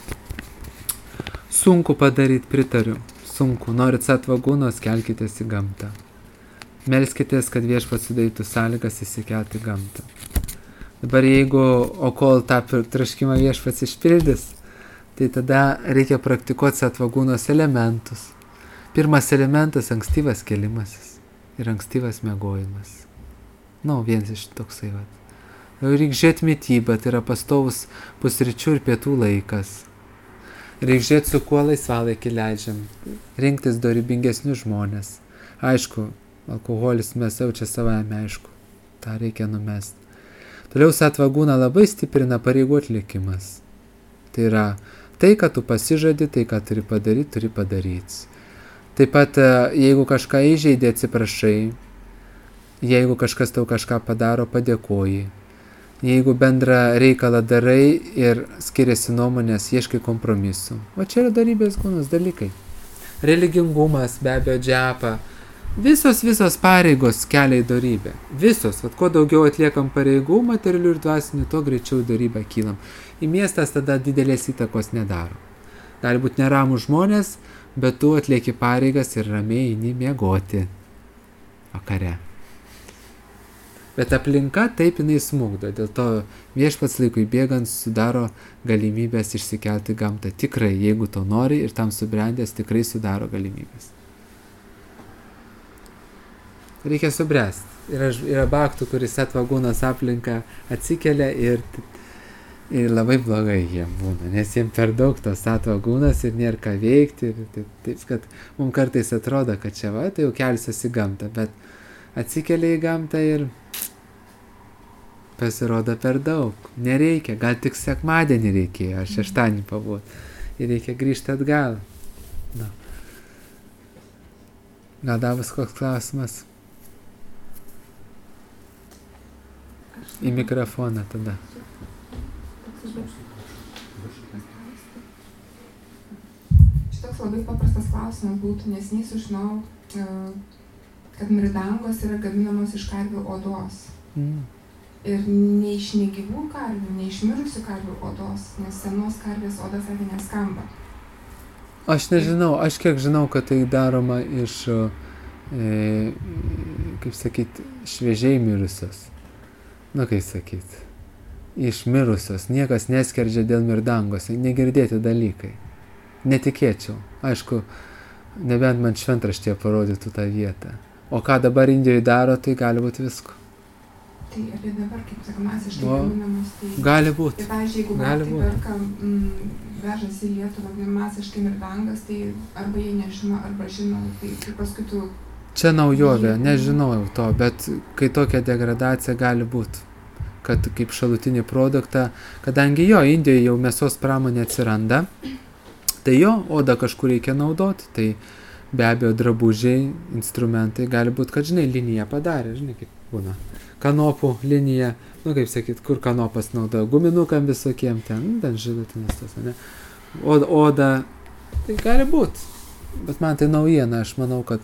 Sunku padaryti, pritariu. Sunku. Norit satvą gūnos, kelkitės į gamtą. Melskitės, kad viešpats sudarytų sąlygas įsikelti gamtą. Dabar jeigu, o kol tą traškimą viešpats išpildys, tai tada reikia praktikuoti satvą gūnos elementus. Pirmas elementas – ankstyvas kelimasis. Ir ankstyvas miegojimas. Nu, vienas iš toksai, va. Reikia žiūrėti mitybą, tai yra pastovus pusryčių ir pietų laikas. Reikia žiūrėti, su kuo laisvalaikį leidžiam. Rinktis dorybingesnius žmonės. Aišku, alkoholis mes jaučia savame, aišku. tą reikia numesti. Toliau satvagūna labai stiprina pareigų atlikimas. Tai yra tai, ką tu pasižadi, tai, ką turi padaryti, turi padaryti. Taip pat, jeigu kažką įžeidė, atsiprašai. Jeigu kažkas tau kažką padaro, padėkoji. Jeigu bendrą reikalą darai ir skiriasi nuomonės, ieškai kompromisų. O čia yra darybės gūnos dalykai. Religingumas, be abejo, džiapa. Visos, visos pareigos kelia į darybę. Visos. Vat, kuo daugiau atliekam pareigų, materialių ir dvasinių, to greičiau darybę kylam. Į miestas tada didelės įtakos nedaro. Gali būti neramų žmonės, bet tu atlieki pareigas ir ramiai eini miegoti vakare. Bet aplinka taip jinai smugdo, dėl to viešpats laikui bėgant sudaro galimybės išsikelti gamtą. Tikrai, jeigu to nori ir tam subrendęs, tikrai sudaro galimybės. Reikia subręsti. Yra, yra baktų, kuris atvagūnas aplinką atsikelia ir, ir labai blogai jiem būna, nes jiem per daug tos atvagūnas ir nėra ką veikti. Ir taip, taip, kad mums kartais atrodo, kad čia va, tai jau kelsiuosi į gamtą, bet atsikelia į gamtą ir pasirodo per daug. Nereikia, gal tik sekmadienį reikėjo, ar šeštadienį pabūt. Ir reikia grįžti atgal. Na. Gal davus koks klausimas? Į mikrofoną tada. Šitoks labai paprastas klausimas būtų, nes nei sužinau, kad mirdangos yra gaminamos iš karvių odos. Mm. Ir ne iš negyvų karvių, ne iš mirusių karvių odos, nes senos karvės oda sakė neskamba. Aš nežinau, aš kiek žinau, kad tai daroma iš, e, kaip sakyt, šviežiai mirusios. Nu, kaip sakyt, iš mirusios. Niekas neskerdžia dėl mirdangos, negirdėti dalykai. Netikėčiau. Aišku, nebent man šventraštėje parodytų tą vietą. O ką dabar Indijoje daro, tai gali būti visko. Tai apie dabar, kaip sakau, masiškai gaminamus, tai... Gali būti. Tai, pavyzdžiui, jeigu vartai perka, mm, vežasi į Lietuvą masiškai mirdangas, tai arba jie nežino, arba žino, tai, tai paskui tu... Čia naujovė, nežinojau to, bet kai tokia degradacija gali būti, kad kaip šalutinį produktą, kadangi jo, Indijoje jau mėsos pramonė atsiranda, tai jo, odą kažkur reikia naudoti, tai be abejo drabužiai, instrumentai, gali būti, kad, žinai, liniją padarė, žinai, kaip būna. Kanopų linija, nu kaip sakyt, kur kanopas naudoja, guminukam visokiem ten, nu, ten žilutinis tas, ne? Oda, oda, tai gali būt, bet man tai naujiena, aš manau, kad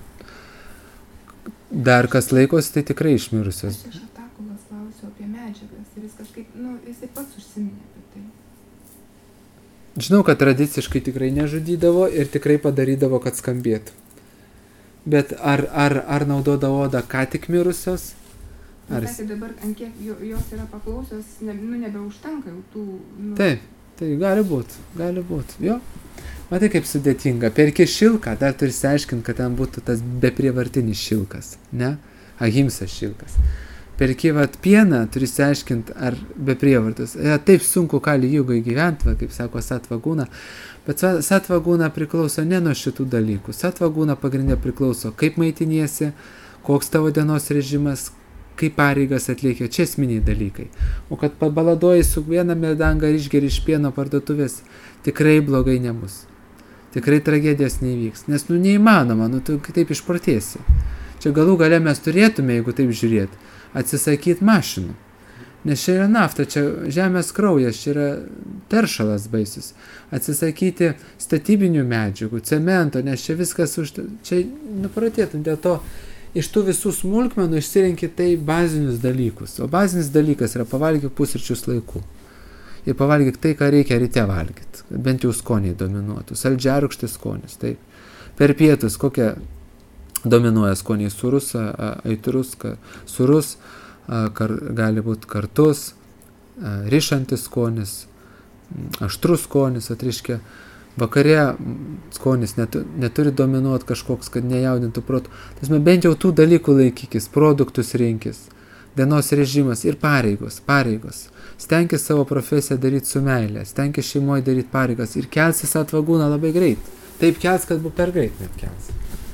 dar kas laikosi, tai tikrai išmirusios. Aš iš Atakulas klausiau apie medžiagas ir jis kažkaip, nu, jisai pats užsiminė apie tai. Žinau, kad tradiciškai tikrai nežudydavo ir tikrai padarydavo, kad skambėtų. Bet ar, ar, ar naudodavo odą ką tik mirusios? Ar... Tai dabar, ant kiek jos yra paklausios, ne, nu, nebeužtenka jau tų... Nu... Taip, tai gali būt, gali būt, jo. Matai, kaip sudėtinga. Perki šilką, dar turi išsiaiškinti, kad ten būtų tas beprievartinis šilkas, ne? Ahimsa šilkas. Perki vat pieną, turi išsiaiškinti, ar beprievartus. Ja, taip sunku kali jugai gyventi, va, kaip sako Satvagūna, bet Satvagūna priklauso ne nuo šitų dalykų. Satvagūna pagrindė priklauso, kaip maitiniesi, koks tavo dienos režimas, kaip pareigas atliekė, čia esminiai dalykai. O kad pabaladoji su vieną mirdangą ir išgeri iš pieno parduotuvės, tikrai blogai nebus. Tikrai tragedijos neįvyks, nes nu neįmanoma, nu tu taip išprotėsi. Čia galų gale mes turėtume, jeigu taip žiūrėt, atsisakyti mašinų. Nes čia yra nafta, čia žemės kraujas, čia yra teršalas baisus. Atsisakyti statybinių medžiagų, cemento, nes čia viskas už... Čia nuprotėtum, dėl to iš tų visų smulkmenų išsirenki tai bazinius dalykus. O bazinis dalykas yra pavalgyti pusryčius laiku. Ir pavalgyti tai, ką reikia ryte valgyti. Bent jau skoniai dominuotų. Saldžiarūgštis skonis. Taip. Per pietus kokie dominuoja skoniai surus, aitrus, surus, kar, gali būti kartus, rišantis skonis, aštrus skonis, atriškia. Vakare skonis netu, neturi dominuoti kažkoks, kad nejaudintų protų. Tasme, bent jau tų dalykų laikykis, produktus rinkis, dienos režimas ir pareigos, pareigos. Stenkis savo profesiją daryti su meilė, stenkis šeimoje daryti pareigas ir kelsis Satvagūna labai greit. Taip kels, kad būtų per greit net kels.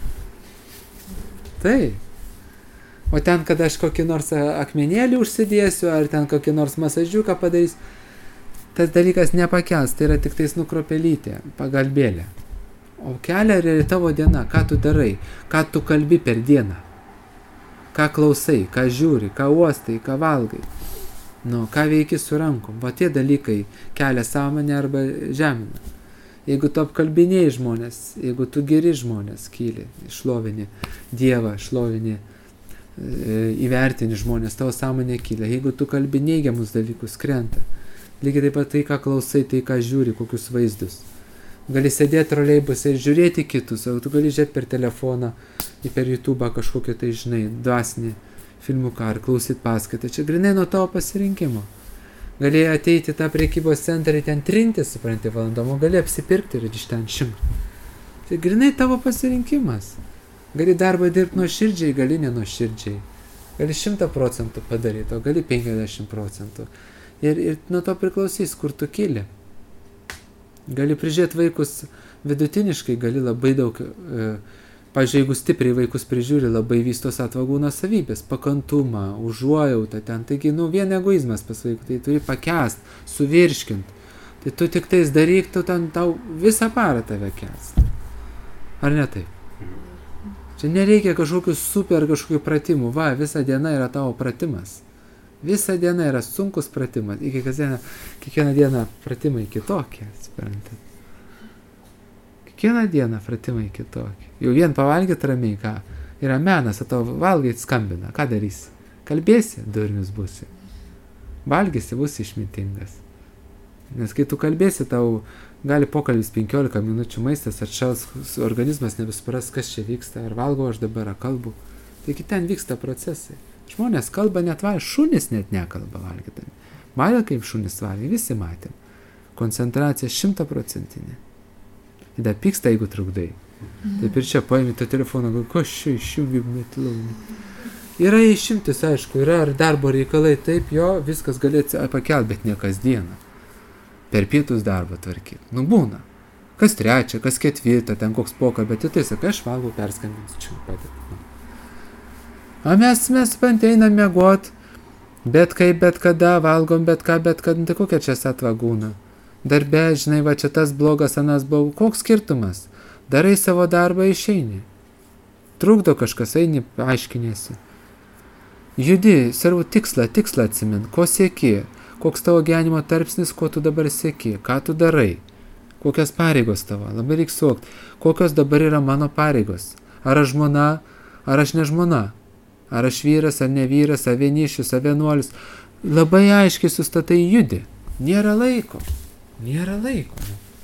Taip. O ten, kad aš kokį nors akmenėlį užsidėsiu, ar ten kokį nors masažiuką padarys, tas dalykas nepakels, tai yra tik tais nukropelytė, pagalbėlė. O kelia realiai tavo diena, ką tu darai, ką tu kalbi per dieną, ką klausai, ką žiūri, ką uostai, ką valgai, nu, ką veiki su rankom. Va tie dalykai kelia sąmonę arba žemina. Jeigu tu apkalbinėjai žmonės, jeigu tu geri žmonės, kyli, šlovini Dievą, šlovini, įvertini žmonės, tavo sąmonė kyla. Jeigu tu kalbi neigiamus dalykus, krenta. Lygiai taip pat tai, ką klausai, tai, ką žiūri, kokius vaizdus. gali sėdėti troleibuse ir žiūrėti kitus, o tu gali žiūrėti per telefoną, per YouTube'ą kažkokį tai, žinai, dvasinį filmuką ar klausyti paskaitą. Čia grinai nuo tavo pasirinkimo. Gali ateiti į tą prekybos centrą ir ten trinti, supranti, valandom, o gali apsipirkti ir iš ten šimti. Tai grinai tavo pasirinkimas. Gali darbą dirbti nuoširdžiai, gali nenuoširdžiai. Gali šimtą procentų padaryti, o gali penkiasdešimt procentų. Ir, ir nuo to priklausys, kur tu kyli. Gali prižiūrėti vaikus vidutiniškai, gali labai daug, e, pavyzdžiui, jeigu stipriai vaikus prižiūri, labai vystos atvagūno savybės, pakantumą, užuojautą ten, taigi, nu, vien egoizmas pas vaikų, tai turi pakęst, suvirškint. Tai tu tik tais daryk, tu ten tau visą parą tave kęst. Ar ne taip? Čia nereikia kažkokių super kažkokių pratimų, va, visą dieną yra tavo pratimas. Visą dieną yra sunkus pratimas, iki kasdieną, kiekvieną dieną pratimai kitokie, suprantat. Kiekvieną dieną pratimai kitokie. Jau vien pavalgyti ramiai, ką? Yra menas, o tavo valgai skambina, ką darysi? Kalbėsi, durnius būsi. Valgysi, būsi išmintingas. Nes kai tu kalbėsi, tau gali pokalbis penkiolika minučių, maistas atšals, organizmas nebesupras, kas čia vyksta, ar valgau aš dabar, ar kalbu. Taigi ten vyksta procesai. Žmonės kalba net valgy, šunys net nekalba valgydami. Matė, kaip šunys valgy, visi matėm. Koncentracija šimtaprocentinė. Ir dar pyksta, jeigu trukdai. Mm. Taip ir čia paimi tą telefoną, gal ko čia išjungi metilauną. Yra išimtis, aišku, yra ar darbo reikalai, taip jo, viskas galėsi pakelt, bet ne kasdieną. Per pietus darbą tvarkyti. Nu būna. Kas trečia, kas ketvirta, ten koks poka, bet tai sakai, aš valgau, perskambinsiu, čia padėti. O mes, mes supranti, einam miegot, bet kaip, bet kada, valgom, bet ką, bet kad, tai kokia čia satvagūna. Darbe, žinai, va čia tas blogas, anas blogas, koks skirtumas? Darai savo darbą, išeini. Trukdo kažkas, eini, aiškinėsi. Judi, savo tikslą, tikslą atsimint, ko sieki, koks tavo gyvenimo tarpsnis, ko tu dabar sieki, ką tu darai, kokios pareigos tavo, labai reikia suvokti, kokios dabar yra mano pareigos. Ar aš žmona, ar aš ne žmona. Ar aš vyras, ar ne vyras, ar vienišius, ar vienuolis. Labai aiškiai sustatai judi. Nėra laiko. Nėra laiko.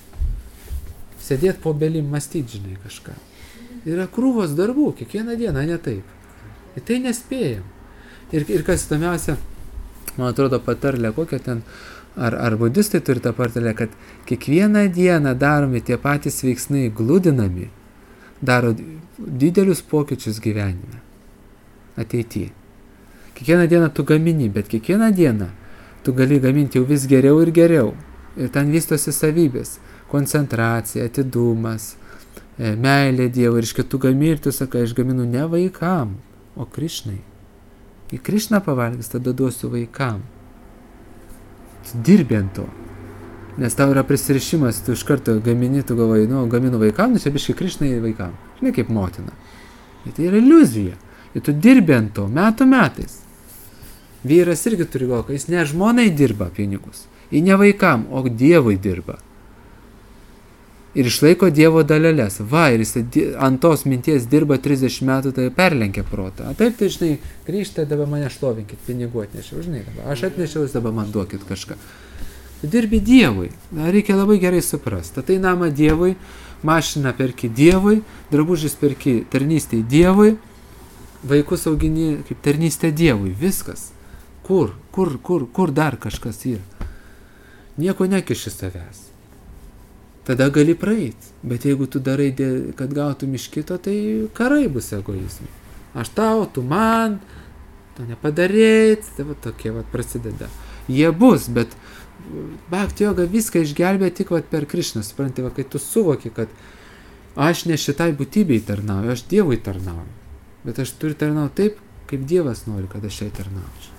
Sėdėt po belim, mąstyt, žinai, kažką. Yra krūvos darbų, kiekvieną dieną, ne taip. Ir tai nespėjam. Ir, ir kas įdomiausia, man atrodo patarlė, kokia ten, ar, ar budistai turi tą patarlę, kad kiekvieną dieną daromi tie patys veiksmai gludinami, daro didelius pokyčius gyvenime. Ateityje. Kiekvieną dieną tu gamini, bet kiekvieną dieną tu gali gaminti jau vis geriau ir geriau. Ir ten vystosi savybės. Koncentracija, atidumas, meilė Dievui. Ir iš kitų gamini ir tu sakai, aš gaminu ne vaikam, o Krišnai. Į Krišną pavalgys, tada duosiu vaikam. Tu dirbi ant to. Nes tau yra prisirišimas, tu iš karto gamini, tu galvoji, nu, gaminu vaikam, nu čia biškai Krišnai vaikam. Žinai, kaip motina. Ir tai yra iliuzija. Ir tu dirbi ant to metų metais. Vyras irgi turi galvoje, jis ne žmonai dirba pinigus. Jis ne vaikam, o Dievui dirba. Ir išlaiko Dievo dalelės. Va, ir jis ant tos minties dirba trisdešimt metų, tai perlenkia protą. A taip, tai žinai, grįžta, dabar mane šlovinkit, pinigų atnešiau, žinai, dabar. Aš atnešiau, jūs dabar man duokit kažką. Tu dirbi Dievui. Na, reikia labai gerai suprasti. Tai namą Dievui, mašiną perki Dievui, drabužis perki tarnystėj Dievui, vaikus augini kaip tarnystė Dievui. Viskas. Kur, kur, kur, kur dar kažkas yra? Nieko nekiši savęs. Tada gali praeiti. Bet jeigu tu darai, kad gautum iš kito, tai karai bus egoizmai. Aš tau, tu man, to nepadarėt, tai va tokie va prasideda. Jie bus, bet Bhakti joga viską išgelbė tik va per Krišną. Supranti, va, kai tu suvoki, kad aš ne šitai būtybei tarnauju, aš Dievui tarnauju. Bet aš turiu tarnauti taip, kaip Dievas nori, kad aš jai tarnaučiau.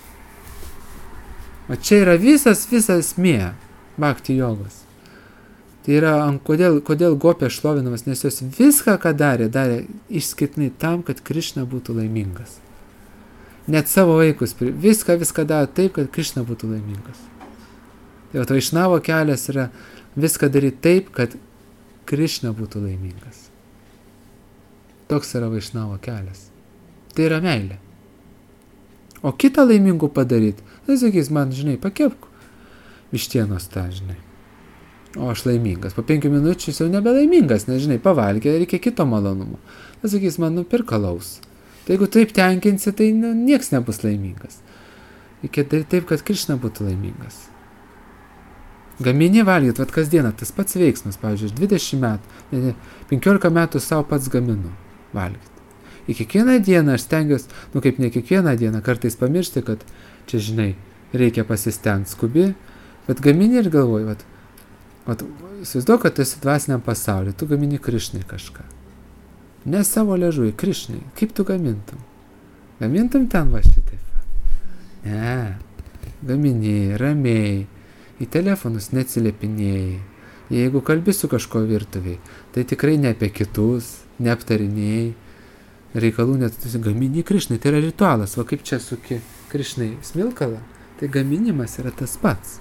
O čia yra visas, visas esmė Bhakti jogos. Tai yra, kodėl, kodėl Gopė šlovinamas, nes jos viską, ką darė, darė išskirtinai tam, kad Krišna būtų laimingas. Net savo vaikus, viską, viską darė taip, kad Krišna būtų laimingas. Tai va, Vaišnavo kelias yra viską daryti taip, kad Krišna būtų laimingas. Toks yra Vaišnavo kelias. Tai yra meilė. O kitą laimingų padaryti, tai sakys man, žinai, pakepk vištienos tą, žinai. O aš laimingas. Po penkių minučių jis jau nebelaimingas, nežinai, pavalgė, reikia kito malonumo. Tai sakys, man nupirk alaus. Tai jeigu taip tenkinsi, tai nu, nieks nebus laimingas. Reikia daryti taip, kad Krišna būtų laimingas. Gamini valgyt, vat kasdieną, tas pats veiksmas, pavyzdžiui, dvidešimt metų, ne, ne, penkiolika metų savo pats gaminu valgyti. Ir kiekvieną dieną aš stengiuosi, nu kaip ne kiekvieną dieną, kartais pamiršti, kad čia, žinai, reikia pasistengti skubi, bet gamini ir galvoji, vat, vat, įsivaizduok, kad tu esi dvasiniam pasaulyje, tu gamini Krišnai kažką. Ne savo liežuvį, Krišnai, kaip tu gamintum? Gamintum ten va šitaip. Ne, gamini, ramiai, į telefonus neatsiliepinėjai. Jeigu kalbi su kažko virtuviai, tai tikrai ne apie kitus, neaptarinėjai. Reikalų net gamini Krišnai, tai yra ritualas, va kaip čia suki Krišnai smilkalą, tai gaminimas yra tas pats.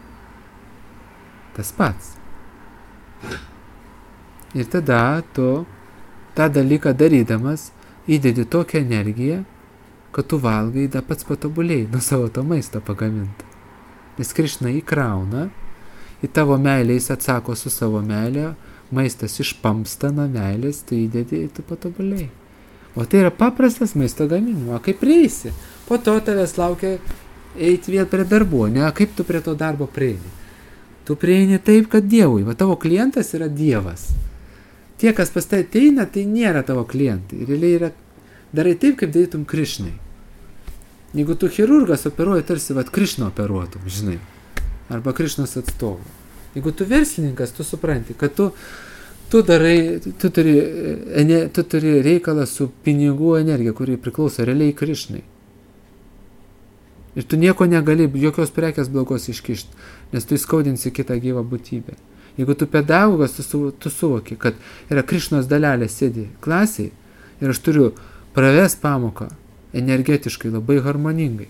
Tas pats. Ir tada tu tą dalyką darydamas įdedi tokią energiją, kad tu valgai, da pats patobulėjai nuo savo to maisto pagaminto. Nes Krišna įkrauna, į tavo meilę jis atsako su savo meilė, maistas išpamsta nuo meilės, tu įdedi, tu patobulėjai. O tai yra paprastas maisto gaminimo, kaip prieisi. Po to tavęs laukia eiti vėl prie darbo, ne, kaip tu prie to darbo prieini. Tu prieini taip, kad Dievui, va tavo klientas yra Dievas. Tie, kas pas tai ateina, tai nėra tavo klientai. Realiai yra, darai taip, kaip darytum Krišnai. Jeigu tu chirurgas operuoji, tarsi, vat, Krišną operuotum, žinai. Arba Krišnos atstovų. Jeigu tu verslininkas, tu supranti, kad tu, tu darai, tu turi, ene, tu turi reikalą su pinigų energija, kuri priklauso realiai Krišnai. Ir tu nieko negali, jokios prekės blogos iškišti, nes tu įskaudinsi kitą gyvą būtybę. Jeigu tu pedagogas, tu, su, tu suvoki, kad yra Krišnos dalelė sėdi klasiai ir aš turiu pravest pamoką energetiškai, labai harmoningai.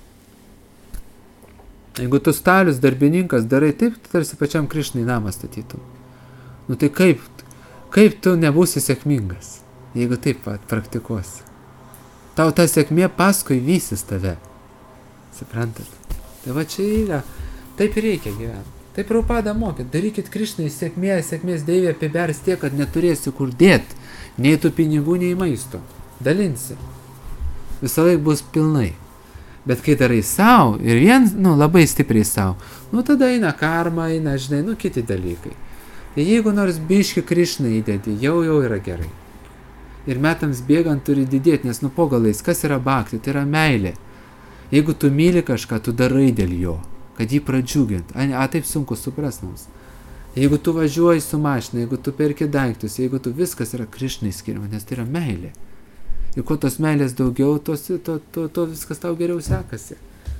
Jeigu tu stalius darbininkas darai taip, tarsi pačiam Krišnai namą statytum. Nu tai kaip, kaip tu nebūsi sėkmingas, jeigu taip pat praktikuosi. Tau ta sėkmė paskui vysis tave. Suprantat? Tai va čia yra, taip ir reikia gyventi. Taip Prabhupada mokė, darykit Krišnai sėkmė, sėkmės deivė apibers tiek, kad neturėsi kur dėti, nei tų pinigų, nei maisto. Dalinsi. Visą laik bus pilnai. Bet kai darai savo ir vien, nu, labai stipriai savo, nu, tada eina karma, eina, žinai, nu, kiti dalykai. Tai jeigu nors biški Krišnai įdedi, jau jau yra gerai. Ir metams bėgant turi didėti, nes nu po galais, kas yra bhakti, tai yra meilė. Jeigu tu myli kažką, tu darai dėl jo, kad jį pradžiugint. A, a taip sunku supras mums. Jeigu tu važiuoji su mašina, jeigu tu perki daiktus, jeigu tu viskas yra Krišnai skiriama, nes tai yra meilė. Ir kuo tos meilės daugiau, tos, to, to, to viskas tau geriau sekasi.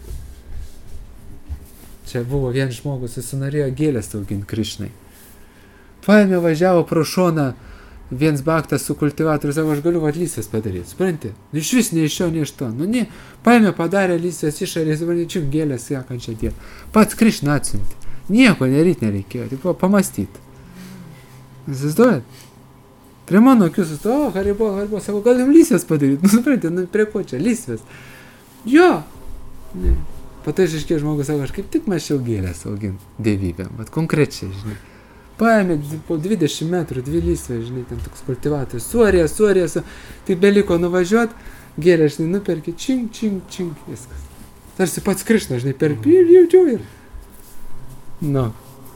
Čia buvo vien žmogus, jis norėjo gėlės auginti Krišnai. Paėmė, važiavo pro šoną, viens baktas su kultivatoriu, sako, aš galiu lysvės padaryti, supranti? Iš vis ne iš šio, ne iš to. Nu, ne, paėmė, padarė lysvės išorės, valyčium gėlės sekančią dieną. Pats Krišna atsiuntė. Nieko neryt nereikėjo, tik pamastyti. Įsivaizduojat? Prie mano akių susto, o, haribo, haribo, sako, galim lysvės padaryti. Nu, supranti, nu, prie ko čia, lysvės? Jo. Ne. Po to išaiškėjo žmogus, sako, aš kaip tik mačiau gėlės auginti dievybėm, bet konkrečiai, žinai. Paėmė po dvidešimt metrų, dvi lysvės, žinai, ten toks kultivatorius, suorė, suorė, su... tik beliko nuvažiuot, gėlę, žinai, nuperki, čink, čink, čink, viskas. Tarsi pats Krišna, žinai, per ir jaučiu ir. Nu.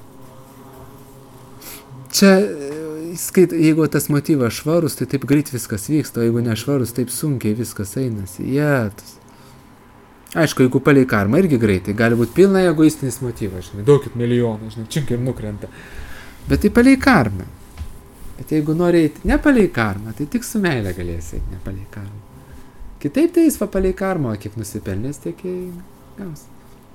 Čia, skait, jeigu tas motyvas švarus, tai taip greit viskas vyksta, o jeigu nešvarus, taip sunkiai viskas einasi. Jėtus. Aišku, jeigu palei karmą irgi greitai, gali būti pilna egoistinis motyvas, žinai, daugit milijonų, žinai, čink ir nukrenta. Bet tai palei karmą. Bet jeigu nori eiti ne palei karmą, tai tik su meilė galėsi eiti ne palei karmą. Kitaip tai jis va palei karmą, kiek nusipelnės, tiek gaus.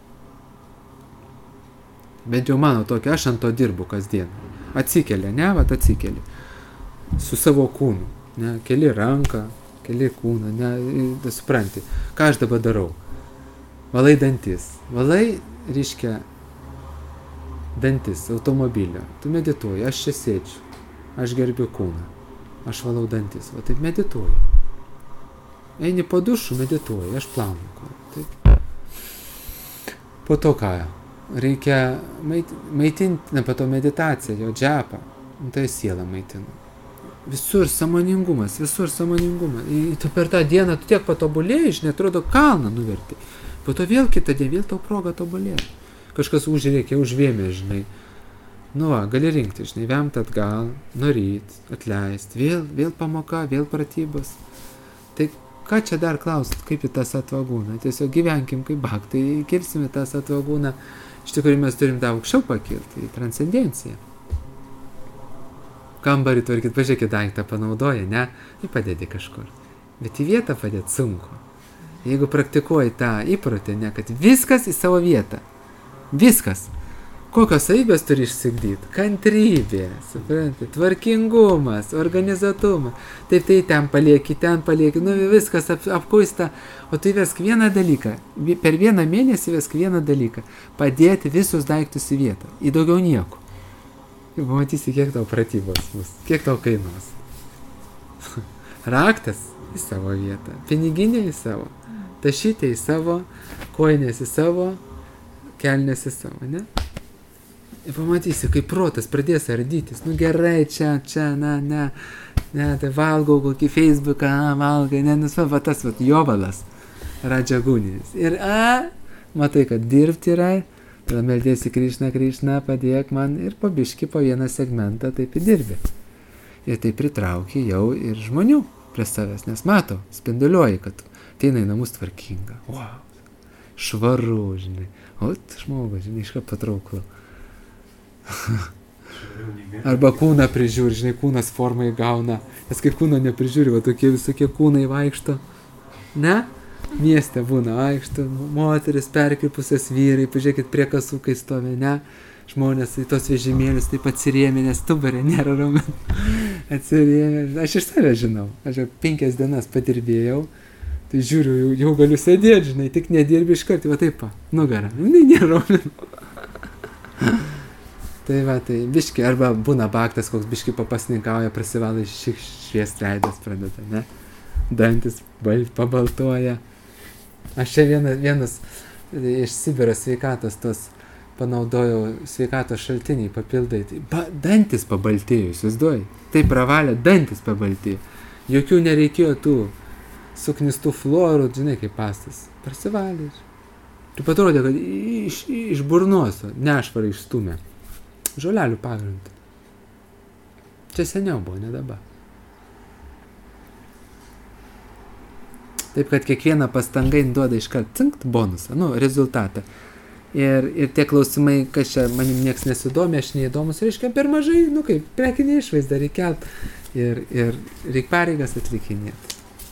Bent jau mano tokia, aš ant to dirbu kasdien. Atsikeli, ne, vat atsikeli. Su savo kūnu. Ne, keli ranką, keli kūną, ne, supranti. Ką aš dabar darau? Valai dantis. Valai, reiškia, dantis, automobilio. Tu medituoji, aš čia sėdžiu. Aš gerbiu kūną. Aš valau dantis. Va taip medituoji. Eini po dušu, medituoji. Aš plaunu kūną. Taip. Po to ką? reikia maitinti, ne pato meditaciją, jo džepą, tai sielą maitinu. Visur sąmoningumas, visur sąmoningumas. Ir tu per tą dieną tu tiek patobulėjai, žinai, atrodo, kalną nuverti. Po to vėl kitą dieną, vėl tau proga tobulėti. Kažkas užrėkė, užvėmė, žinai. Nu va, gali rinkti, žinai, vemt atgal, nuryt, atleist, vėl, vėl pamoka, vėl pratybos. Tai ką čia dar klaust, kaip į tą satvagūną? Tiesiog gyvenkim kaip baktai, kilsime tą satvagūną. Iš tikrųjų mes turim tą aukščiau pakilti, į transcendenciją. Kambarį tvarkit, pažiūrėkit, daiktą panaudoja, ne? Tai padėdi kažkur. Bet į vietą padėti sunku. Jeigu praktikuoji tą įprotį, ne, kad viskas į savo vietą. Viskas. Kokios savybės turi išsigdyti? Kantrybė, suprantate, tvarkingumas, organizuotumas. Taip, tai ten palieki, ten palieki, nu viskas ap, apkuista. O tu įvesk vieną dalyką, per vieną mėnesį įvesk vieną dalyką. Padėti visus daiktus į vietą, į daugiau nieko. Ir pamatysi, kiek tau pratybos bus, kiek tau kainuos. Raktas į savo vietą, piniginė į savo, tašytė į savo, koinės į savo, kelnės į savo, ne? Ir pamatysi, kaip protas pradės ardytis. Nu gerai, čia, čia, na, ne, ne, tai valgau kokį Facebooką, a, valgai, ne, nusva, va tas, va, jovalas, radžagūnis. Ir, a, matai, kad dirbti yra, tada meldėsi Krišna, Krišna, padėk man ir po biškį po vieną segmentą taip įdirbi. Ir tai pritraukia jau ir žmonių prie savęs, nes mato, spinduliuoji, kad ateina į namus tvarkinga. Wow, švaru, žinai. O, žmogus, žinai, išką patrauklu. Arba kūną prižiūri, žinai, kūnas formą įgauna. Nes kai kūno neprižiūri, va tokie visokie kūnai vaikšto. Ne? Mieste būna vaikšto, moteris perkripusios vyrai, pažiūrėkit prie kasų, kai stovi, ne? Žmonės į tos vežimėlius taip atsirėmė, nes stubarė nėra raumenų. Atsirėmė. Aš iš savęs žinau. Aš jau penkias dienas padirbėjau. Tai žiūriu, jau, jau galiu sėdėti, žinai, tik nedirbi iš karto, va taip, pa, nugarą. Nu, nėra raumenų. Tai va, tai biški, arba būna baktas, koks biški papasninkauja, prasivalai šviest veidas pradeda, ne? Dantis bal, pabaltuoja. Aš čia vienas, vienas iš Sibiro sveikatos tos panaudojau sveikatos šaltiniai, papildai. Tai ba, dantis pabaltėjo, įsivaizduoji. Tai pravalė, dantis pabaltėjo. Jokių nereikėjo tų suknistų fluorų, žinai, kaip pastas. Prasivalė. Tu patrodė, kad iš, iš burnos nešvarą išstumė. Žolelių pagrindą. Čia seniau buvo, ne dabar. Taip, kad kiekviena pastanga duoda iškart cinkt bonusą, nu, rezultatą. Ir, ir tie klausimai, kas čia manim nieks nesidomi, aš neįdomus, reiškia per mažai, nu kaip, prekinį išvaizdą reikia kelt ir, ir reikia pareigas atlikinėti.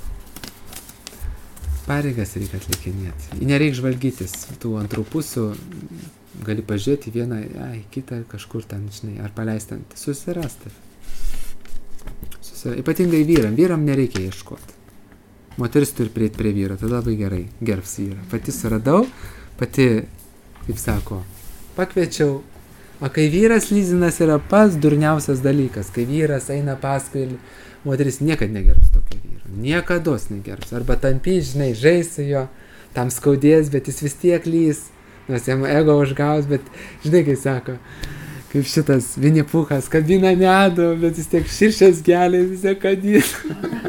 Pareigas reikia atlikinėti. Nereikia žvalgytis tų antrų pusių, gali pažiūrėti vieną, ai, kitą kažkur ten, žinai, ar paleistant, susirasti. Susirasti. Ypatingai vyram, vyram nereikia ieškoti. Moteris turi prieiti prie vyro, tada labai gerai, gerbs vyrą. Pati suradau, pati, kaip sako, pakviečiau. O kai vyras lyzinas yra pats durniausias dalykas, kai vyras eina paskui, moteris niekad negerbs tokio vyro, niekados negerbs. Arba tampi, žinai, žaisi jo, tam skaudės, bet jis vis tiek lys, nors jam ego užgaus, bet, žinai, kai sako, kaip šitas Vinipukas kabina medų, bet vis tiek širšės geliai, vis tiek kadys.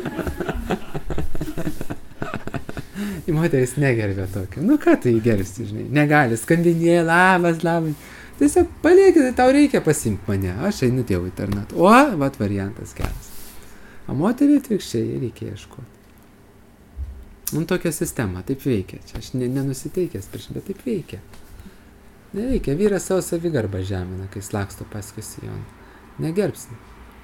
Į moteris negerbė tokio. Nu ką tu jį gerbsi, žinai, negali, skambinėja, labas, labas. Tiesiog paliekite, tau reikia pasimti mane, aš einu Dievui tarnat. O, vat variantas geras. O moterį atvirkščiai reikia ieškoti. Nu tokia sistema, taip veikia. Čia aš nenusiteikęs prieš, bet taip veikia. Neveikia, vyras savo savigarbą žemina, kai slaksto paskui Sijoną. Negerbsi.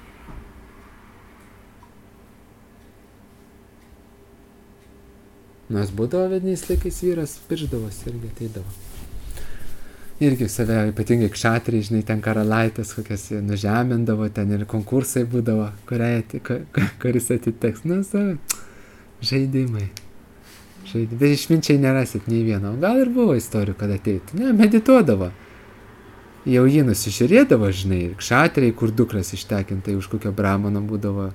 Nors būdavo vediniais laikais vyras, piršdavos irgi ateidavo. Irgi save, ypatingai kšatriai, žinai, ten karalaitės kokias nužemindavo, ten ir konkursai būdavo, kuriai, kuris atiteks. Nu, save, žaidimai. Žaidimai. Bet išminčiai nerasit nei vieno. Gal ir buvo istorijų, kad ateitų. Ne, medituodavo. Jau jį nusižiūrėdavo, žinai, ir kšatriai, kur dukras ištekintai už kokio brahmano būdavo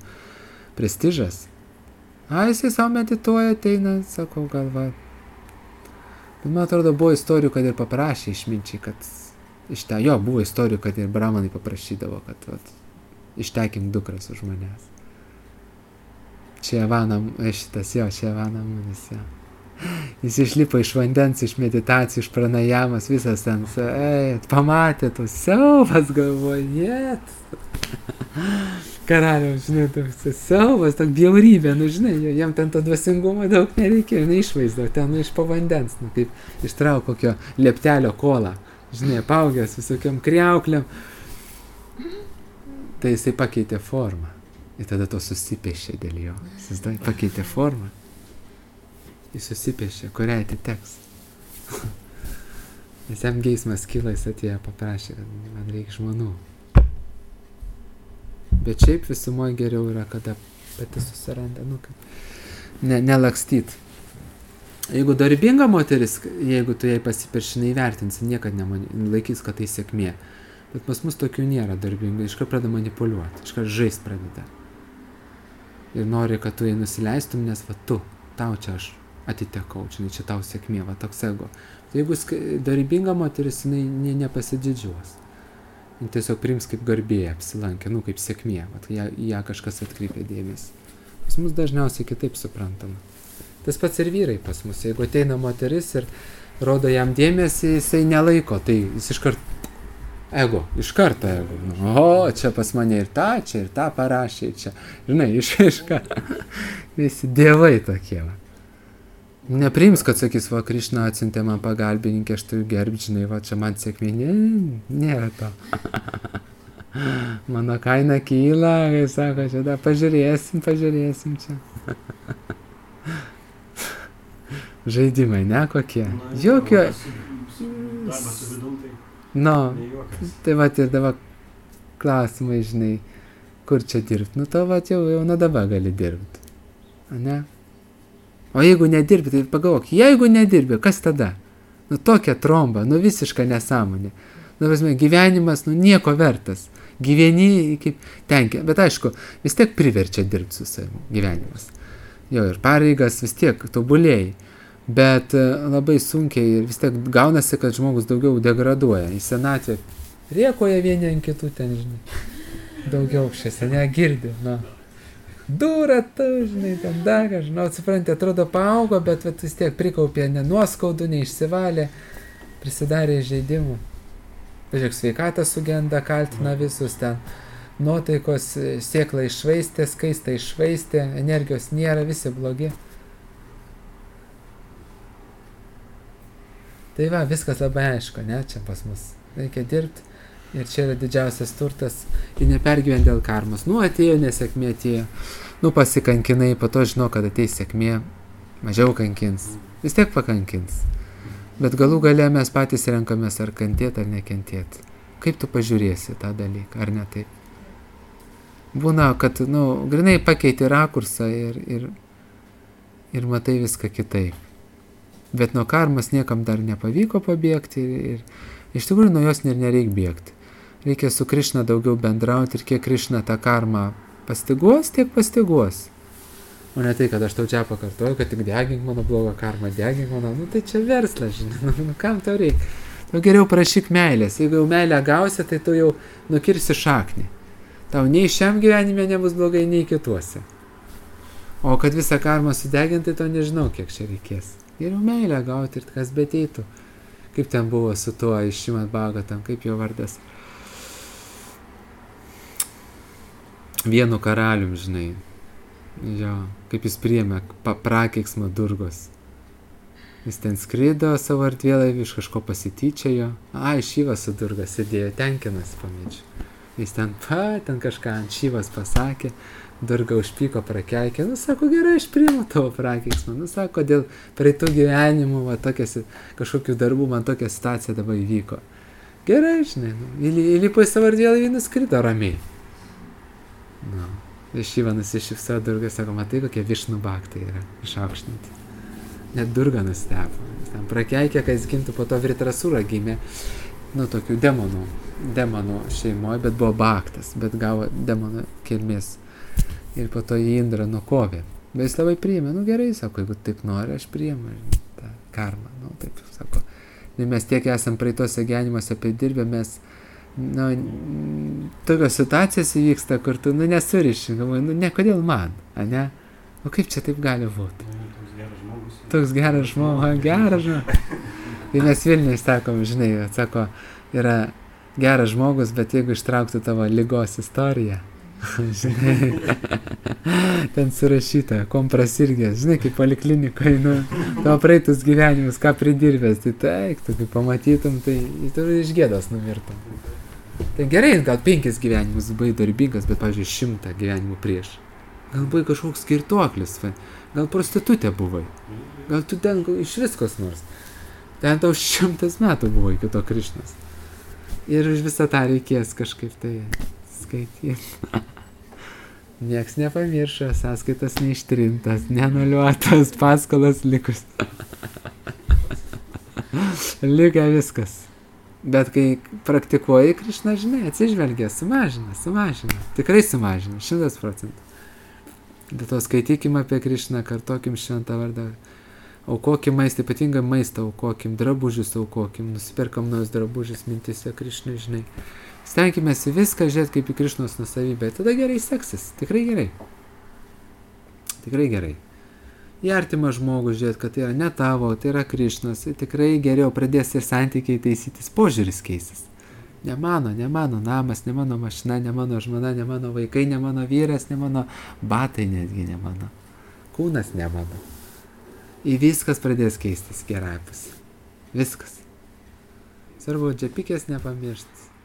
prestižas. A, jisai savo medituoja, ateina, sakau, gal va, Bet man atrodo, buvo istorijų, kad ir paprašė išminčiai, kad iš ten, jo, buvo istorijų, kad ir bramanai paprašydavo, kad vat, ištekink dukras už manęs. Čia Evanam, šitas jo, čia Evanamunis, jo. Jis išlipo iš vandens, iš meditacijų, iš pranajamas, visas ten, ei, pamatė tos siaubas, galvoja, net. Karaliaus, žinai, toks siaubas, toks bjaurybė, nu, žinai, jam ten to dvasingumo daug nereikėjo, neišvaizdo, ten nu, iš po vandens, nu, kaip ištrauk kokio lieptelio kolą, žinai, paugęs visokiam kriauklėm. Tai jisai pakeitė formą ir tada to susipešė dėl jo, jis pakeitė formą. Jis susipešė, kuriai atiteks. Nes jam geismas kilo, jis atėjo paprašė, kad man reikia žmonų. Bet šiaip visumoje geriau yra, kada pati susiranda, nu, kad ne, nelakstyt. Jeigu darbinga moteris, jeigu tu jai pasipiršinai įvertinsi, niekad nelaikys, kad tai sėkmė. Bet pas mus tokių nėra darbinga, iškart pradeda manipuliuoti, iškart žaist pradeda. Ir nori, kad tu jai nusileistum, nes va tu, tau čia aš atitekau, čia, čia tau sėkmė, va toks ego. Tai jeigu darbinga moteris, jinai ne, nepasididžiuos. Jis tiesiog priims kaip garbėja, apsilankė, nu kaip sėkmė, va, ją, ją kažkas atkreipė dėmesį. Pas mus dažniausiai kitaip suprantama. Tas pats ir vyrai pas mus, jeigu ateina moteris ir rodo jam dėmesį, jisai nelaiko, tai jis iškart ego, iš karto ego. O, čia pas mane ir tą, čia ir tą parašė, čia, žinai, iš išką. Visi dievai tokie, va. Nepriims, kad sakys, va, Krišna atsiuntė man pagalbininkę, aš turiu gerbti, žinai, va, čia man sėkmė, ne, nėra to. Mano kaina kyla, kai sako, čia da, pažiūrėsim, pažiūrėsim čia. Žaidimai, ne, kokie? Jokio. No, tai va, ir dabar klausimai, žinai, kur čia dirbti. Nu, to va, jau, jau nuo dabar gali dirbti. A ne? O jeigu nedirbi, tai pagalvok, jeigu nedirbi, kas tada? Nu tokia tromba, nu visiška nesąmonė. Nu, prasme, gyvenimas, nu nieko vertas. Gyveni kaip tenkia. Bet aišku, vis tiek priverčia dirbti su savimi gyvenimas. Jo, ir pareigas vis tiek tobulėjai. Bet labai sunkiai ir vis tiek gaunasi, kad žmogus daugiau degraduoja. Į senatvę rėkoja vieni ant kitų ten, žinai. Daugiau šiose negirdi, nu. Dūra tu, žinai, ten daga, žinau, atsipranti, atrodo paaugo, bet vat, vis tiek prikaupė ne nuoskaudų, neišsivalė, prisidarė žaidimų. Pažiūrėk, sveikatą sugenda, kaltina visus ten, nuotaikos sėklą iššvaistė, skaistą iššvaistė, energijos nėra, visi blogi. Tai va, viskas labai aišku, ne, čia pas mus reikia dirbti. Ir čia yra didžiausias turtas, ir nepergyvent dėl karmos. Nu, atėjo, nesėkmė atėjo. Nu, pasikankinai, po to žinau, kad ateis sėkmė, mažiau kankins. Vis tiek pakankins. Bet galų gale mes patys renkamės ar kentėti, ar nekentėti. Kaip tu pažiūrėsi tą dalyką, ar ne taip? Būna, kad, nu, grinai pakeiti rakursą ir, ir, ir matai viską kitaip. Bet nuo karmos niekam dar nepavyko pabėgti ir, ir iš tikrųjų nuo jos nereik bėgti. Reikia su Krišna daugiau bendrauti ir kiek Krišna tą karmą pastiguos, tiek pastiguos. O ne tai, kad aš tau čia pakartoju, kad tik degink mano blogą karmą, degink mano, nu tai čia verslas, žinai, nu kam tau reikia. Tu geriau prašyk meilės, jeigu jau meilę gausi, tai tu jau nukirsi šaknį. Tau nei šiam gyvenime nebus blogai, nei kituose. O kad visą karmą sudeginti, to nežinau, kiek čia reikės. Geriau meilę gauti ir kas beteitų. Kaip ten buvo su tuo iš Šrimad Bhagavatam, kaip jo vardas. Vienu karalium, žinai. Jo, kaip jis priėmė prakeiksmą Durgos. Jis ten skrido savo erdvėlaivį, iš kažko pasityčiojo. Ai, Šivas su Durga sėdėjo, tenkinasi pamėdžiu. Jis ten, pa, ten kažką ant Šivas pasakė. Durga užpyko, prakeikė. Nu, sako, gerai, aš priimu tavo prakeiksmą. Nu, sako, dėl praeitų gyvenimų, va, tokias, kažkokių darbų man tokia situacija dabar įvyko. Gerai, žinai, nu, įlipo į savo erdvėlaivį, nuskrido ramiai. Nu, Šiva nusišypsojo, Durga sako, matai, kokie Višnu bhaktai yra išaukštinti. Net Durga nustebo. Jis ten prakeikė, kad jis gimtų, po to Vritrasura gimė, nu, tokių demonų, demonų šeimoje, bet buvo bhaktas, bet gavo demonų kilmės. Ir po to jį Indra nukovė. Bet jis labai priėmė, nu gerai, sako, jeigu taip nori, aš priėmė. Ta, karma, nu, taip sako. Mes tiek esam praeitose gyvenimuose pridirbę, mes, nu, tokios situacijos įvyksta, kur tu, nu, nesuriši, galvoji, nu, ne, kodėl man, a ne? O kaip čia taip gali būti? Toks geras žmogus. Toks geras žmogus, geras žmogus. Tai mes Vilniui sakom, žinai, sako, yra geras žmogus, bet jeigu ištrauktų tavo ligos istoriją, žinai, ten surašyta, kom prasirgęs, žinai, kaip poliklinikoje, nu, tavo praeitus gyvenimus, ką pridirbęs, tai taik, tu kaip pamatytum, tai tu iš gėdos numirtum. Tai gerai, gal penkis gyvenimus buvai darbingas, bet, pavyzdžiui, šimtą gyvenimų prieš. Gal buvai kažkoks skirtuoklis, gal prostitutė buvai, gal tu ten iš viskos nors. Ten tau šimtas metų buvo iki to Krišnos. Ir už visą tą reikės kažkaip tai skaityti. Nieks nepamiršo, sąskaitas neištrintas, nenuliuotas, paskolas likus. Likę viskas. Bet kai praktikuoji Krišną, žinai, atsižvelgia, sumažina, sumažina. Tikrai sumažina, šimtas procentų. Dėl to skaitykime apie Krišną, kartokim šventą vardą. Aukokim maistą, ypatingai maistą aukokim, drabužius aukokim, nusiperkam naujus drabužius mintise Krišnai, žinai. Stenkimės viską žiūrėti kaip į Krišnos nusavybę, tada gerai seksis, tikrai gerai. Tikrai gerai. Į artimą žmogų žiūrėti, kad tai yra ne tavo, tai yra Krišnos, tai tikrai geriau pradės ir santykiai taisytis, požiūris keisis. Ne mano, ne mano namas, ne mano mašina, ne mano žmona, ne mano vaikai, ne mano vyras, ne mano batai netgi, ne mano. Kūnas ne mano. Į viskas pradės keistis gerapus. Viskas. Svarbu, džepikės nepamirštas.